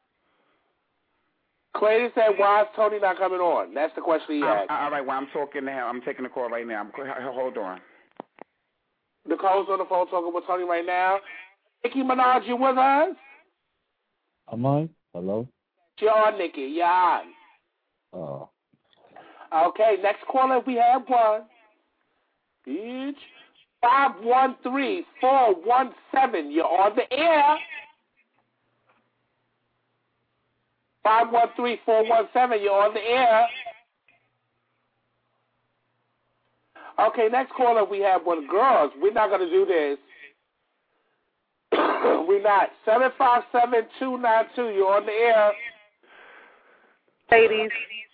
Clayton said, why is Tony not coming on? That's the question he asked. Uh, all right, well, I'm talking to him. I'm taking the call right now. I'm, hold on. Nicole's on the phone talking with Tony right now. Nicki Minaj, you with us? Am I? Hello? You're on, Nikki. You're on. Oh. Okay, next caller, we have one. Each. five one three, four one seven. You're on the air. five one three, four one seven. You're on the air. Okay, next caller, we have one. Girls, we're not going to do this. We're not. seven five seven, two nine two. You're on the air. Ladies.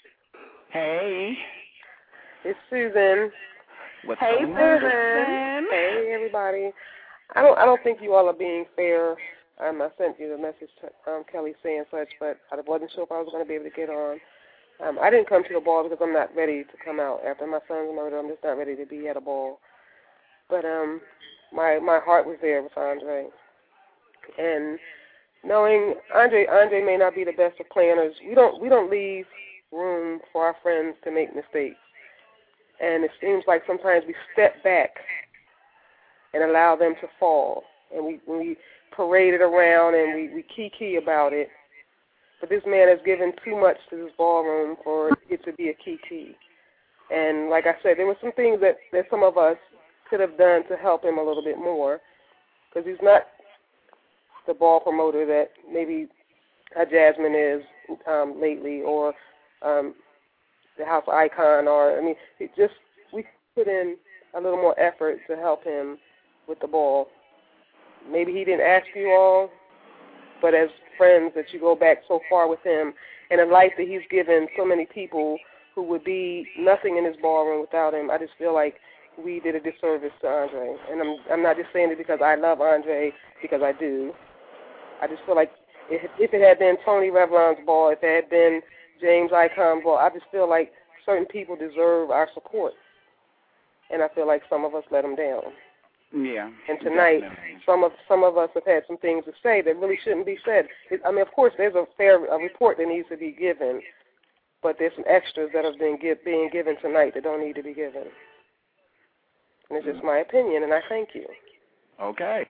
Hey. It's Susan. What's hey, going Susan. Hey, everybody. I don't I don't think you all are being fair. Um, I sent you the message to um, Kelly saying such, but I wasn't sure if I was going to be able to get on. Um, I didn't come to the ball because I'm not ready to come out. After my son's murder, I'm just not ready to be at a ball. But um, my my heart was there with Andre. And knowing Andre Andre may not be the best of planners, we don't we don't leave room for our friends to make mistakes. And it seems like sometimes we step back and allow them to fall. And we, we parade it around and we, we kiki about it. But this man has given too much to this ballroom for it to be a kiki. And like I said, there were some things that, that some of us could have done to help him a little bit more, because he's not the ball promoter that maybe uh, Jasmine is um, lately, or um, the House Icon, or, I mean, it just, we put in a little more effort to help him with the ball. Maybe he didn't ask you all, but as friends that you go back so far with him, and a life that he's given so many people who would be nothing in his ballroom without him, I just feel like we did a disservice to Andre. And I'm I'm not just saying it because I love Andre, because I do. I just feel like if, if it had been Tony Revlon's ball, if it had been James Icon's ball, I just feel like certain people deserve our support. And I feel like some of us let them down. Yeah. And tonight, definitely. some of some of us have had some things to say that really shouldn't be said. It, I mean, of course, there's a fair a report that needs to be given, but there's some extras that have been give, being given tonight that don't need to be given. And it's just my opinion, and I thank you. Okay.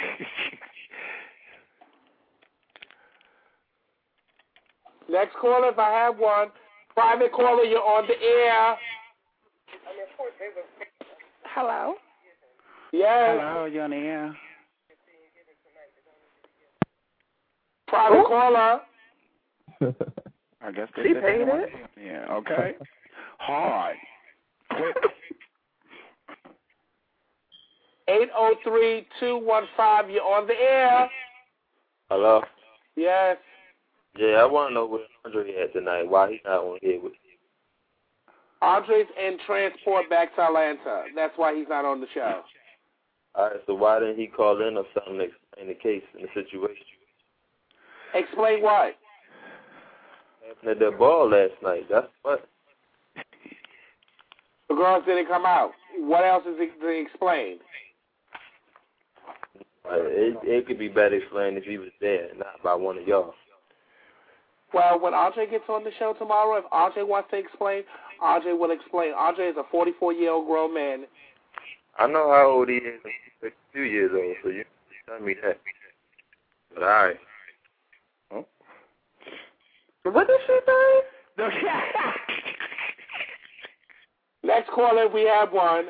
Next caller, if I have one. Private caller, you're on the air. I mean, of course, there's a... Hello? Yes. Hello, you're on the air. Private caller. I guess she paid it. Yeah, okay. Hard. Quick. eight oh three, two one five, you're on the air. Hello? Yes. Yeah, I want to know what Andre had tonight, why he not on here with you. Andre's in transport back to Atlanta. That's why he's not on the show. All right, so why didn't he call in or something to explain the case and the situation? Explain what? Happened at that ball last night. That's what. The girls didn't come out. What else is it to explain? Uh, it, it could be better explained if he was there, not by one of y'all. Well, when Andre gets on the show tomorrow, if Andre wants to explain, Andre will explain. Andre is a forty-four-year-old grown man. I know how old he is. He's a few years old, so you tell me that. But all right. Oh. What did she say? Next caller, we have one.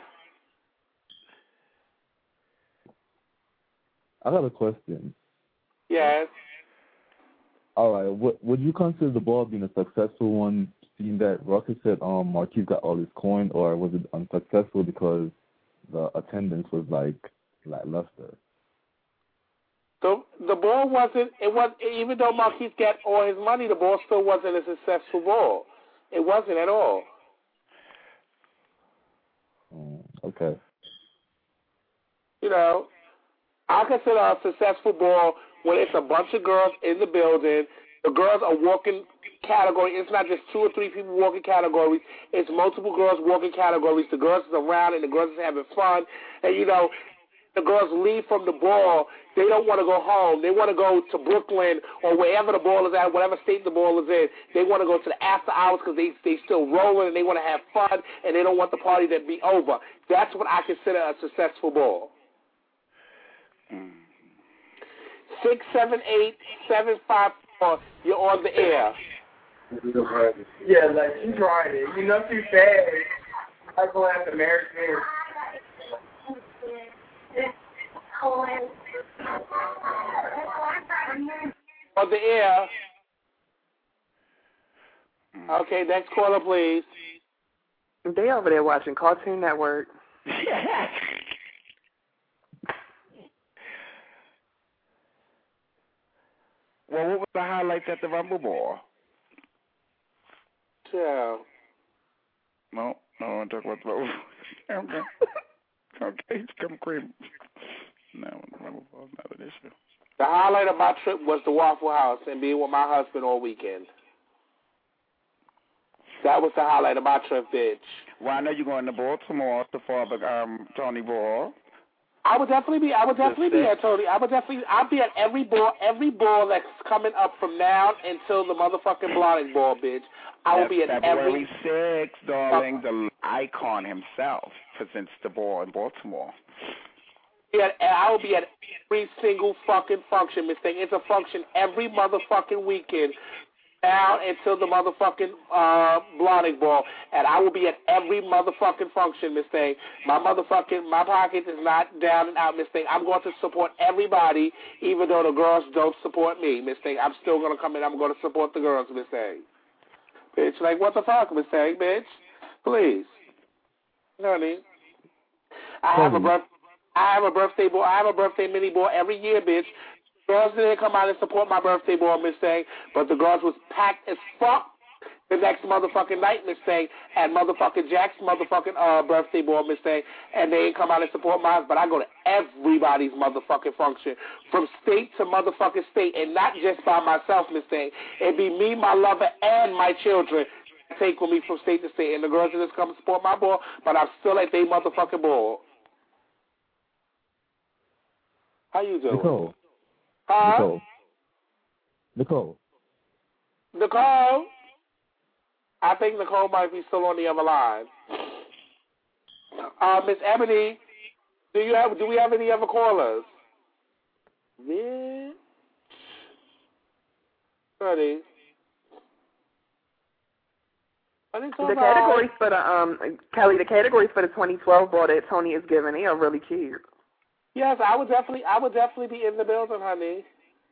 I got a question. Yes. All right. What, would you consider the ball being a successful one, seeing that Ruckus said um, Marquise got all his coin, or was it unsuccessful because the attendance was like lackluster? The the ball wasn't. It was even though Marquise got all his money, the ball still wasn't a successful ball. It wasn't at all. Mm, okay. You know, I consider a successful ball when it's a bunch of girls in the building. The girls are walking category. It's not just two or three people walking categories. It's multiple girls walking categories. The girls is around and the girls is having fun. And, you know, the girls leave from the ball. They don't want to go home. They want to go to Brooklyn or wherever the ball is at, whatever state the ball is in. They want to go to the after hours because they they still rolling and they want to have fun and they don't want the party to be over. That's what I consider a successful ball. Mm. Six seven eight seven five four. You're on the air. Yeah, like she's trying it. You know she's bad. I go after Mary Smith. On the air. Okay, next caller, please. They over there watching Cartoon Network. Well, what was the highlights at the Rumble Ball? Yeah. No, no, I want to talk about the Okay. Okay, come cream. No, the Rumble Ball is not an issue. The highlight of my trip was the Waffle House and being with my husband all weekend. That was the highlight of my trip, bitch. Well, I know you're going to Baltimore to Father um, Tony Ball. I would definitely be. I would definitely be at Tony. I would definitely. I'll be at every ball. Every ball that's coming up from now until the motherfucking Blotting Ball, bitch. I will That's be at February every. sixth, darling. The icon himself presents the ball in Baltimore. Yeah, I will be at every single fucking function, Miss Thing. It's a function every motherfucking weekend. Now until the motherfucking uh, Blotting Ball, and I will be at every motherfucking function, Miss Thing. My motherfucking, my pocket is not down and out, Miss Thing. I'm going to support everybody, even though the girls don't support me, Miss Thing. I'm still going to come in. I'm going to support the girls, Miss Thing. Bitch, like, what the fuck, Miss Thing, bitch? Please. Honey. I have a birth, I have a birthday boy. I have a birthday mini boy every year, bitch. Girls didn't come out and support my birthday ball, Miss Thing, but the girls was packed as fuck the next motherfucking night, Miss Thing, at motherfucking Jack's motherfucking uh, birthday ball, Miss Thing, and they ain't come out and support mine, but I go to everybody's motherfucking function, from state to motherfucking state, and not just by myself, Miss Thing. It be me, my lover, and my children take with me from state to state, and the girls just come support my ball, but I'm still at they motherfucking ball. How you doing? Nicole. Huh? Nicole. Nicole. Nicole? I think Nicole might be still on the other line. Uh, Miss Ebony, do you have? Do we have any other callers? Bitch. Ready. The categories for the um Kelly, the categories for the twenty twelve ball that Tony is giving, they are really cute. Yes, I would definitely, I would definitely be in the building, honey.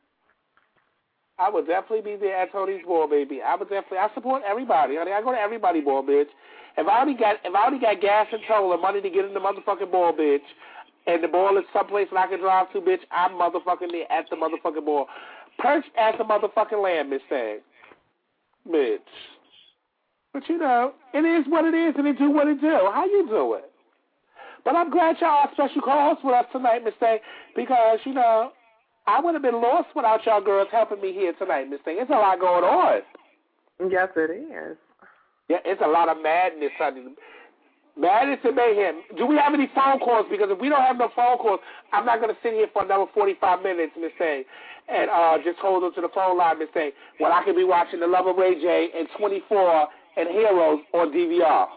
I would definitely be there at Tony's ball, baby. I would definitely, I support everybody, honey. I go to everybody ball, bitch. If I already got, if I already got gas and toll and money to get in the motherfucking ball, bitch, and the ball is someplace that I can drive to, bitch, I'm motherfucking there at the motherfucking ball, perched at the motherfucking land, Miss Thing, bitch. But, you know, it is what it is, and it do what it do. How you do it? But I'm glad y'all are special co-hosts with us tonight, Miss Day, because, you know, I would have been lost without y'all girls helping me here tonight, Miss Day. It's a lot going on. Yes, it is. Yeah, it's a lot of madness, honey. Madness and mayhem. Do we have any phone calls? Because if we don't have no phone calls, I'm not going to sit here for another forty-five minutes, Miss Day, and uh, just hold on to the phone line, Miss Day, when I could be watching The Love of Ray J and twenty-four and Heroes on D V R.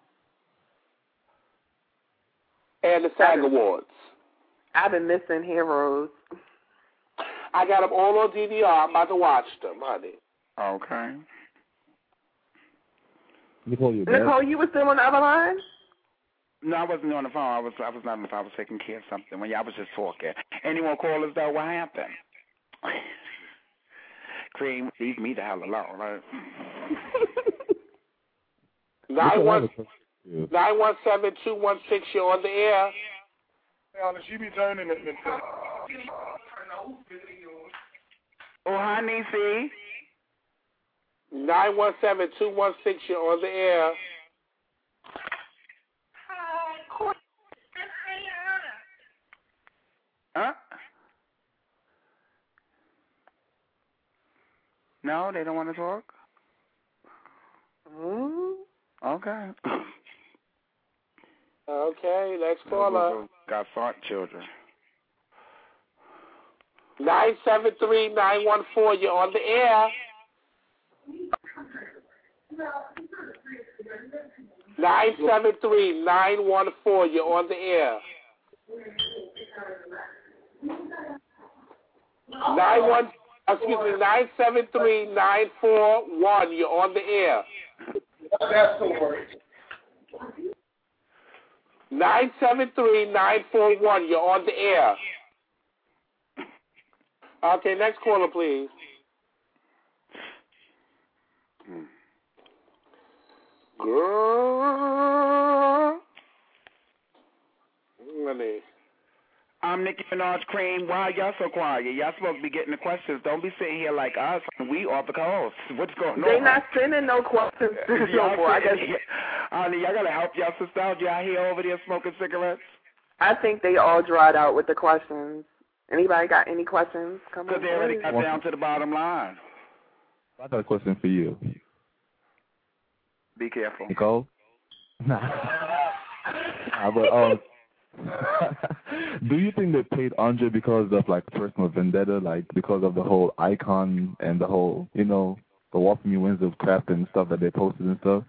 And the SAG Awards. I've been missing Heroes. I got them all on D V R. I'm about to watch them, honey. Okay. Nicole, you Nicole, you were still on the other line? No, I wasn't on the phone. I was I was not on the phone. I was taking care of something. When y'all was just talking. Any more callers, though? What happened? Cream, leave me the hell alone, right? nine one seven two one six, you're on the air. She be turning it. Oh, hi, Niecy. nine one seven two one six, you're on the air. Huh? No, they don't want to talk? Mm. Okay. Okay, next caller. Got thought children. nine seven three nine one four, you're on the air. nine seven three nine one four, you're on the air. Nine one, excuse me, nine seven three nine four one, you're on the air. That's the word. Nine seven three nine four one, you're on the air. Okay, next caller, please. Girl. Let me. I'm Nicki Minaj Cream. Why y'all so quiet? Y'all supposed to be getting the questions. Don't be sitting here like us. We off the coast. What's going They on? They not sending no questions no more. I guess. Honey, y'all gotta help y'all sister out. Y'all here over there smoking cigarettes? I think they all dried out with the questions. Anybody got any questions? Come on. Because they already got down to the bottom line. I got a question for you. Be careful. Nicole? Nah. nah but, um, do you think they paid Andre because of, like, personal vendetta, like, because of the whole icon and the whole, you know, the Walk For Me Wins of crap and stuff that they posted and stuff?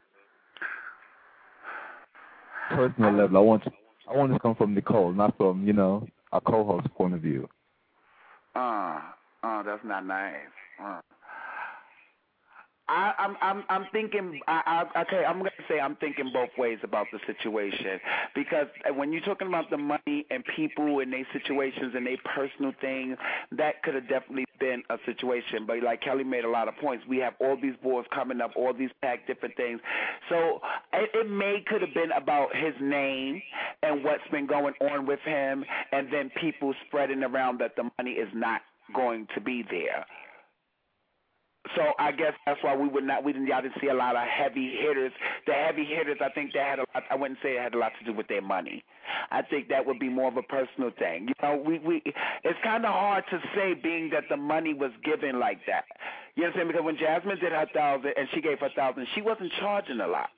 Personal level, I want, I want to come from Nicole, not from, you know, a co-host point of view. Uh, uh, that's not nice. Uh. I, I'm I'm I'm thinking. I, I okay. I'm gonna say I'm thinking both ways about the situation, because when you're talking about the money and people and their situations and their personal things, that could have definitely been a situation. But like Kelly made a lot of points. We have all these boards coming up, all these packed different things. So it, it may could have been about his name and what's been going on with him, and then people spreading around that the money is not going to be there. So I guess that's why we would not, we didn't, y'all didn't see a lot of heavy hitters. The heavy hitters, I think they had a lot, I wouldn't say it had a lot to do with their money. I think that would be more of a personal thing. You know, we, we it's kind of hard to say being that the money was given like that. You know what I'm saying? Because when Jasmine did her thousand and she gave her thousand, she wasn't charging a lot.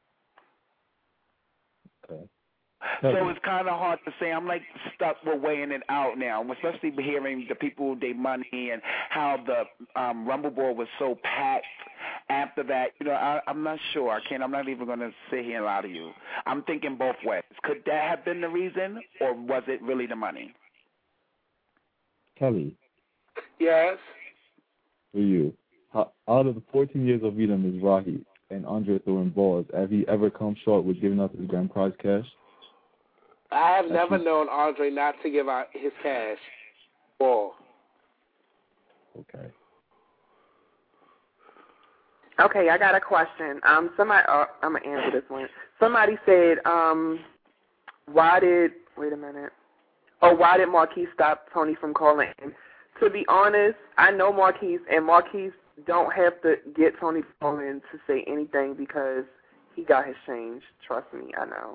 Okay. So it's kind of hard to say. I'm like stuck with weighing it out now, especially hearing the people, their money, and how the um, Rumble Board was so packed after that. You know, I, I'm not sure. I can't. I'm not even going to sit here and lie to you. I'm thinking both ways. Could that have been the reason, or was it really the money? Kelly. Yes. For you, how, out of the fourteen years of meeting Miz Rahi and Andre throwing balls, have he ever come short with giving up his grand prize cash? I have never known Andre not to give out his cash. Ball. Okay. Okay, I got a question. Um, somebody, uh, I'm gonna answer this one. Somebody said, um, why did? Wait a minute. Oh, why did Marquise stop Tony from calling? To be honest, I know Marquise, and Marquise don't have to get Tony Bowman to say anything because he got his change. Trust me, I know.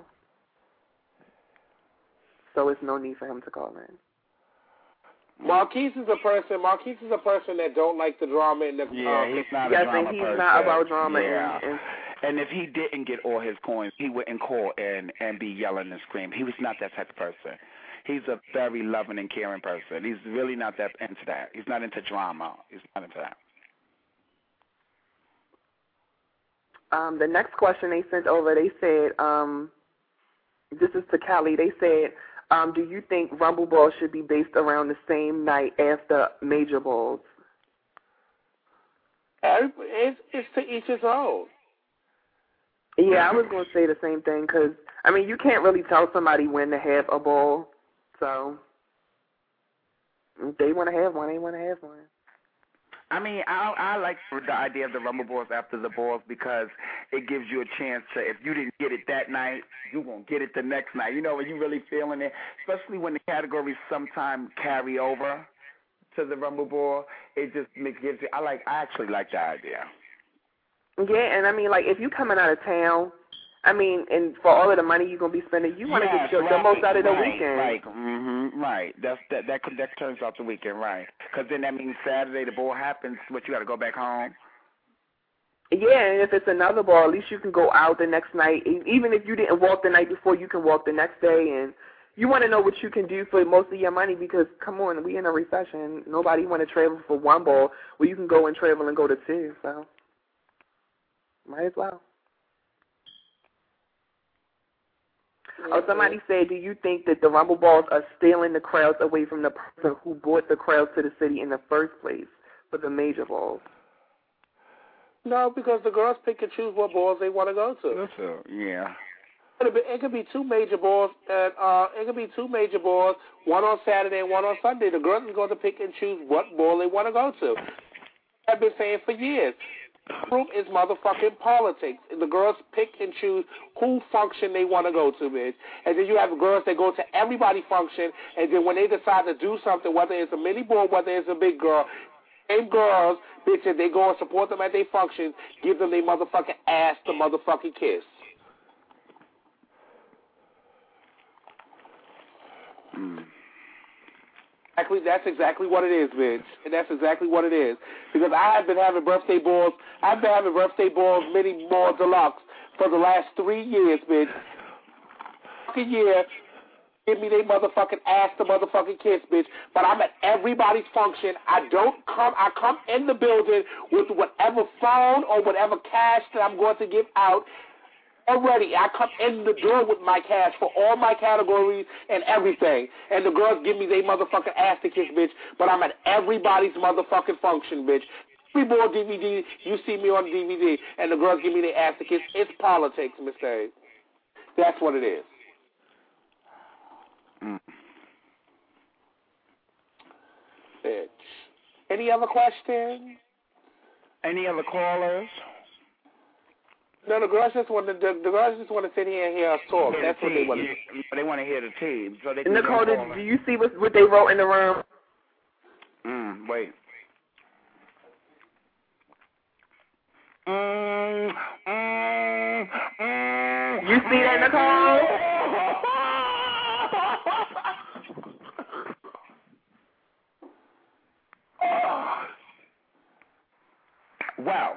So it's no need for him to call in. Marquise is a person. Marquise is a person that don't like the drama in the. Yeah, uh, he's not yes, a drama and he's person. not about drama. Yeah. And, and, and if he didn't get all his coins, he wouldn't call in and be yelling and screaming. He was not that type of person. He's a very loving and caring person. He's really not that into that. He's not into drama. He's not into that. Um, the next question they sent over, they said, um, this is to Kelly. They said, um, do you think Rumble Ball should be based around the same night as the major balls? It's, it's to each his own. Yeah, I was going to say the same thing because, I mean, you can't really tell somebody when to have a ball. So if they want to have one, they want to have one. I mean, I I like the idea of the Rumble Balls after the balls because it gives you a chance to, if you didn't get it that night, you won't get it the next night. You know, when you really feeling it, especially when the categories sometimes carry over to the Rumble Ball, it just makes gives you. I like. I actually like the idea. Yeah, and I mean, like if you coming out of town, I mean, and for all of the money you're gonna be spending, you want to yes, get your, right, the most out of the right, weekend. Right, mm-hmm, right. That's that. That that turns out the weekend, right? Because then that means Saturday the ball happens. What, you got to go back home? Yeah, and if it's another ball, at least you can go out the next night. Even if you didn't walk the night before, you can walk the next day. And you want to know what you can do for most of your money because, come on, we in a recession. Nobody want to travel for one ball where you can go and travel and go to two. So might as well. Oh, somebody said, do you think that the Rumble Balls are stealing the crowds away from the person who brought the crowds to the city in the first place for the major balls? No, because the girls pick and choose what balls they want to go to. That's a, yeah. It could, be, it could be two major balls, and uh, it could be two major balls, one on Saturday and one on Sunday. The girls are going to pick and choose what ball they want to go to. I've been saying for years. Group is motherfucking politics. The girls pick and choose who function they want to go to, bitch. And then you have girls that go to everybody function, and then when they decide to do something, whether it's a mini ball, whether it's a big girl, same girls, bitch, and they go and support them at their functions, give them their motherfucking ass the motherfucking kiss. Mm. Exactly, that's exactly what it is, bitch. And that's exactly what it is. Because I have been having birthday balls, I've been having birthday balls, mini ball deluxe, for the last three years, bitch. Fucking year, give me they motherfucking ass the motherfucking kiss, bitch. But I'm at everybody's function. I don't come, I come in the building with whatever phone or whatever cash that I'm going to give out. Already, I come in the door with my cash for all my categories and everything. And the girls give me they motherfucking ass to kiss, bitch. But I'm at everybody's motherfucking function, bitch. Every ball D V D, you see me on D V D, and the girls give me their ass to kiss. It's politics, Mister A. That's what it is. Mm. Bitch. Any other questions? Any other callers? No, the girls just want to. The, the girls just want to sit here and hear us talk. Hear That's the what they team. want to. Yeah, they want to hear the team. So they. Nicole, did, do you see what, what they wrote in the room? Mm, wait. Mm, mm, mm, you see that, Nicole? Wow.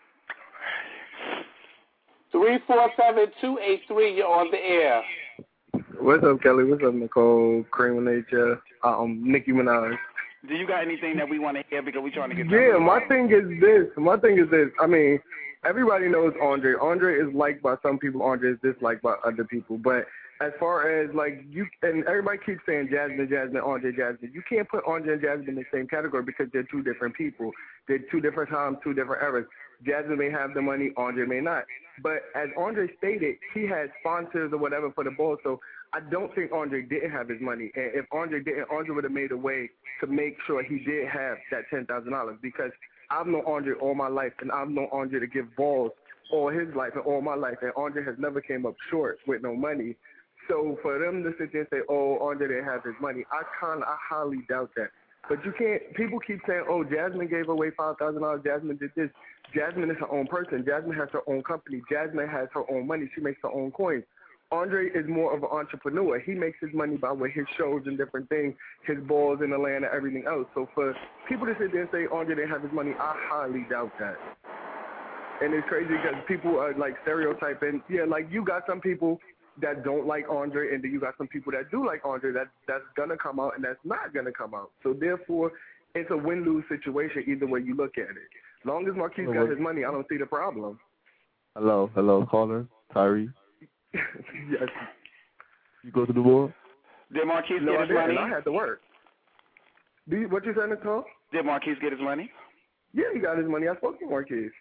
Three four seven two eight three. You're on the air. What's up, Kelly? What's up, Nicole? Cream of Nature. Um, Nicki Minaj. Do you got anything that we want to hear because we're trying to get? Yeah, my thing is this. My thing is this. I mean, everybody knows Andre. Andre is liked by some people. Andre is disliked by other people. But as far as like you and everybody keeps saying Jasmine, Jasmine, Andre, Jasmine. You can't put Andre and Jasmine in the same category because they're two different people. They're two different times, two different eras. Jasmine may have the money, Andre may not. But as Andre stated, he had sponsors or whatever for the ball. So I don't think Andre didn't have his money. And if Andre didn't, Andre would have made a way to make sure he did have that ten thousand dollars because I've known Andre all my life, and I've known Andre to give balls all his life and all my life, and Andre has never came up short with no money. So for them to sit there and say, oh, Andre didn't have his money, I kind of, I highly doubt that. But you can't. People keep saying, "Oh, Jasmine gave away five thousand dollars. Jasmine did this." Jasmine is her own person. Jasmine has her own company. Jasmine has her own money. She makes her own coins. Andre is more of an entrepreneur. He makes his money by way his shows and different things, his balls in Atlanta, everything else. So for people to sit there and say Andre didn't have his money, I highly doubt that. And it's crazy because people are like stereotyping. Yeah, like you got some people that don't like Andre, and then you got some people that do like Andre. That that's gonna come out and that's not gonna come out. So therefore, it's a win-lose situation either way you look at it. As long as Marquise got his money, I don't see the problem. Hello, hello, caller, Tyree. Yes. You go to the board? Did Marquise No, get I his didn't. money? I had to work. Do you, what you saying, Nicole? Did Marquise get his money? Yeah, he got his money. I spoke to Marquise.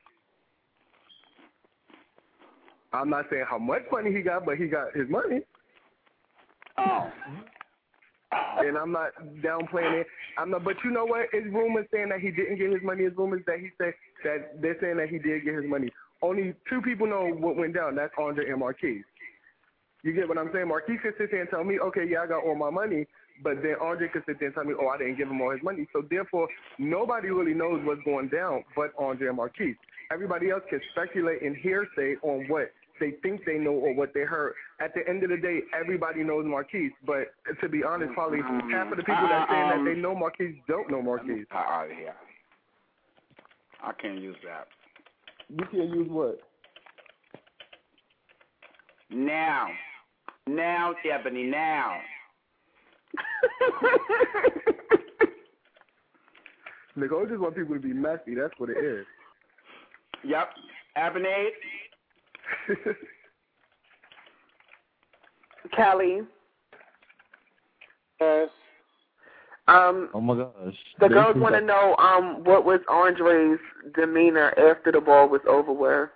I'm not saying how much money he got, but he got his money. Oh. And I'm not downplaying it. I'm not, but you know what? It's rumors saying that he didn't get his money. It's rumors that he said that they're saying that he did get his money. Only two people know what went down. That's Andre and Marquise. You get what I'm saying? Marquise could sit there and tell me, okay, yeah, I got all my money, but then Andre could sit there and tell me, oh, I didn't give him all his money. So therefore, nobody really knows what's going down but Andre and Marquise. Everybody else can speculate and hearsay on what they think they know or what they heard. At the end of the day, everybody knows Marquise, but to be honest, probably half of the people that saying um, that they know Marquise don't know Marquise. Out of here. I can't use that. You can't use what? Now. Now, Ebony, now. Nicole just want people to be messy. That's what it is. Yep. Ebony. Kelly. Yes. Um, oh my gosh. The They girls think want to that- know um what was Andre's demeanor after the ball was over with.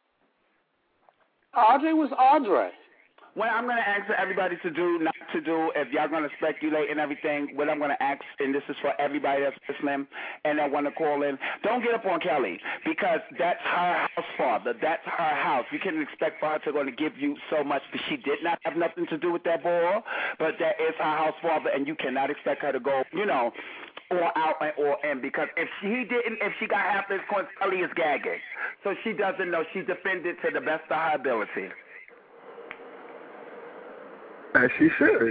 Andre was Andre. What I'm going to ask everybody to do, not to do, if y'all going to speculate and everything, what I'm going to ask, and this is for everybody that's listening and that want to call in, don't get up on Kelly, because that's her house, father. That's her house. You can't expect for her to going to give you so much, because she did not have nothing to do with that ball, but that is her house, father, and you cannot expect her to go, you know, or out and or in, because if she didn't, if she got half this coin, Kelly is gagging. So she doesn't know. She defended to the best of her ability. As she should.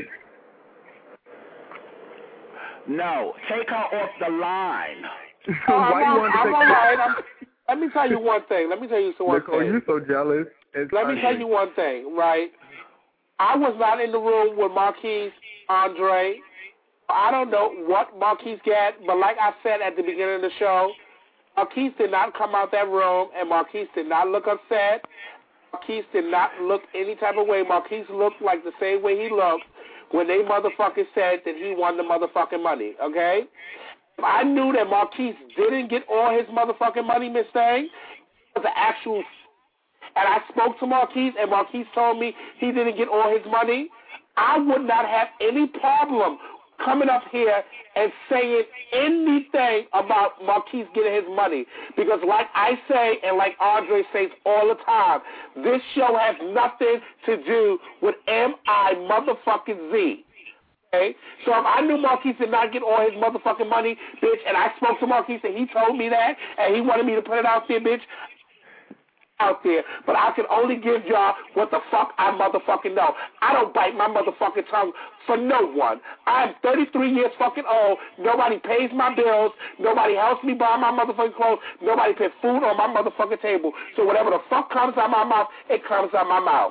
No, take her off the line. Oh, I'm, Why you all, want to I'm take all right. I'm, let me tell you one thing. Let me tell you so one Nicole, thing. you're so jealous. It's Let me ugly. tell you one thing, right? I was not in the room with Marquise, Andre. I don't know what Marquise got, but like I said at the beginning of the show, Marquise did not come out that room, and Marquise did not look upset. Marquise did not look any type of way. Marquise looked like the same way he looked when they motherfucking said that he won the motherfucking money, okay? If I knew that Marquise didn't get all his motherfucking money, Miss Thang, it was an actual, and I spoke to Marquise, and Marquise told me he didn't get all his money, I would not have any problem coming up here and saying anything about Marquise getting his money. Because like I say, and like Andre says all the time, this show has nothing to do with M I motherfucking Z. Okay? So if I knew Marquise did not get all his motherfucking money, bitch, and I spoke to Marquise and he told me that, and he wanted me to put it out there, bitch, out there, but I can only give y'all what the fuck I motherfucking know. I don't bite my motherfucking tongue for no one. I'm thirty-three years fucking old. Nobody pays my bills. Nobody helps me buy my motherfucking clothes. Nobody puts food on my motherfucking table. So whatever the fuck comes out my mouth, it comes out my mouth.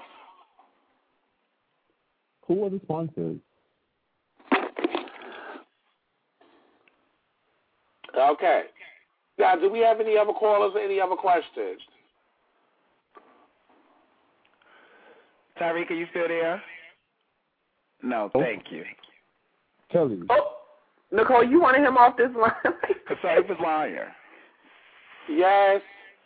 Who are the sponsors? Okay. Now, do we have any other callers or any other questions? Tyreek, are you still there? No, thank you. Kelly. Oh, Nicole, you wanted him off this line? Sorry for liar. Yes.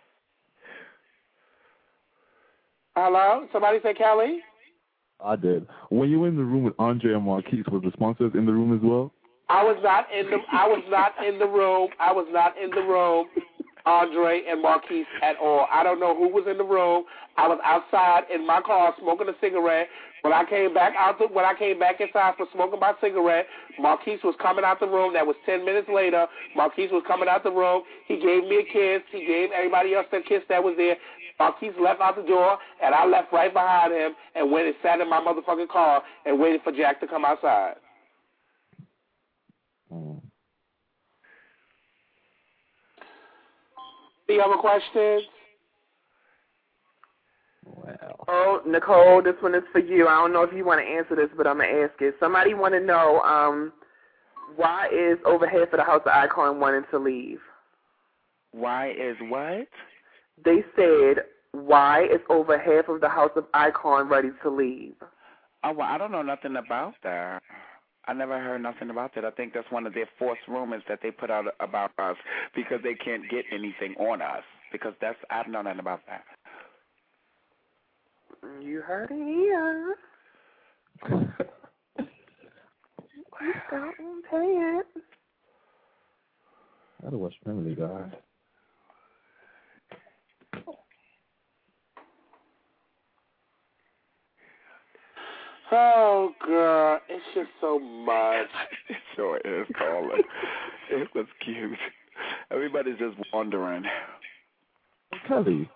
Hello? Somebody say Kelly? I did. When you were in the room with Andre and Marquise, was the sponsors in the room as well? I was not in the I was not in the room. I was not in the room. Andre and Marquise at all. I don't know who was in the room. I was outside in my car smoking a cigarette. When I came back out, the, when I came back inside for smoking my cigarette, Marquise was coming out the room. That was ten minutes later. Marquise was coming out the room. He gave me a kiss. He gave everybody else a kiss that was there. Marquise left out the door, and I left right behind him and went and sat in my motherfucking car and waited for Jack to come outside. Mm. Any other questions? Wow. Oh, Nicole, this one is for you. I don't know if you want to answer this, but I'm going to ask it. Somebody want to know um, why is over half of the House of Icon wanting to leave? Why is what? They said, why is over half of the House of Icon ready to leave? Oh, well, I don't know nothing about that. I never heard nothing about that. I think that's one of their false rumors that they put out about us because they can't get anything on us. Because that's, I don't know nothing about that. You heard it here. Don't pay it. I gotta watch Family Guy. Oh, girl, it's just so much. It sure is, Carla. It was cute. Everybody's just wondering. Kelly.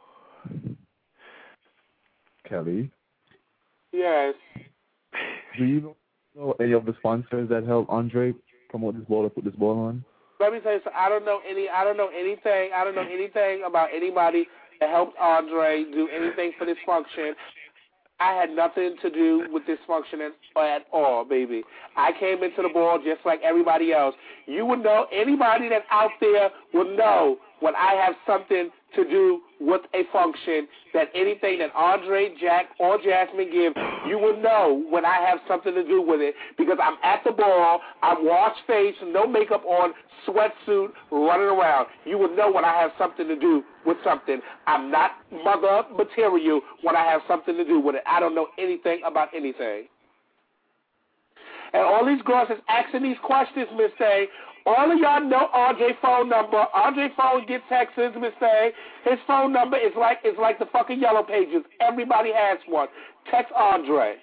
Kelly. Yes. Do you know any of the sponsors that helped Andre promote this ball or put this ball on? Let me tell you something. I don't know any. I don't know anything. I don't know anything about anybody that helped Andre do anything for this function. I had nothing to do with this function at, at all, baby. I came into the ball just like everybody else. You would know, anybody that's out there will know when I have something to do with a function, that anything that Andre, Jack, or Jasmine give, you will know when I have something to do with it, because I'm at the ball, I'm washed face, no makeup on, sweatsuit, running around. You will know when I have something to do with something. I'm not mother material when I have something to do with it. I don't know anything about anything. And all these girls is asking these questions, Miss A. All of y'all know Andre's phone number. Andre's phone gets texts, Miss A. His phone number is like is like the fucking yellow pages. Everybody has one. Text Andre.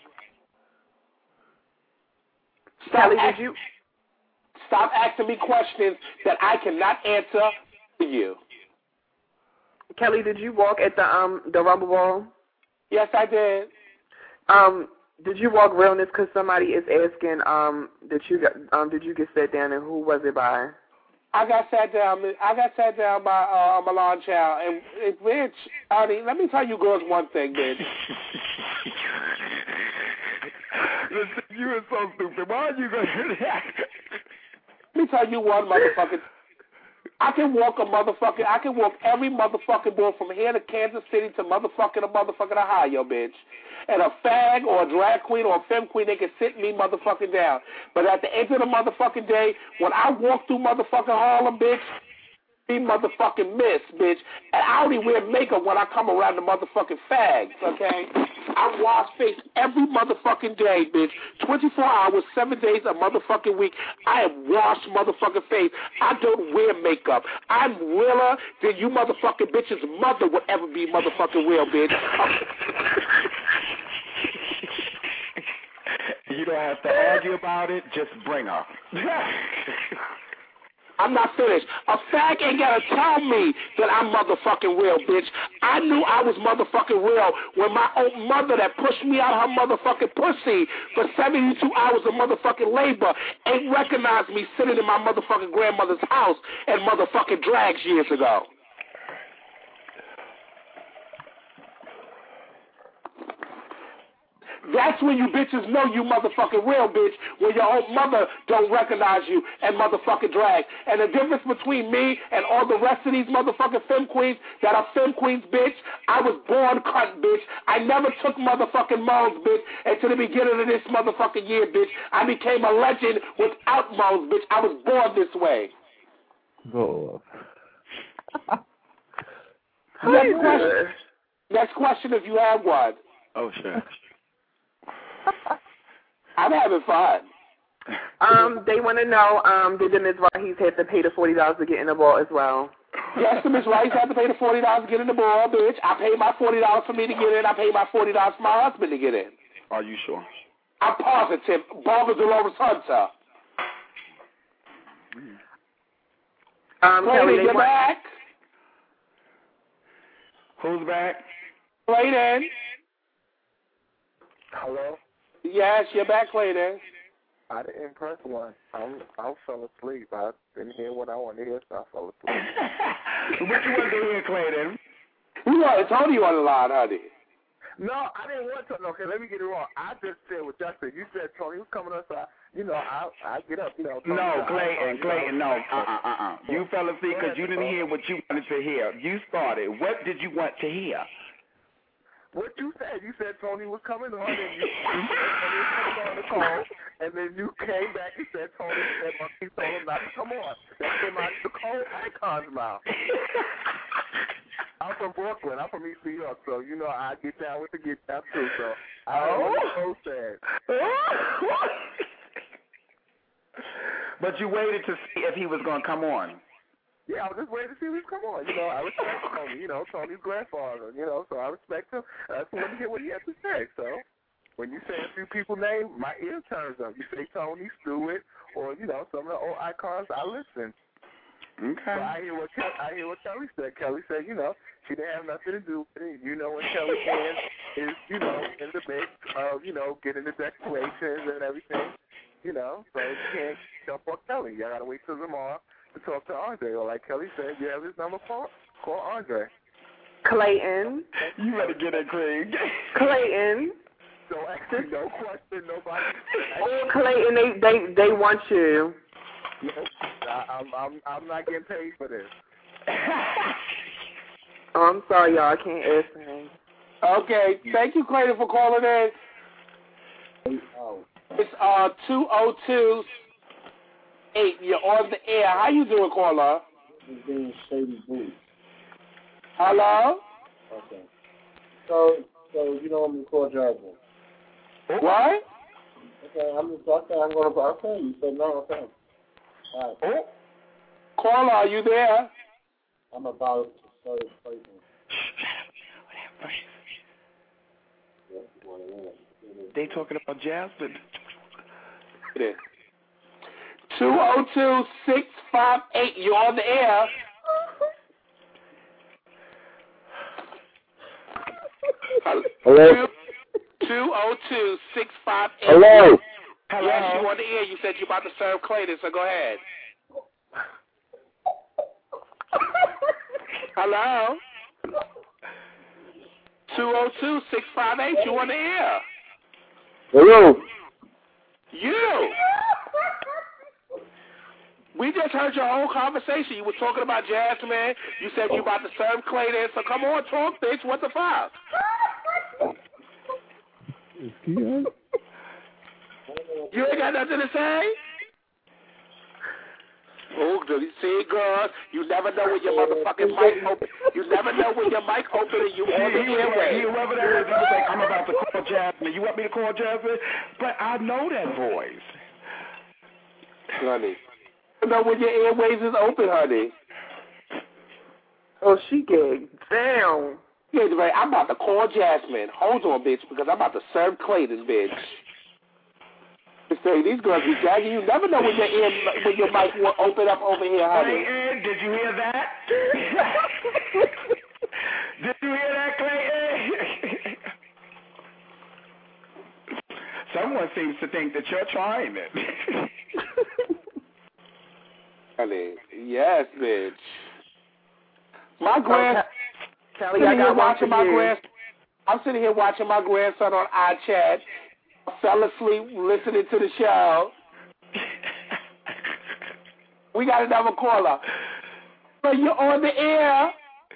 Stop, ask, you? stop asking me questions that I cannot answer for you. Kelly, did you walk at the um the Rumble Ball? Yes, I did. Um. Did you walk realness? Because somebody is asking, um, did you got, um, did you get sat down, and who was it by? I got sat down. I got sat down by uh, Milan Chow, and, and bitch, honey, let me tell you girls one thing, bitch. Listen, you are so stupid. Why are you going to do that? Let me tell you one motherfucking. I can walk a motherfucking. I can walk every motherfucking ball from here to Kansas City to motherfucking a motherfucking Ohio, bitch. And a fag or a drag queen or a femme queen, they can sit me motherfucking down. But at the end of the motherfucking day, when I walk through motherfucking Harlem, bitch, be motherfucking miss, bitch. And I only wear makeup when I come around the motherfucking fags, okay? I wash face every motherfucking day, bitch. twenty-four hours, seven days a motherfucking week. I have washed motherfucking face. I don't wear makeup. I'm realer than you motherfucking bitches' mother would ever be motherfucking real, bitch. You don't have to argue about it. Just bring her. I'm not finished. A fag ain't got to tell me that I'm motherfucking real, bitch. I knew I was motherfucking real when my own mother that pushed me out her motherfucking pussy for seventy-two hours of motherfucking labor ain't recognized me sitting in my motherfucking grandmother's house and motherfucking drags years ago. That's when you bitches know you motherfucking real, bitch, when your own mother don't recognize you and motherfucking drag. And the difference between me and all the rest of these motherfucking femme queens that are femme queens, bitch, I was born cunt, bitch. I never took motherfucking moles, bitch, until the beginning of this motherfucking year, bitch. I became a legend without moles, bitch. I was born this way. Go. Next question. Next question if you have one. Oh, sure. I'm having fun. Um, they want to know, um, did the Miz Rahis have to pay the forty dollars to get in the ball as well? Yes, Miss Rice had to pay the forty dollars to get in the ball, bitch. I paid my forty dollars for me to get in. I paid my forty dollars for my husband to get in. Are you sure? I'm positive. Barbara Dolores Hunter. Um, Clayton, you're back. Who's back? Clayton. Hello? Yes, you're back, Clayton. I didn't press one. I'm, I fell asleep. I didn't hear what I wanted to hear, so I fell asleep. What you want to hear, Clayton? You want Tony on the line, honey. No, I didn't want to. Okay, let me get it wrong. I just said what y'all said. You said Tony was coming up, so I, you know, I I get up, you know. Tony, No, I, Clayton, I, Clayton, no. I, Uh-uh, uh-uh. You fell asleep because you didn't hear what you wanted to hear. You started. What did you want to hear? What you said, you said Tony was coming on, and you, you said Tony was coming on the call, and then you came back and said Tony said Marquise told him not to come on. That came out of the cold icon's mouth. I'm from Brooklyn. I'm from East New York, so you know I get down with the get down too. So I don't know what Cole said. But you waited to see if he was going to come on. Yeah, I was just waiting to see if he'd come on. You know, I respect Tony. You know, Tony's grandfather. You know, so I respect him. I just wanted to hear what he had to say. So when you say a few people's names, my ear turns up. You say Tony, Stewart, or you know some of the old icons, I listen. Okay. So I hear what Ke- I hear what Kelly said. Kelly said, you know, she didn't have nothing to do with it. You know, when Kelly is, is you know, in the mix of you know getting the declarations and everything. You know, so you can't jump on Kelly. You gotta wait till tomorrow to talk to Andre, or like Kelly said, you have his number, call, call Andre. Clayton. You better get it, Craig. Clayton. So actually, no question, nobody. Clayton, they they they want you. No, I, I'm I'm I'm not getting paid for this. Oh, I'm sorry, y'all. I can't answer him. Okay, thank you, Clayton, for calling in. It's uh two oh two. Eight, you're on the air. How you doing, caller? It's being Shady Boots. Hello? Okay. So, so you know I'm gonna call Jasmine. What? Okay, I'm just okay. I'm gonna. Okay, you said no. Okay. All right. Oh. Caller, are you there? I'm about to start fighting. They talking about Jasmine. two oh two, six five eight, you're on the air. Hello? two oh two, six five eight. Hello? Hello? Yes, you on the air. You said you're about to serve Clayton, so go ahead. Hello? two oh two, six five eight, you on the air. Hello? You. We just heard your whole conversation. You were talking about Jasmine. You said you about to serve Clayton. So come on, talk, bitch. What the fuck? You ain't got nothing to say? Oh, see, girl, you never know when your motherfucking mic open. You never know when your mic open and you on the airway. Whoever that is, he was like, I'm about to call Jasmine. You want me to call Jasmine? But I know that voice. Honey. You know when your airways is open, honey. Oh, she get down. Yeah, right. I'm about to call Jasmine. Hold on, bitch, because I'm about to serve Clayton, bitch. Say these girls be gagging. You never know when your ear, when your mic will open up over here, honey. Clayton, did you hear that? Did you hear that, Clayton? Someone seems to think that you're trying it. Honey, yes, bitch. My grand, Kelly, sitting I got here one watching for my you. grand. I'm sitting here watching my grandson on iChat. I fell asleep listening to the show. We got another caller. So you're on the air.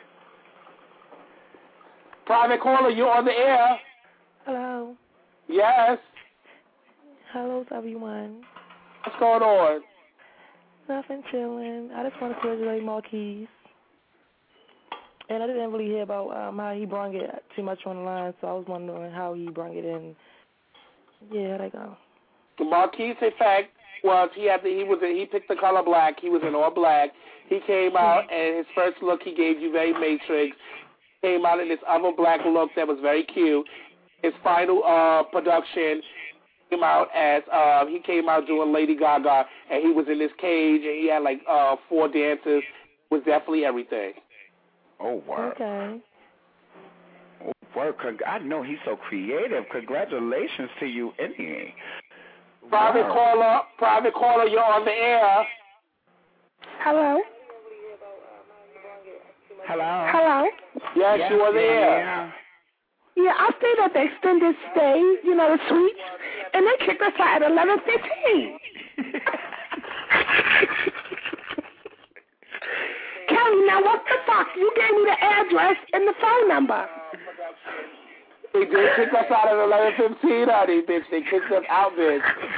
Private caller, you're on the air. Hello. Yes. Hello to everyone. What's going on? Nothing, chilling. I just want to congratulate Marquise. And I didn't really hear about um, how he brought it too much on the line, so I was wondering how he brought it in. Yeah, how'd that go? Marquise, in fact, was he had the, he was in, he picked the color black. He was in all black. He came out and his first look he gave you very Matrix. Came out in this other black look that was very cute. His final uh, production came out as uh, he came out doing Lady Gaga, and he was in this cage and he had like uh, four dancers. It was definitely everything. Oh wow. Okay. Oh, work. I know he's so creative. Congratulations to you, anyway. Private wow. caller, private caller, you're on the air. Hello. Hello. Hello. Yes, yeah, you on the yeah, air. Yeah. Yeah, I stayed at the extended stay, you know, the suite, and they kicked us out at eleven fifteen. Kelly, now what the fuck? You gave me the address and the phone number. They did kick us out at eleven fifteen, honey, bitch. They kicked us out, bitch.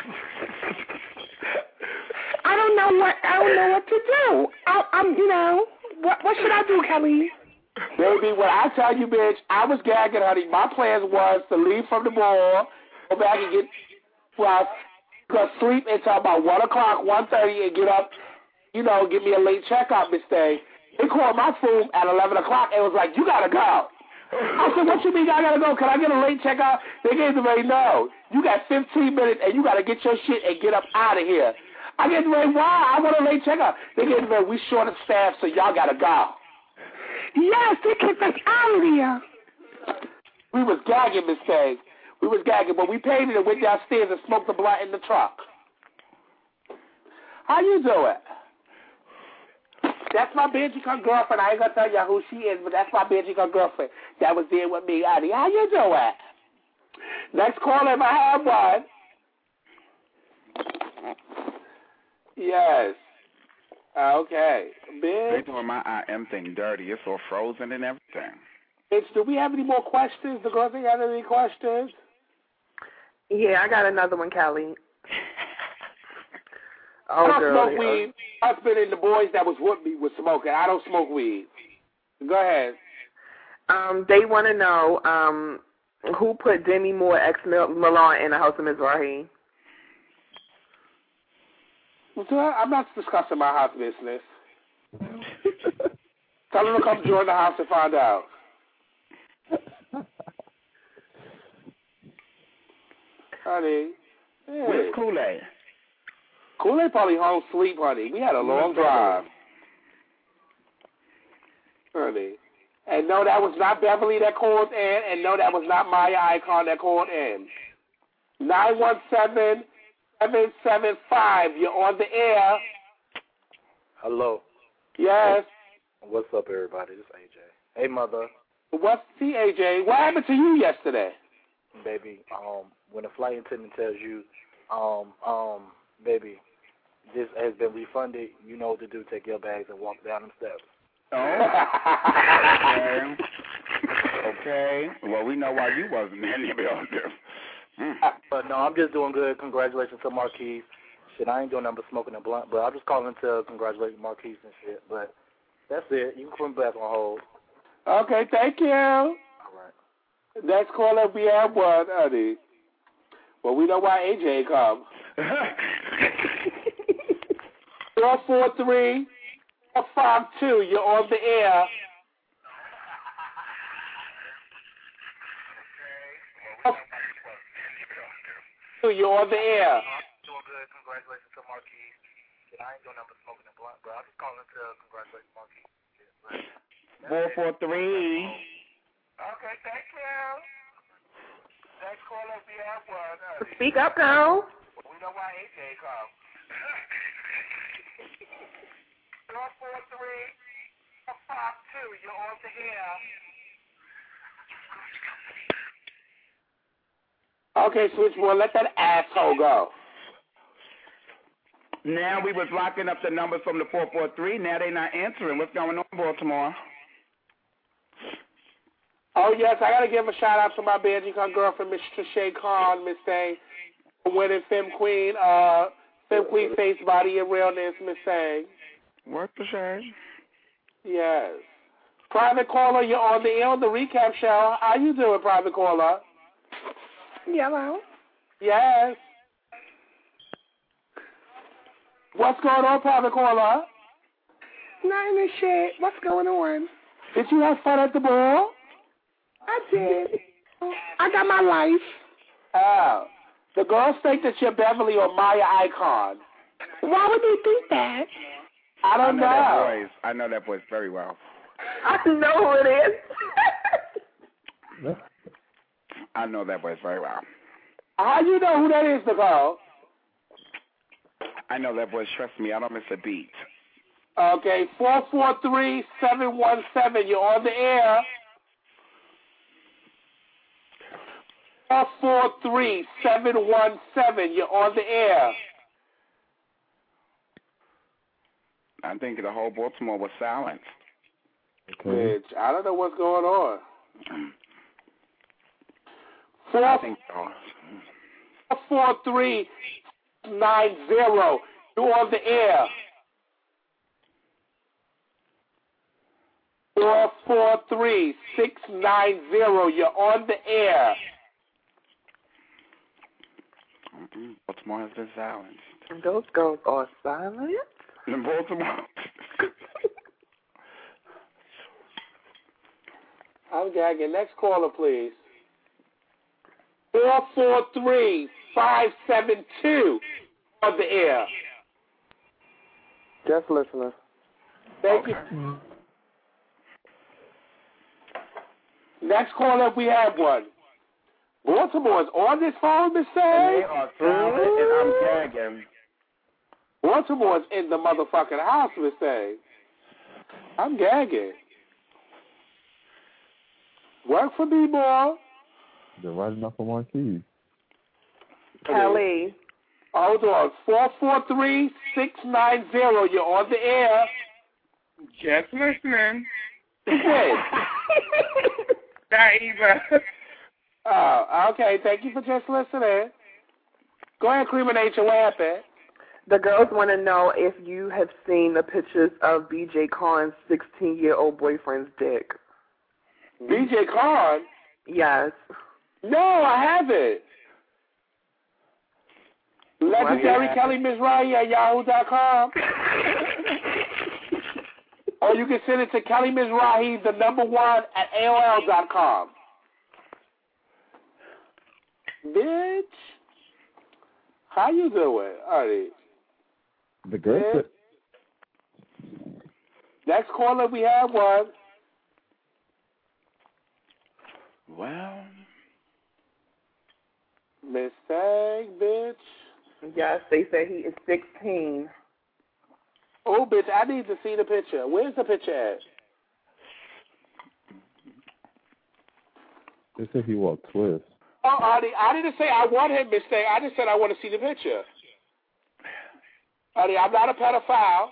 I don't know what I don't know what to do. I, I'm, you know, what what should I do, Kelly? Baby, when I tell you, bitch, I was gagging, honey. My plans was to leave from the mall, go back and get, well, go sleep until about one o'clock, one thirty, and get up, you know, give me a late checkout, Miss Day. They called my phone at eleven o'clock and was like, you got to go. I said, what you mean I got to go? Can I get a late checkout? They gave me a no. You got fifteen minutes, and you got to get your shit and get up out of here. I get ready, why? I want a late checkout. They gave me we short of staff, so y'all got to go. Yes, they kicked us out of here. We was gagging, Miss Day. We was gagging, but we paid it and went downstairs and smoked the blunt in the truck. How you doing? That's my Benji girlfriend. I ain't gonna tell y'all who she is, but that's my Benji girlfriend that was there with me. Auntie, how you doing? Next caller, if I have one. Yes. Okay. Bitch. They're doing my I M thing dirty. It's all frozen and everything. Bitch, do we have any more questions? The girls ain't got any questions? Yeah, I got another one, Kelly. I Oh, don't girl, smoke weed. My husband and the boys that was with me was smoking. I don't smoke weed. Go ahead. Um, they want to know um, who put Demi Moore ex Milan in the House of Mizrahi. I'm not discussing my house business. Tell them to come join the house and find out. Honey. Hey. Where's Kool-Aid? Kool-Aid probably home sleep, honey. We had a long drive. Honey. And no, that was not Beverly that called in, and no, that was not Maya Icon that called in. nine one seven, seven seven five, you're on the air. Hello. Yes. What's up, everybody? This is A J. Hey, mother. What's the A J? What happened to you yesterday? Baby, um, when a flight attendant tells you, um, um, baby, this has been refunded, you know what to do. Take your bags and walk down the steps. Oh. Okay. Okay. Well, we know why you wasn't in the building. Mm. But no, I'm just doing good. Congratulations to Marquise. Shit, I ain't doing nothing but smoking a blunt, but I'm just calling to congratulate Marquise and shit. But that's it. You can put me back on hold. Okay, thank you. All right. Next caller, we have one, honey. Well, we know why A J come. four four three, four five two, you're on the air. You're on the air. Doing good. Congratulations to Marquise. Shit, I ain't doing nothing but smoking a blunt, but I'm just calling to congratulate Marquise. Four four three. Okay, thank you. Next caller, we have one. honey. Speak up, girl. We know why A J come. four four three, four five two, you're on the air. Okay, switchboard, let that asshole go. Now we was locking up the numbers from the four four three. Now they not answering. What's going on, Baltimore? Oh, yes, I got to give a shout-out to my Benji girlfriend, Miss Trisha Khan, Miss Thing, winning Femme Queen, uh, Femme Queen Face, Body, and Realness, Miss Thing. What the shame? Yes. Private caller, you're on the air on the recap show. How you doing, private caller? Yellow. Yes. What's going on, private caller? Nothing and shit. What's going on? Did you have fun at the ball? I did. I got my life. Oh. The girls think that you're Beverly or Maya Icon. Why would they think that? I don't I know. know. That voice. I know that voice very well. I know who it is. I know that voice very well. How you know who that is, Nicole? I know that voice. Trust me, I don't miss a beat. Okay, four four three, seven one seven. You're on the air. four four three, seven one seven. You're on the air. I think the whole Baltimore was silenced. Okay. Bitch, I don't know what's going on. Four, I think so. four four three nine zero. You're on the air. Four four three six nine zero. You're on the air. Baltimore has been silenced. Those girls are silent? In Baltimore. I'm gagging. Next caller, please. Four four three five seven two on the air. Just listening. Thank you. Next caller, we have one. Baltimore's on this phone, Miss Say. And they are silent, and I'm gagging. Baltimore's in the motherfucking house, Miss Say. I'm gagging. Work for me, boy. They're writing off of Marquise. Kelly. Hold on. four four three six nine zero. You're on the air. Just listening. Yes. Not even. Oh, okay. Thank you for just listening. Go ahead, Creaminate your weapon. The girls want to know if you have seen the pictures of B J Kahn's sixteen-year-old boyfriend's dick. B J Kahn? Yes. No, I haven't. Legendary Kelly Mizrahi at yahoo dot com. Or you can send it to Kelly Mizrahi, the number one, at A O L dot com. Bitch. How you doing, Artie? The girl said... Next caller, we have one. Well... Miss Sag, bitch. Yes, they say he is sixteen. Oh, bitch, I need to see the picture. Where's the picture at? They said he walked twist. Oh, Artie, I didn't say I want him, Miss Sag. I just said I want to see the picture. Artie, I'm not a pedophile.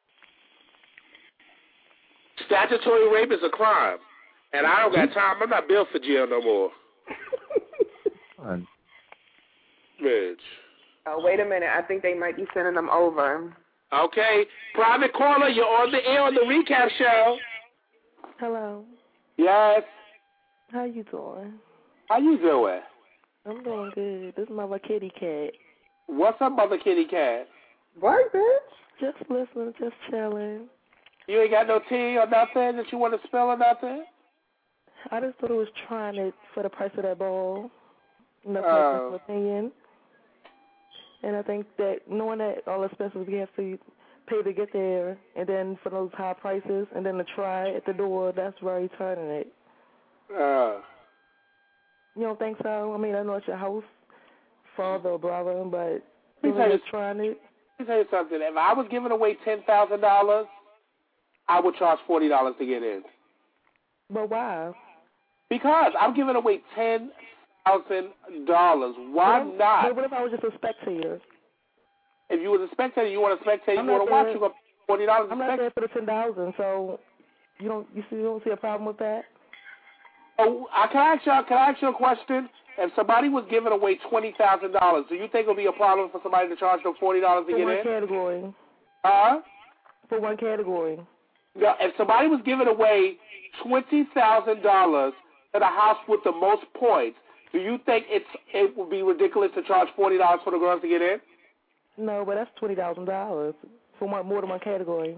Statutory rape is a crime. And I don't got time. I'm not built for jail no more. Fine. Bitch. Oh, wait a minute. I think they might be sending them over. Okay. Private caller, you're on the air on the recap show. Hello. Yes. How you doing? How you doing? I'm doing good. This is my little kitty cat. What's up, mother kitty cat? What, bitch? Just listening, just chilling. You ain't got no tea or nothing that you want to spill or nothing? I just thought it was trying it for the price of that ball. In the Oh. personal opinion. And I think that knowing that all the expenses we have to pay to get there, and then for those high prices, and then to try at the door, that's very turning it. Uh. You don't think so? I mean, I know it's your house, father or brother, but Let me you tell you, just trying it. let me tell you something. If I was giving away ten thousand dollars, I would charge forty dollars to get in. But why? Because I'm giving away ten thousand dollars. Why what if, not? But what if I was just a spectator? If you was a spectator, you want to spectate, I'm you want not to watch, there- you got forty dollars I'm to not spectate. there for the ten thousand. So you don't you see you don't see a problem with that? Oh, I can I ask you, can I ask you a question? If somebody was giving away twenty thousand dollars, do you think it would be a problem for somebody to charge them forty dollars to For get one in? category. Huh? For one category. No, if somebody was giving away twenty thousand dollars to the house with the most points, do you think it's it would be ridiculous to charge forty dollars for the girls to get in? No, but that's twenty thousand dollars for one, more than one category.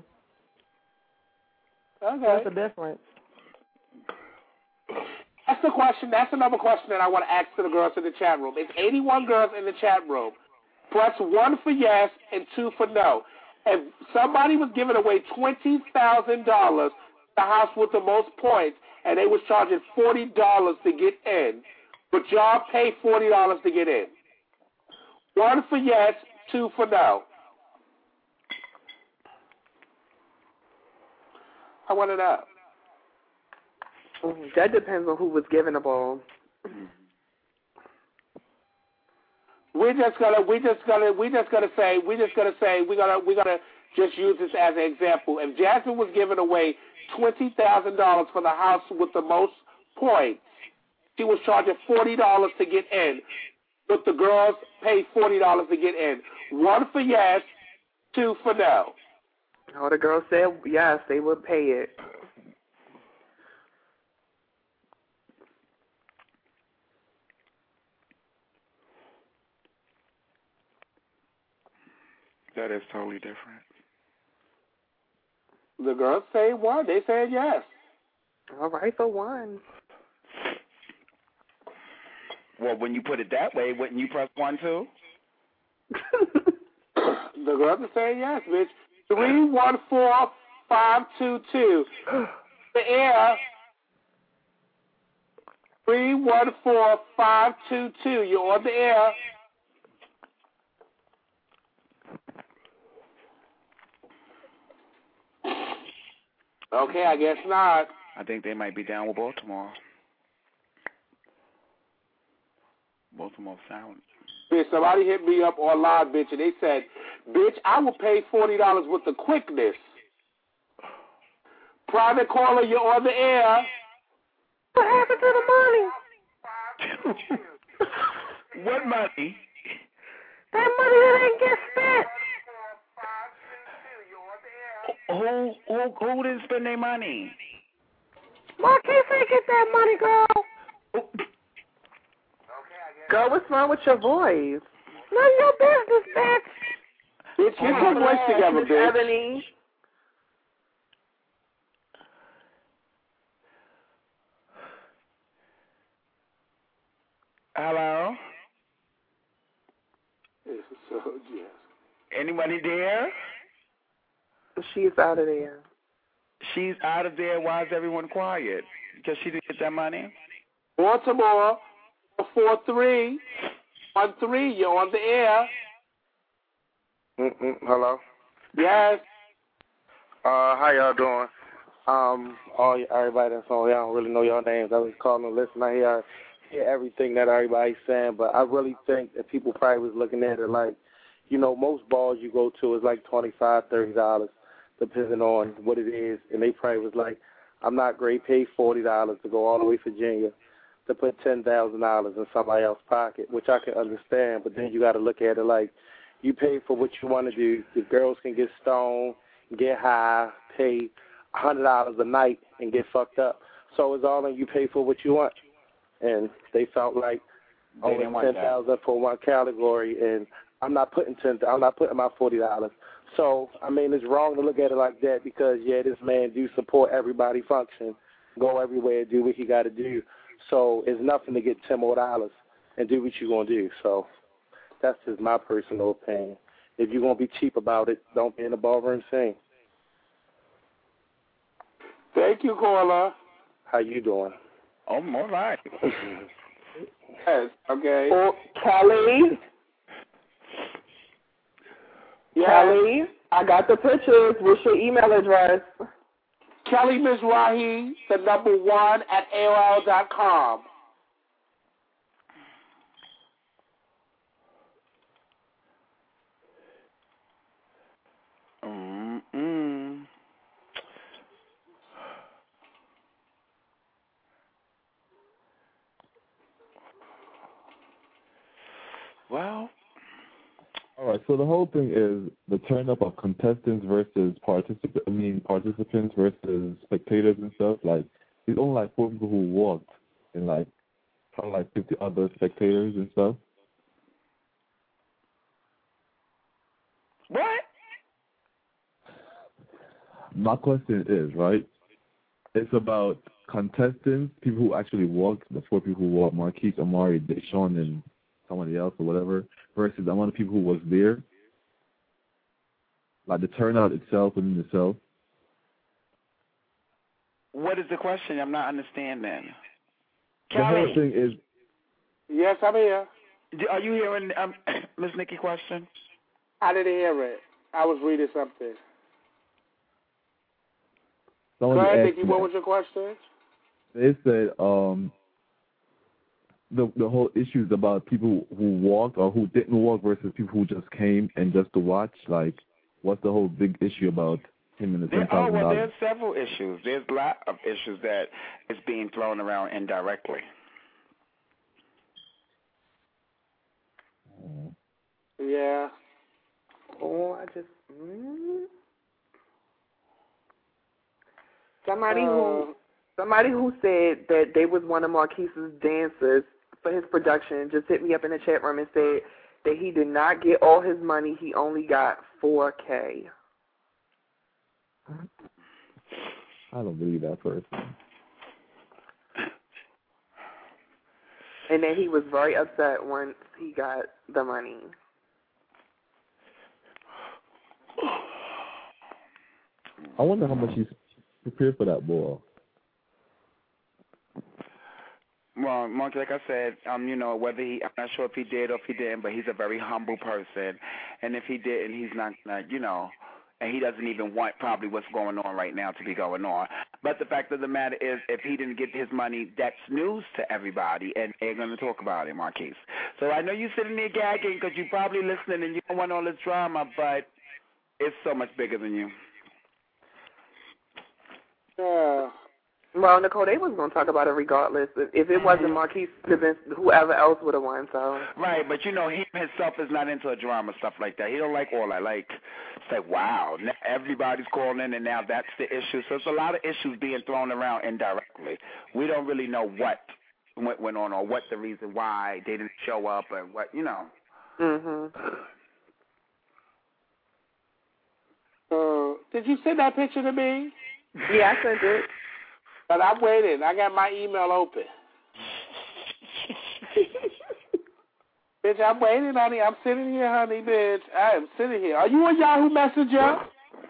Okay. That's the difference. That's the question. That's another question that I want to ask to the girls in the chat room. It's eighty-one girls in the chat room. Press one for yes and two for no. If somebody was giving away twenty thousand dollars, the house with the most points, and they was charging forty dollars to get in, would y'all pay forty dollars to get in? One for yes, two for no. I want to know. That depends on who was giving the ball. We're just gonna, we just gonna, we just gonna say, we just gonna say, we're gonna, we're gonna just use this as an example. If Jasmine was giving away twenty thousand dollars for the house with the most points, she was charging forty dollars to get in. But the girls paid forty dollars to get in. One for yes, two for no. Oh, the girls said yes, they would pay it. That is totally different. The girls say one. They said yes. All right, for one. Well, when you put it that way, wouldn't you press one too? The girls are saying yes, bitch. Three one four five two two. The air. Three one four five two two. You're on the air. Okay, I guess not. I think they might be down with Baltimore. Baltimore sound. Bitch, somebody hit me up online, bitch, and they said, bitch, I will pay forty dollars with the quickness. Private caller, you're on the air. What happened to the money? What money? That money that ain't get spent. Who who who didn't spend their money? Marquise ain't get that money, girl. Girl, what's wrong with your voice? None of your business, bitch. Bitch, get your voice together, Miss bitch. Ebony. Hello? This is so yes. Anybody there? She's out of there. She's out of there. Why is everyone quiet? Because she didn't get that money? Baltimore, four three one three. You're on the air. Mm-mm, hello. Yes. Uh, how y'all doing? Um, all y- everybody that's on here, I don't really know y'all names. I was calling to listen. I hear, hear everything that everybody's saying, but I really think that people probably was looking at it like, you know, most balls you go to is like twenty-five dollars, thirty dollars, depending on what it is, and they probably was like, I'm not great, pay forty dollars to go all the way to Virginia to put ten thousand dollars in somebody else's pocket, which I can understand, but then you got to look at it like, you pay for what you want to do. The girls can get stoned, get high, pay one hundred dollars a night and get fucked up. So it's all in you pay for what you want. And they felt like, oh, They it's didn't want ten that. thousand dollars for one category, and I'm not putting ten. I'm not putting my forty dollars. So I mean, it's wrong to look at it like that because yeah, this man do support everybody function, go everywhere, do what he got to do. So it's nothing to get ten more dollars and do what you gonna do. So that's just my personal opinion. If you're gonna be cheap about it, don't be in the ballroom sing. Thank you, caller. How you doing? Oh, all right. Yes. Okay. Oh, Kelly. Yes. Kelly, I got the pictures. What's your email address? Kelly Mizrahi, the number one at A O L dot com. Mm-mm. Well, all right. So the whole thing is the turn up of contestants versus participants. I mean, participants versus spectators and stuff. Like, there's only like four people who walked, and like, probably like fifty other spectators and stuff. What? My question is, right, it's about contestants, people who actually walked, the four people who walked, Marquise, Amari, Deshaun, and somebody else or whatever, versus the amount of people who was there. Like the turnout itself within itself. What is the question? I'm not understanding. The whole thing is... Yes, I'm here. Are you hearing um, Miss Nikki's question? I didn't hear it. I was reading something. Somebody Go ahead, asked Nikki. me- What was your question? They said um, the the whole issue is about people who walked or who didn't walk versus people who just came and just to watch. Like, what's the whole big issue about him and the ten There, oh, thousand well, dollars? there's several issues. There's a lot of issues that is being thrown around indirectly. Yeah. Oh, I just... Mm. Somebody Uh, who somebody who said that they was one of Marquise's dancers for his production just hit me up in the chat room and said that he did not get all his money. He only got four K. I don't believe that person. And then he was very upset once he got the money. I wonder how much he's prepared for that ball. Well, Monkey, like I said, um, you know, whether he, I'm not sure if he did or if he didn't, but he's a very humble person. And if he didn't, he's not, not, you know, and he doesn't even want probably what's going on right now to be going on. But the fact of the matter is, if he didn't get his money, that's news to everybody, and they're going to talk about it, Marquise. So I know you're sitting there gagging because you're probably listening and you don't want all this drama, but it's so much bigger than you. Yeah. Well, Nicole, they was going to talk about it regardless. If, if it wasn't Marquise, it would have been whoever else would have won. So Right, but you know, he himself is not into a drama, stuff like that. He don't like all that. Like, it's like, wow, now everybody's calling in, and now that's the issue. So it's a lot of issues being thrown around indirectly. We don't really know what went, went on or what the reason why they didn't show up and what, you know. Mhm. Uh, did you send that picture to me? Yeah, I sent it. But I'm waiting. I got my email open. Bitch, I'm waiting, honey. I'm sitting here, honey, bitch. I am sitting here. Are you on Yahoo Messenger? Um,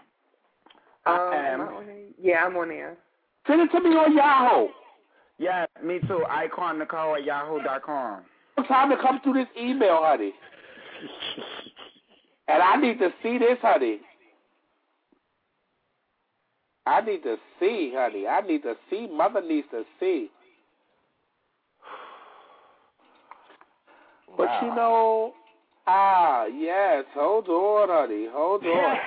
am I on there? Yeah, I'm on there. Send it to me on Yahoo. Yeah, me too. Icon Nicole at yahoo dot com. It's time to come through this email, honey. And I need to see this, honey. I need to see, honey. I need to see. Mother needs to see. But Wow. you know, ah, yes. Hold on, honey. Hold on.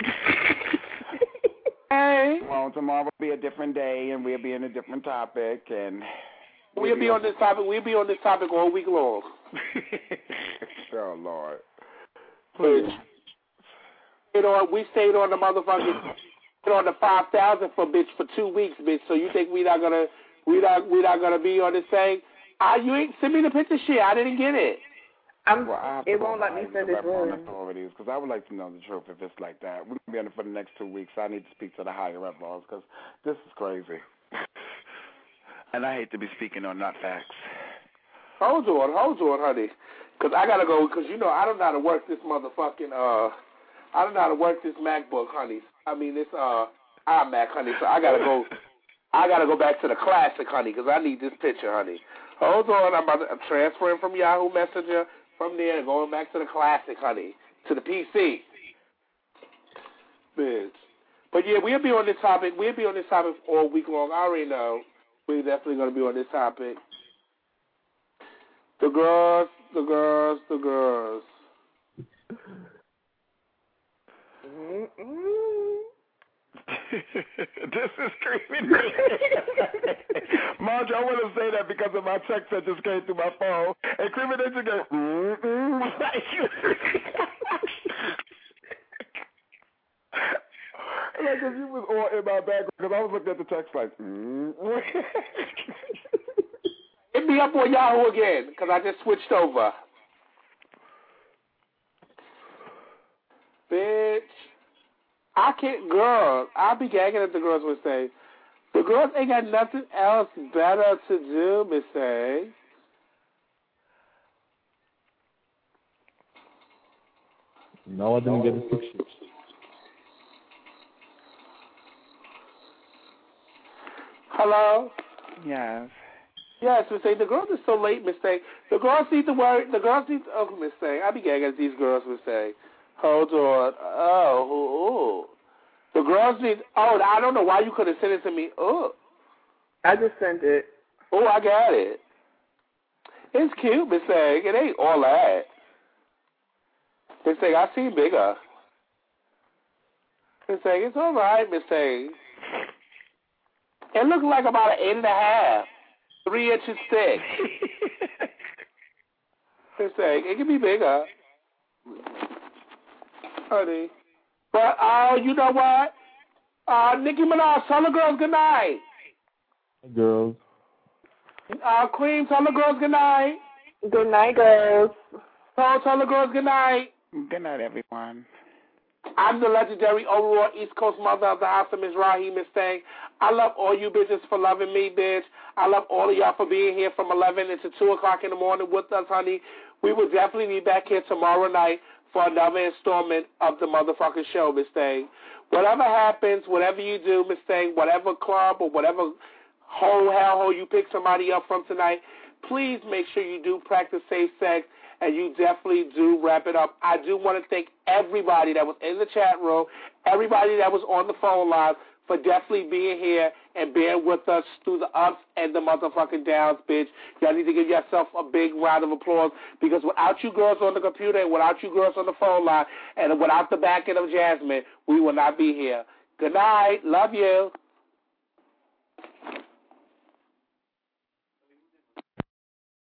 Hey. Well, tomorrow will be a different day, and we'll be in a different topic, and We'll be on this topic. We'll be on this topic all week long. Oh Lord. Please. You know, we stayed on the motherfucking on the five thousand for bitch for two weeks, bitch. So you think we not gonna we not we not gonna be on this thing? Ah, you ain't send me the picture. Shit, I didn't get it. I'm, Well, I have it to won't let me send it through. authorities because I would like to know the truth if it's like that. We're gonna be on it for the next two weeks. I need to speak to the higher up laws because this is crazy. And I hate to be speaking on not facts. Hold on, hold on, honey, because I gotta go. Because you know I don't know how to work this motherfucking uh, I don't know how to work this MacBook, honey. I mean this uh iMac, honey. So I gotta go. I gotta go back to the classic, honey, because I need this picture, honey. Hold on, I'm, about to, I'm transferring from Yahoo Messenger from there and going back to the classic, honey, to the P C. Bitch. But yeah, we'll be on this topic. We'll be on this topic all week long. I already know. We're definitely gonna be on this topic. The girls, the girls, the girls. This is creepy. Marge, I want to say that because of my text that just came through my phone. And creepy, then you go, mm-mm. Like if you was all in my background, because I was looking at the text like, mm. Hit me up on Yahoo again, because I just switched over. Bitch. I can't, girl, I'll be gagging if the girls would say. The girls ain't got nothing else better to do, Miss A. No, I didn't get a picture. Hello? Yes. Yes, Miss A. The girls are so late, Miss A. The girls need to worry. The girls need to, oh, Miss A. I be gagging at these girls, Miss A. Hold on. Oh, ooh, ooh. The girls need, oh, I don't know why you could have sent it to me. Oh. I just sent it. Oh, I got it. It's cute, Miss A. It ain't all that. Miss A, I seen bigger. Miss A, it's all right, Miss A. It looks like about an eight and a half. Three inches thick. Miss A, it can be bigger. Honey. But, uh, you know what? Uh, Nicki Minaj, tell the girls good night. Hey, girls. Uh, Queen, tell the girls good night. Good night, girls. Oh, tell the girls good night. Good night, everyone. I'm the legendary overall East Coast mother of the house of Miz Raheem Miss Thang. I love all you bitches for loving me, bitch. I love all of y'all for being here from eleven until two o'clock in the morning with us, honey. We will definitely be back here tomorrow night for another installment of the motherfucking show, Miss Thang. Whatever happens, whatever you do, Miss Thang, whatever club or whatever hole, hellhole you pick somebody up from tonight, please make sure you do practice safe sex and you definitely do wrap it up. I do want to thank everybody that was in the chat room, everybody that was on the phone line for definitely being here and being with us through the ups and the motherfucking downs, bitch. Y'all need to give yourself a big round of applause because without you girls on the computer and without you girls on the phone line and without the backing of Jasmine, we will not be here. Good night. Love you.